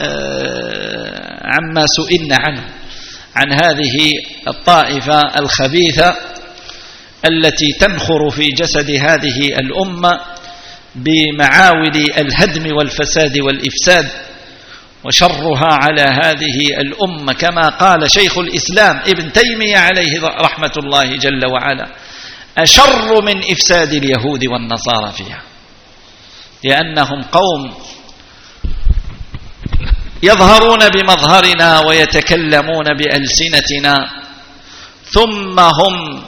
عما سئلنا عنه، عن هذه الطائفة الخبيثة التي تنخر في جسد هذه الأمة بمعاول الهدم والفساد والإفساد، وشرها على هذه الأمة كما قال شيخ الإسلام ابن تيمية عليه رحمة الله جل وعلا: أشر من إفساد اليهود والنصارى فيها، لأنهم قوم يظهرون بمظهرنا ويتكلمون بألسنتنا، ثم هم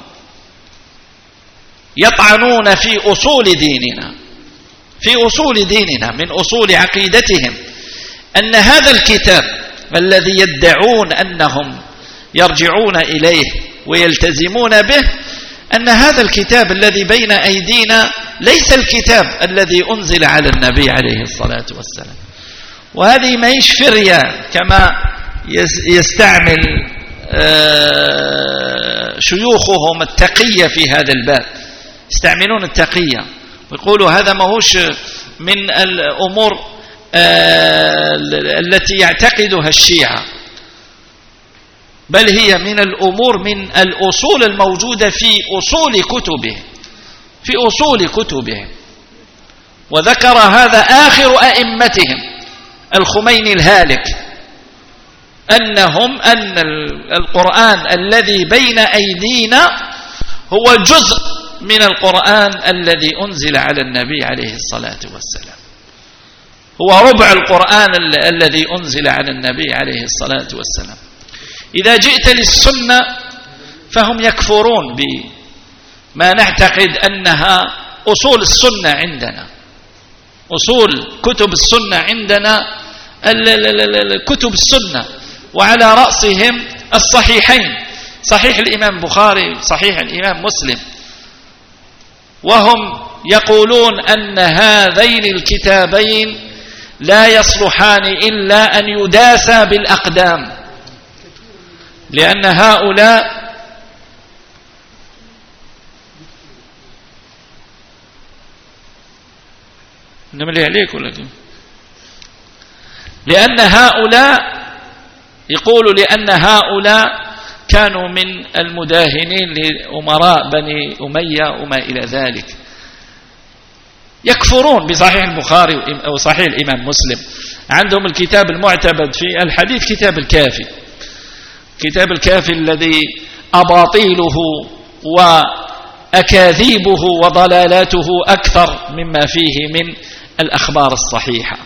يطعنون في أصول ديننا، في أصول ديننا، من أصول عقيدتهم، أن هذا الكتاب الذي يدعون أنهم يرجعون إليه ويلتزمون به، أن هذا الكتاب الذي بين أيدينا ليس الكتاب الذي أنزل على النبي عليه الصلاة والسلام. وهذه ما هيش فرية كما يستعمل شيوخهم التقية في هذا الباب، يستعملون التقية ويقولوا هذا ما هوش من الأمور التي يعتقدها الشيعة، بل هي من الأمور، من الأصول الموجودة في أصول كتبهم. وذكر هذا آخر أئمتهم الخميني الهالك، أن القرآن الذي بين أيدينا هو جزء من القرآن الذي أنزل على النبي عليه الصلاة والسلام، هو ربع القرآن الذي أنزل على النبي عليه الصلاة والسلام. إذا جئت للسنة فهم يكفرون بما نعتقد أنها أصول السنة عندنا، أصول كتب السنة عندنا كتب السنة، وعلى رأسهم الصحيحين، صحيح الإمام بخاري، صحيح الإمام مسلم، وهم يقولون أن هذين الكتابين لا يصلحان إلا أن يداسا بالأقدام، لأن هؤلاء نملي عليك ولا كيف؟ لأن هؤلاء يقولوا لأن هؤلاء كانوا من المداهنين لأمراء بني أمية وما إلى ذلك، يكفرون بصحيح البخاري وصحيح الإمام مسلم. عندهم الكتاب المعتمد في الحديث كتاب الكافي، كتاب الكافي الذي أباطيله وأكاذيبه وضلالاته أكثر مما فيه من الأخبار الصحيحة.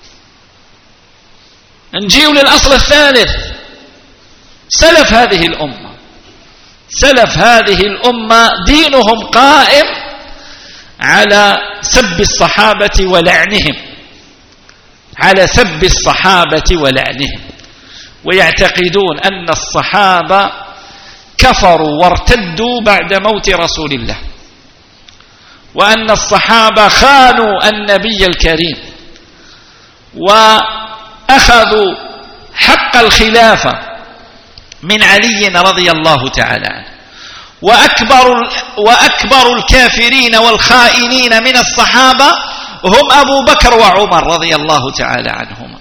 نجيو للأصل الثالث، سلف هذه الأمة، سلف هذه الأمة دينهم قائم على سب الصحابة ولعنهم، على سب الصحابة ولعنهم، ويعتقدون أن الصحابة كفروا وارتدوا بعد موت رسول الله، وأن الصحابة خانوا النبي الكريم وأخذوا حق الخلافة من علي رضي الله تعالى عنه. وأكبر الكافرين والخائنين من الصحابة هم أبو بكر وعمر رضي الله تعالى عنهما،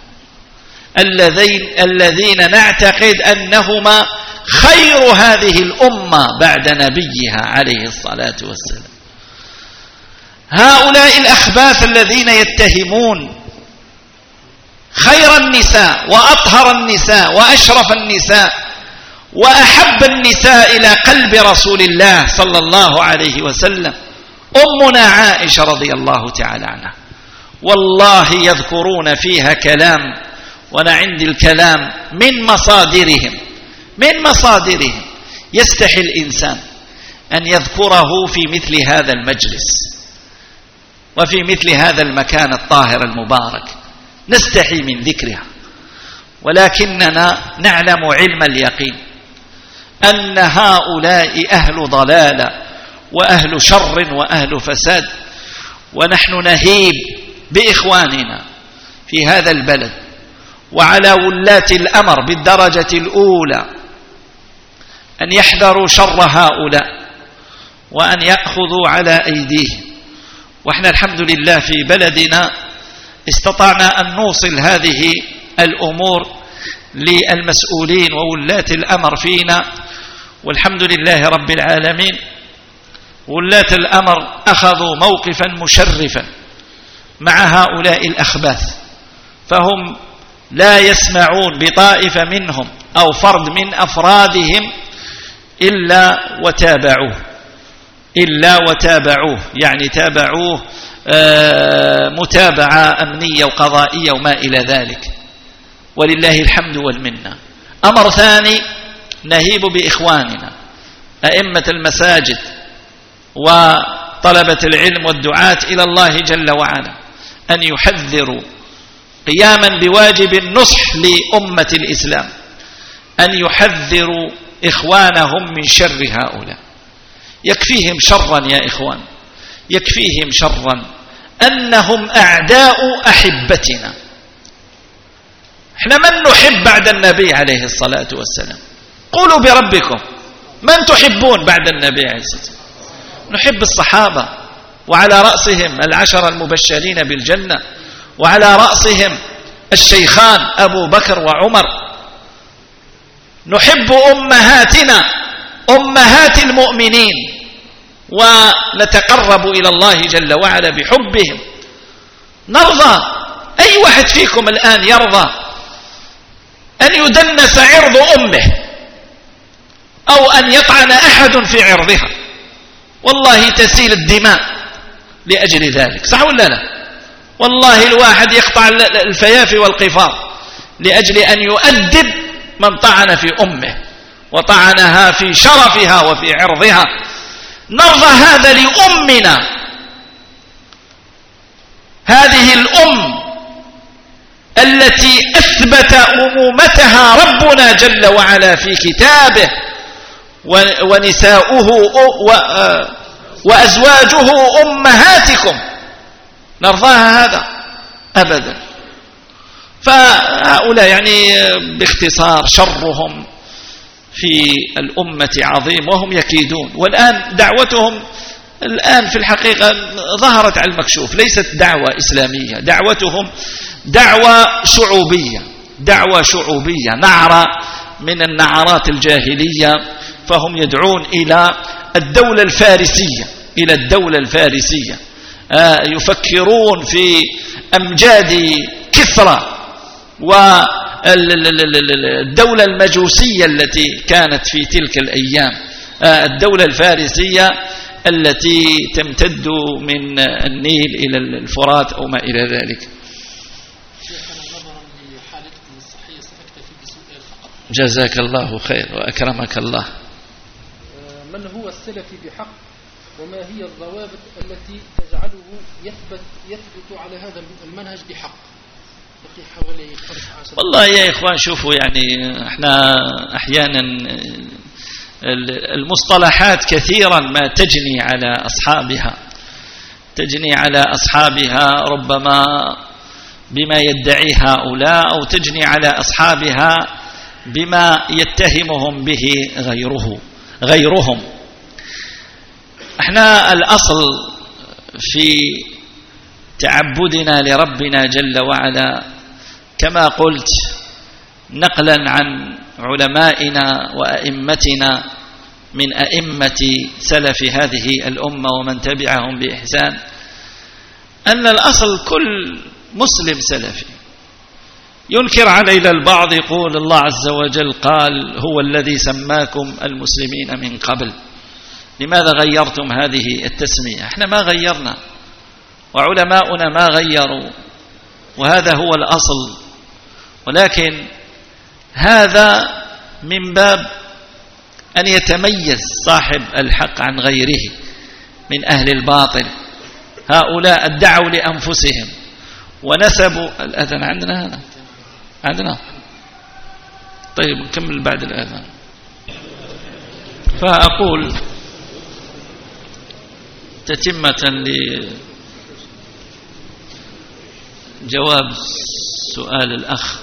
الذين نعتقد أنهما خير هذه الأمة بعد نبيها عليه الصلاة والسلام. هؤلاء الأخباث الذين يتهمون خير النساء وأطهر النساء وأشرف النساء وأحب النساء إلى قلب رسول الله صلى الله عليه وسلم أمنا عائشة رضي الله تعالى عنها، والله يذكرون فيها كلام، وأنا عندي الكلام من مصادرهم يستحي الإنسان أن يذكره في مثل هذا المجلس وفي مثل هذا المكان الطاهر المبارك، نستحي من ذكرها، ولكننا نعلم علم اليقين أن هؤلاء أهل ضلالة وأهل شر وأهل فساد، ونحن نهيب بإخواننا في هذا البلد وعلى ولاة الأمر بالدرجة الأولى أن يحذروا شر هؤلاء وأن يأخذوا على أيديهم. وإحنا الحمد لله في بلدنا استطعنا أن نوصل هذه الأمور للمسؤولين وولاة الأمر فينا، والحمد لله رب العالمين. ولاة الأمر أخذوا موقفا مشرفا مع هؤلاء الأخباث، فهم لا يسمعون بطائفة منهم أو فرد من أفرادهم إلا وتابعوه، يعني تابعوه متابعة أمنية وقضائية وما إلى ذلك، ولله الحمد والمنة. أمر ثاني، نهيب بإخواننا أئمة المساجد وطلبة العلم والدعاة إلى الله جل وعلا أن يحذروا قياما بواجب النصح لأمة الإسلام، أن يحذروا إخوانهم من شر هؤلاء. يكفيهم شرا يا إخوان، يكفيهم شرا أنهم أعداء أحبتنا. احنا من نحب بعد النبي عليه الصلاة والسلام؟ قولوا بربكم من تحبون بعد النبي عليه الصلاة والسلام؟ نحب الصحابة، وعلى رأسهم 10 المبشرين بالجنة، وعلى رأسهم الشيخان أبو بكر وعمر. نحب أمهاتنا، أمهات المؤمنين، ونتقرب إلى الله جل وعلا بحبهم. نرضى، أي واحد فيكم الآن يرضى أن أن يدنس عرض أمه أو أن يطعن أحد في عرضها، والله تسيل الدماء لأجل ذلك، صح ولا لا؟ والله الواحد يقطع الفيافي والقفار لأجل أن يؤدب من طعن في أمه وطعنها في شرفها وفي عرضها. نرضى هذا لأمنا، هذه الأم التي أثبت أمومتها ربنا جل وعلا في كتابه، ونساؤه وأزواجه أمهاتكم، نرضاها هذا أبدا. فهؤلاء يعني باختصار شرهم في الأمة عظيم وهم يكيدون. والآن دعوتهم الآن في الحقيقة ظهرت على المكشوف، ليست دعوة إسلامية، دعوتهم دعوة شعوبية، دعوة شعوبية، نعرة من النعرات الجاهلية. فهم يدعون إلى الدولة الفارسية، إلى الدولة الفارسية، يفكرون في أمجاد كسرى والدولة المجوسية التي كانت في تلك الأيام، الدولة الفارسية التي تمتد من النيل إلى الفرات أو ما إلى ذلك. جزاك الله خير وأكرمك الله. من هو السلفي بحق، وما هي الضوابط التي تجعله يثبت على هذا المنهج بحق؟ حوالي 15. والله يا إخوان شوفوا، يعني احنا أحيانا المصطلحات كثيرا ما تجني على أصحابها، تجني على أصحابها ربما بما يدعي هؤلاء، أو تجني على أصحابها بما يتهمهم به غيرهم. احنا الأصل في تعبدنا لربنا جل وعلا كما قلت، نقلا عن علمائنا وأئمتنا من أئمة سلف هذه الأمة ومن تبعهم بإحسان، أن الأصل كل مسلم سلفي. ينكر علينا البعض، يقول الله عز وجل قال هو الذي سماكم المسلمين من قبل، لماذا غيرتم هذه التسمية؟ احنا ما غيرنا وعلماؤنا ما غيروا، وهذا هو الأصل. ولكن هذا من باب أن يتميز صاحب الحق عن غيره من أهل الباطل. هؤلاء ادعوا لأنفسهم ونسبوا الأذان. عندنا هذا عندنا، طيب نكمل بعد الأذان. فأقول تتمة لجواب سؤال الأخ،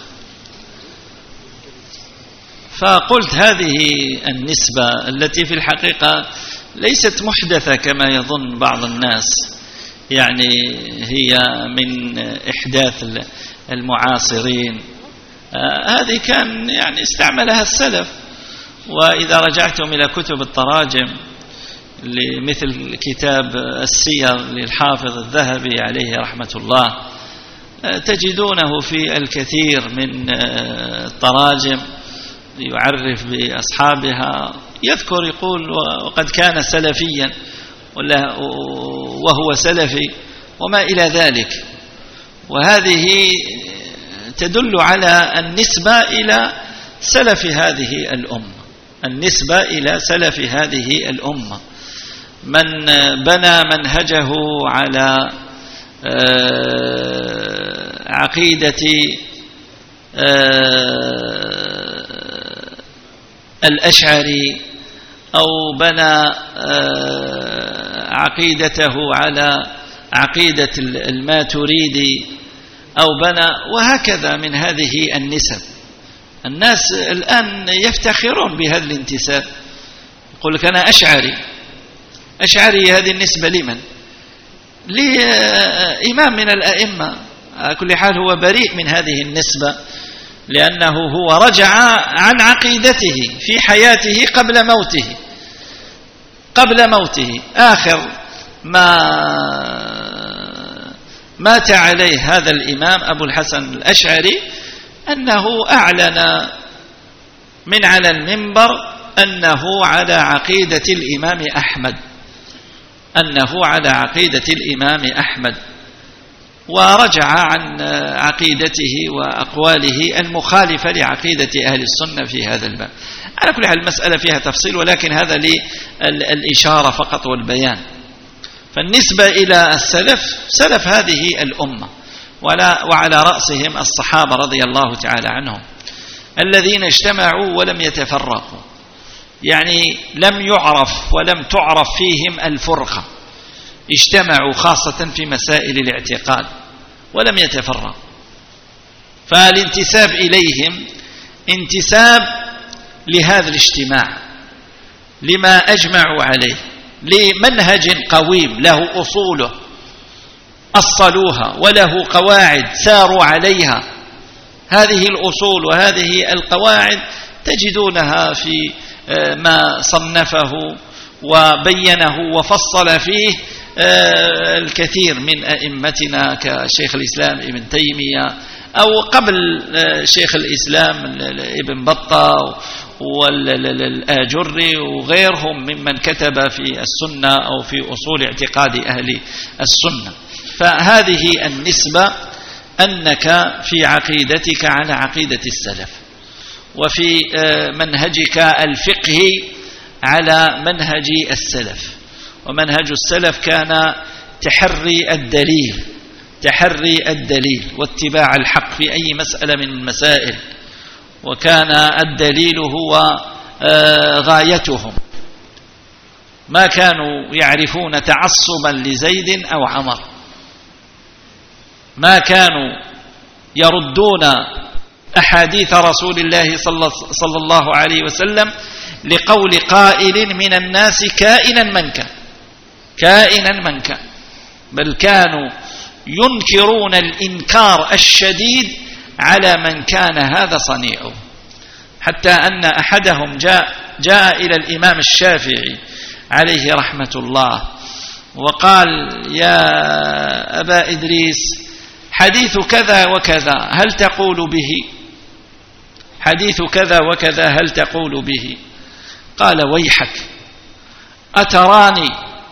فقلت هذه النسبة التي في الحقيقة ليست محدثة كما يظن بعض الناس، يعني هي من إحداث المعاصرين، هذه كان يعني استعملها السلف. وإذا رجعتم إلى كتب التراجم لمثل كتاب السير للحافظ الذهبي عليه رحمة الله، تجدونه في الكثير من التراجم يعرف بأصحابها، يذكر يقول وقد كان سلفيا وهو سلفي وما إلى ذلك. وهذه تدل على النسبة إلى سلف هذه الأمة، النسبة إلى سلف هذه الأمة، من بنى منهجه على عقيدة الأشعري، أو بنى عقيدته على عقيدة الماتريدي، أو بنى، وهكذا من هذه النسب. الناس الآن يفتخرون بهذا الانتساب، يقول لك أنا أشعري. هذه النسبة لمن؟ لإمام من الأئمة. على كل حال هو بريء من هذه النسبة، لأنه هو رجع عن عقيدته في حياته قبل موته. آخر ما مات عليه هذا الإمام أبو الحسن الأشعري أنه أعلن من على المنبر أنه على عقيدة الإمام أحمد، أنه على عقيدة الإمام أحمد، ورجع عن عقيدته وأقواله المخالفة لعقيدة أهل السنة في هذا الباب. على كل حال المسألة فيها تفصيل، ولكن هذا للإشارة فقط والبيان. فالنسبة إلى السلف، سلف هذه الأمة وعلى رأسهم الصحابة رضي الله تعالى عنهم الذين اجتمعوا ولم يتفرقوا، يعني لم يعرف ولم تعرف فيهم الفرقة، اجتمعوا خاصة في مسائل الاعتقاد ولم يتفرقوا. فالانتساب إليهم انتساب لهذا الاجتماع، لما أجمعوا عليه، لمنهج قويم له أصوله أصلوها وله قواعد ساروا عليها. هذه الأصول وهذه القواعد تجدونها في ما صنفه وبينه وفصل فيه الكثير من أئمتنا كشيخ الإسلام ابن تيمية، أو قبل شيخ الإسلام ابن بطة والآجري وغيرهم ممن كتب في السنة أو في أصول اعتقاد أهل السنة. فهذه النسبة أنك في عقيدتك على عقيدة السلف، وفي منهجك الفقهي على منهج السلف. ومنهج السلف كان تحري الدليل واتباع الحق في أي مسألة من المسائل، وكان الدليل هو غايتهم، ما كانوا يعرفون تعصبا لزيد أو عمر، ما كانوا يردون أحاديث رسول الله صلى الله عليه وسلم لقول قائل من الناس كائنا من كان، بل كانوا ينكرون الإنكار الشديد على من كان هذا صنيعه، حتى أن أحدهم جاء إلى الإمام الشافعي عليه رحمة الله وقال: يا أبا إدريس، حديث كذا وكذا هل تقول به؟ حديث كذا وكذا هل تقول به؟ قال: ويحك، أتراني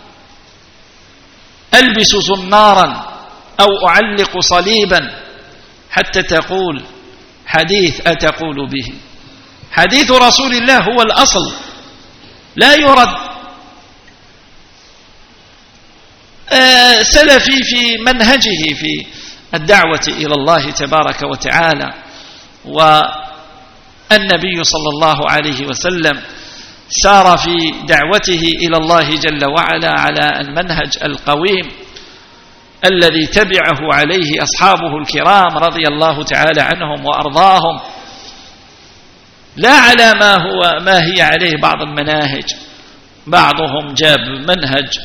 ألبس زنارا أو أعلق صليبا حتى تقول حديث أتقول به؟ حديث رسول الله هو الأصل لا يرد. سلفي في منهجه في الدعوة إلى الله تبارك وتعالى، والنبي صلى الله عليه وسلم سار في دعوته إلى الله جل وعلا على المنهج القويم الذي تبعه عليه أصحابه الكرام رضي الله تعالى عنهم وأرضاهم، لا على ما هي عليه بعض المناهج. بعضهم جاب منهج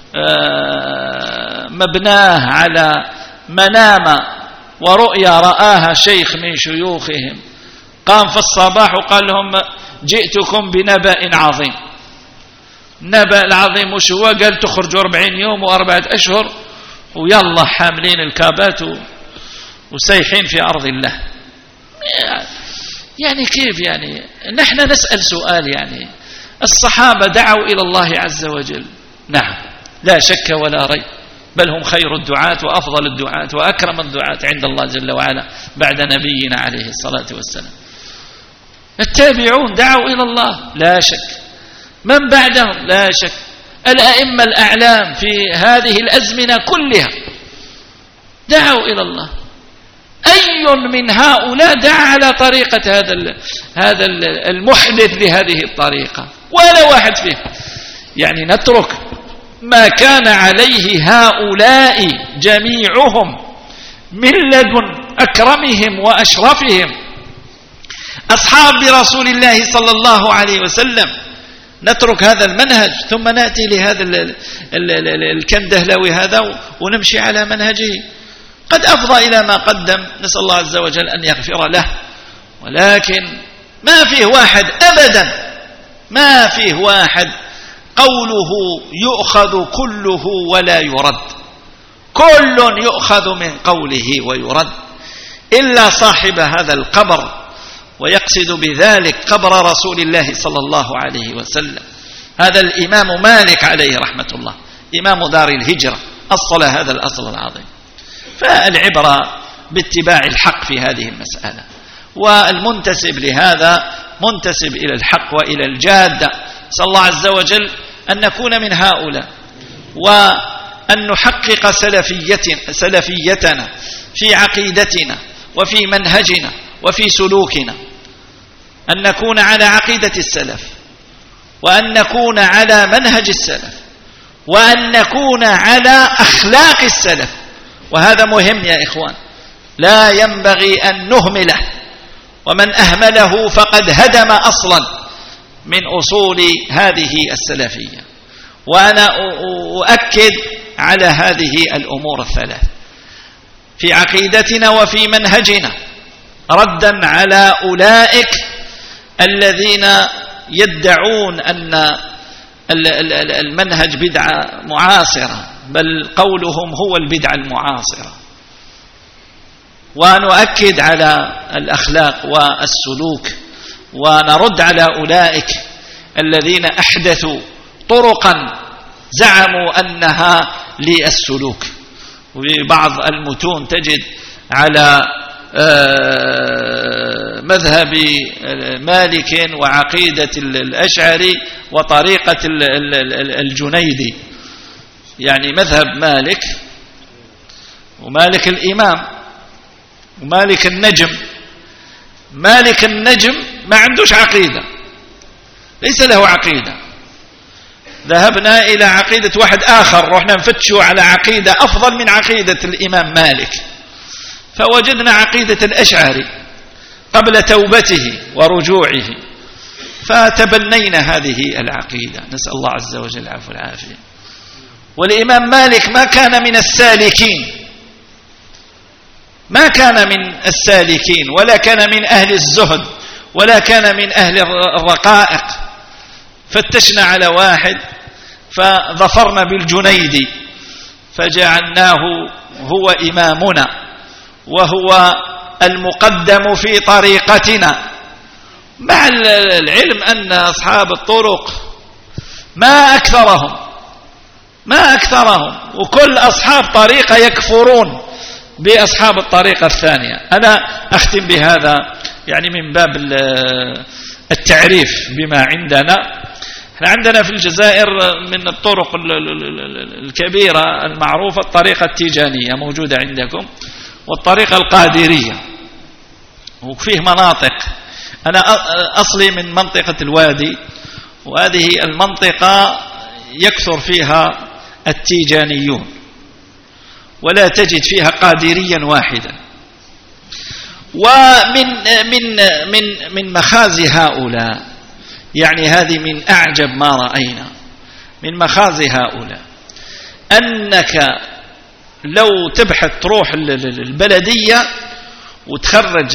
مبناه على منام ورؤيا رآها شيخ من شيوخهم، قام في الصباح وقال لهم: جئتكم بنبأ عظيم. النبأ العظيم وش هو؟ قال: تخرجوا 40 يوم و4 أشهر ويلا حاملين الكابات وسيحين في أرض الله. يعني كيف؟ يعني نحن نسأل سؤال، يعني الصحابة دعوا إلى الله عز وجل، نعم لا شك ولا ريب، بل هم خير الدعاة وأفضل الدعاة وأكرم الدعاة عند الله جل وعلا بعد نبينا عليه الصلاة والسلام. التابعون دعوا إلى الله لا شك، من بعدهم لا شك، الأئمة الأعلام في هذه الأزمنة كلها دعوا إلى الله. أي من هؤلاء دعا على طريقة هذا المحدث لهذه الطريقة؟ ولا واحد فيه. يعني نترك ما كان عليه هؤلاء جميعهم من لدن أكرمهم وأشرفهم أصحاب رسول الله صلى الله عليه وسلم، نترك هذا المنهج ثم نأتي لهذا الكندهلوي هذا ونمشي على منهجه؟ قد أفضى إلى ما قدم، نسأل الله عز وجل أن يغفر له، ولكن ما فيه واحد أبدا، ما فيه واحد قوله يؤخذ كله ولا يرد، كل يؤخذ من قوله ويرد، إلا صاحب هذا القبر ويقصد بذلك قبر رسول الله صلى الله عليه وسلم. هذا الإمام مالك عليه رحمة الله، إمام دار الهجرة، أصل هذا الأصل العظيم. فالعبرة باتباع الحق في هذه المسألة، والمنتسب لهذا منتسب إلى الحق وإلى الجادة. صلى الله عز وجل أن نكون من هؤلاء، وأن نحقق سلفيتنا في عقيدتنا وفي منهجنا وفي سلوكنا، أن نكون على عقيدة السلف، وأن نكون على منهج السلف، وأن نكون على أخلاق السلف. وهذا مهم يا إخوان، لا ينبغي أن نهمله، ومن أهمله فقد هدم أصلا من أصول هذه السلفية. وأنا أؤكد على هذه الأمور الثلاث في عقيدتنا وفي منهجنا، ردا على أولئك الذين يدعون أن المنهج بدعة معاصرة، بل قولهم هو البدعة المعاصرة. ونؤكد على الأخلاق والسلوك، ونرد على أولئك الذين أحدثوا طرقا زعموا أنها للسلوك. وبعض المتون تجد على مذهب مالك وعقيدة الأشعري وطريقة الجنيدي، يعني مذهب مالك ومالك الإمام ومالك النجم. مالك النجم ما عندوش عقيدة، ليس له عقيدة. ذهبنا إلى عقيدة واحد آخر، رحنا نفتشوا على عقيدة أفضل من عقيدة الإمام مالك، فوجدنا عقيدة الأشعري قبل توبته ورجوعه، فتبنينا هذه العقيدة. نسأل الله عز وجل العفو والعافية. والإمام مالك ما كان من السالكين، ما كان من السالكين، ولا كان من أهل الزهد، ولا كان من أهل الرقائق. فتشنا على واحد فظفرنا بالجنيدي، فجعلناه هو إمامنا وهو المقدم في طريقتنا، مع العلم أن أصحاب الطرق ما أكثرهم، وكل أصحاب طريقة يكفرون بأصحاب الطريقة الثانية. أنا أختم بهذا يعني من باب التعريف بما عندنا. احنا عندنا في الجزائر من الطرق الكبيرة المعروفة الطريقة التيجانية موجودة عندكم، والطريقة القادرية، وفيه مناطق. أنا أصلي من منطقة الوادي، وهذه المنطقة يكثر فيها التيجانيون، ولا تجد فيها قادريا واحدا. ومن من من من مخازي هؤلاء، يعني هذه من أعجب ما رأينا من مخازي هؤلاء، أنك لو تبحث تروح البلدية وتخرج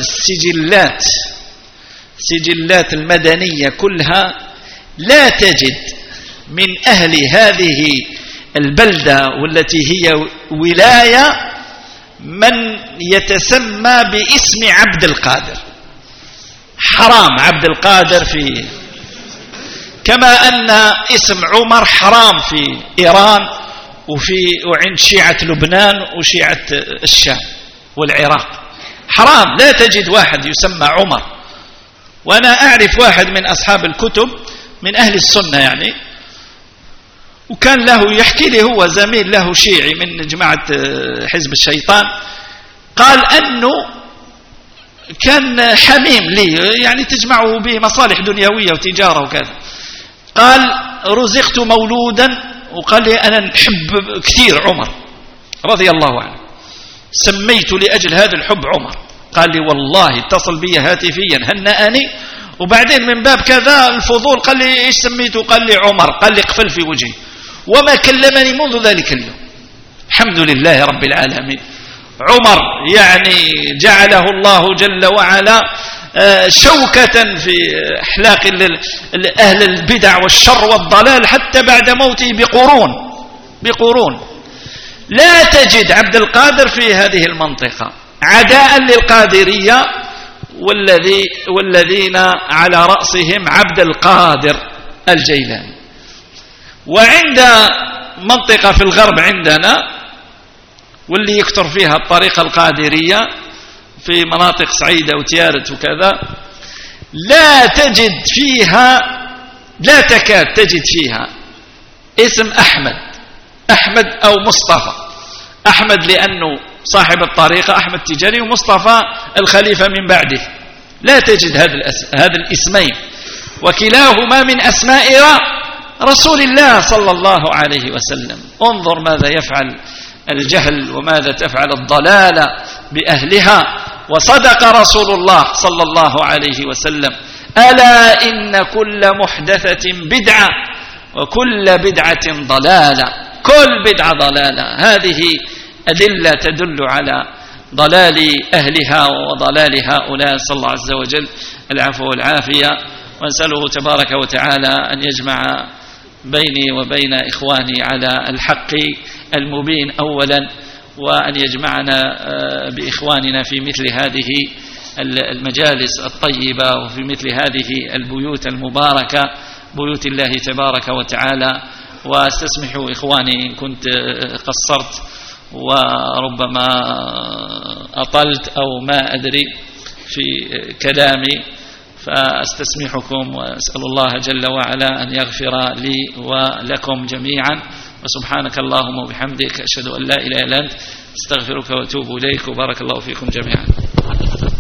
السجلات المدنية كلها، لا تجد من أهل هذه البلدة والتي هي ولاية من يتسمى باسم عبد القادر. حرام عبد القادر في، كما أن اسم عمر حرام في إيران وعند شيعة لبنان وشيعة الشام والعراق، حرام. لا تجد واحد يسمى عمر. وأنا أعرف واحد من أصحاب الكتب من أهل السنة يعني، وكان له يحكي لي، هو زميل له شيعي من جماعة حزب الشيطان، قال أنه كان حميم لي، يعني تجمعه بمصالح دنيوية وتجارة وكذا. قال رزقت مولودا، وقال لي أنا نحب كثير عمر رضي الله عنه، سميت لأجل هذا الحب عمر. قال لي والله اتصل بي هاتفيا هنأني، وبعدين من باب كذا الفضول قال لي إيش سميته؟ قال لي عمر. قال لي قفل في وجهي، وما كلمني منذ ذلك اليوم. الحمد لله رب العالمين. عمر يعني جعله الله جل وعلا شوكة في أحلاق أهل البدع والشر والضلال حتى بعد موته بقرون. لا تجد عبد القادر في هذه المنطقة، عداء للقادرية والذين على رأسهم عبد القادر الجيلاني. وعند منطقة في الغرب عندنا واللي يكتر فيها الطريقة القادرية في مناطق سعيدة وتيارت وكذا، لا تكاد تجد فيها اسم أحمد أو مصطفى. أحمد لأنه صاحب الطريقة أحمد تجاني، ومصطفى الخليفة من بعده. لا تجد هذا الاسمين، وكلاهما من أسماء رسول الله صلى الله عليه وسلم. انظر ماذا يفعل الجهل وماذا تفعل الضلالة بأهلها. وصدق رسول الله صلى الله عليه وسلم: ألا إن كل محدثة بدعة وكل بدعة ضلالة. كل بدعة ضلالة. هذه أدلة تدل على ضلال أهلها وضلال هؤلاء. صلى الله عز وجل العفو والعافية، ونسأله تبارك وتعالى أن يجمع بيني وبين إخواني على الحق المبين أولا، وأن يجمعنا بإخواننا في مثل هذه المجالس الطيبة وفي مثل هذه البيوت المباركة، بيوت الله تبارك وتعالى. واستسمحوا إخواني إن كنت قصرت وربما أطلت أو ما أدري في كلامي، فأستسمحكم وأسأل الله جل وعلا أن يغفر لي ولكم جميعا. وسبحانك اللهم وبحمدك أشهد أن لا إله إلا أنت، استغفرك وأتوب إليك، وبارك الله فيكم جميعا.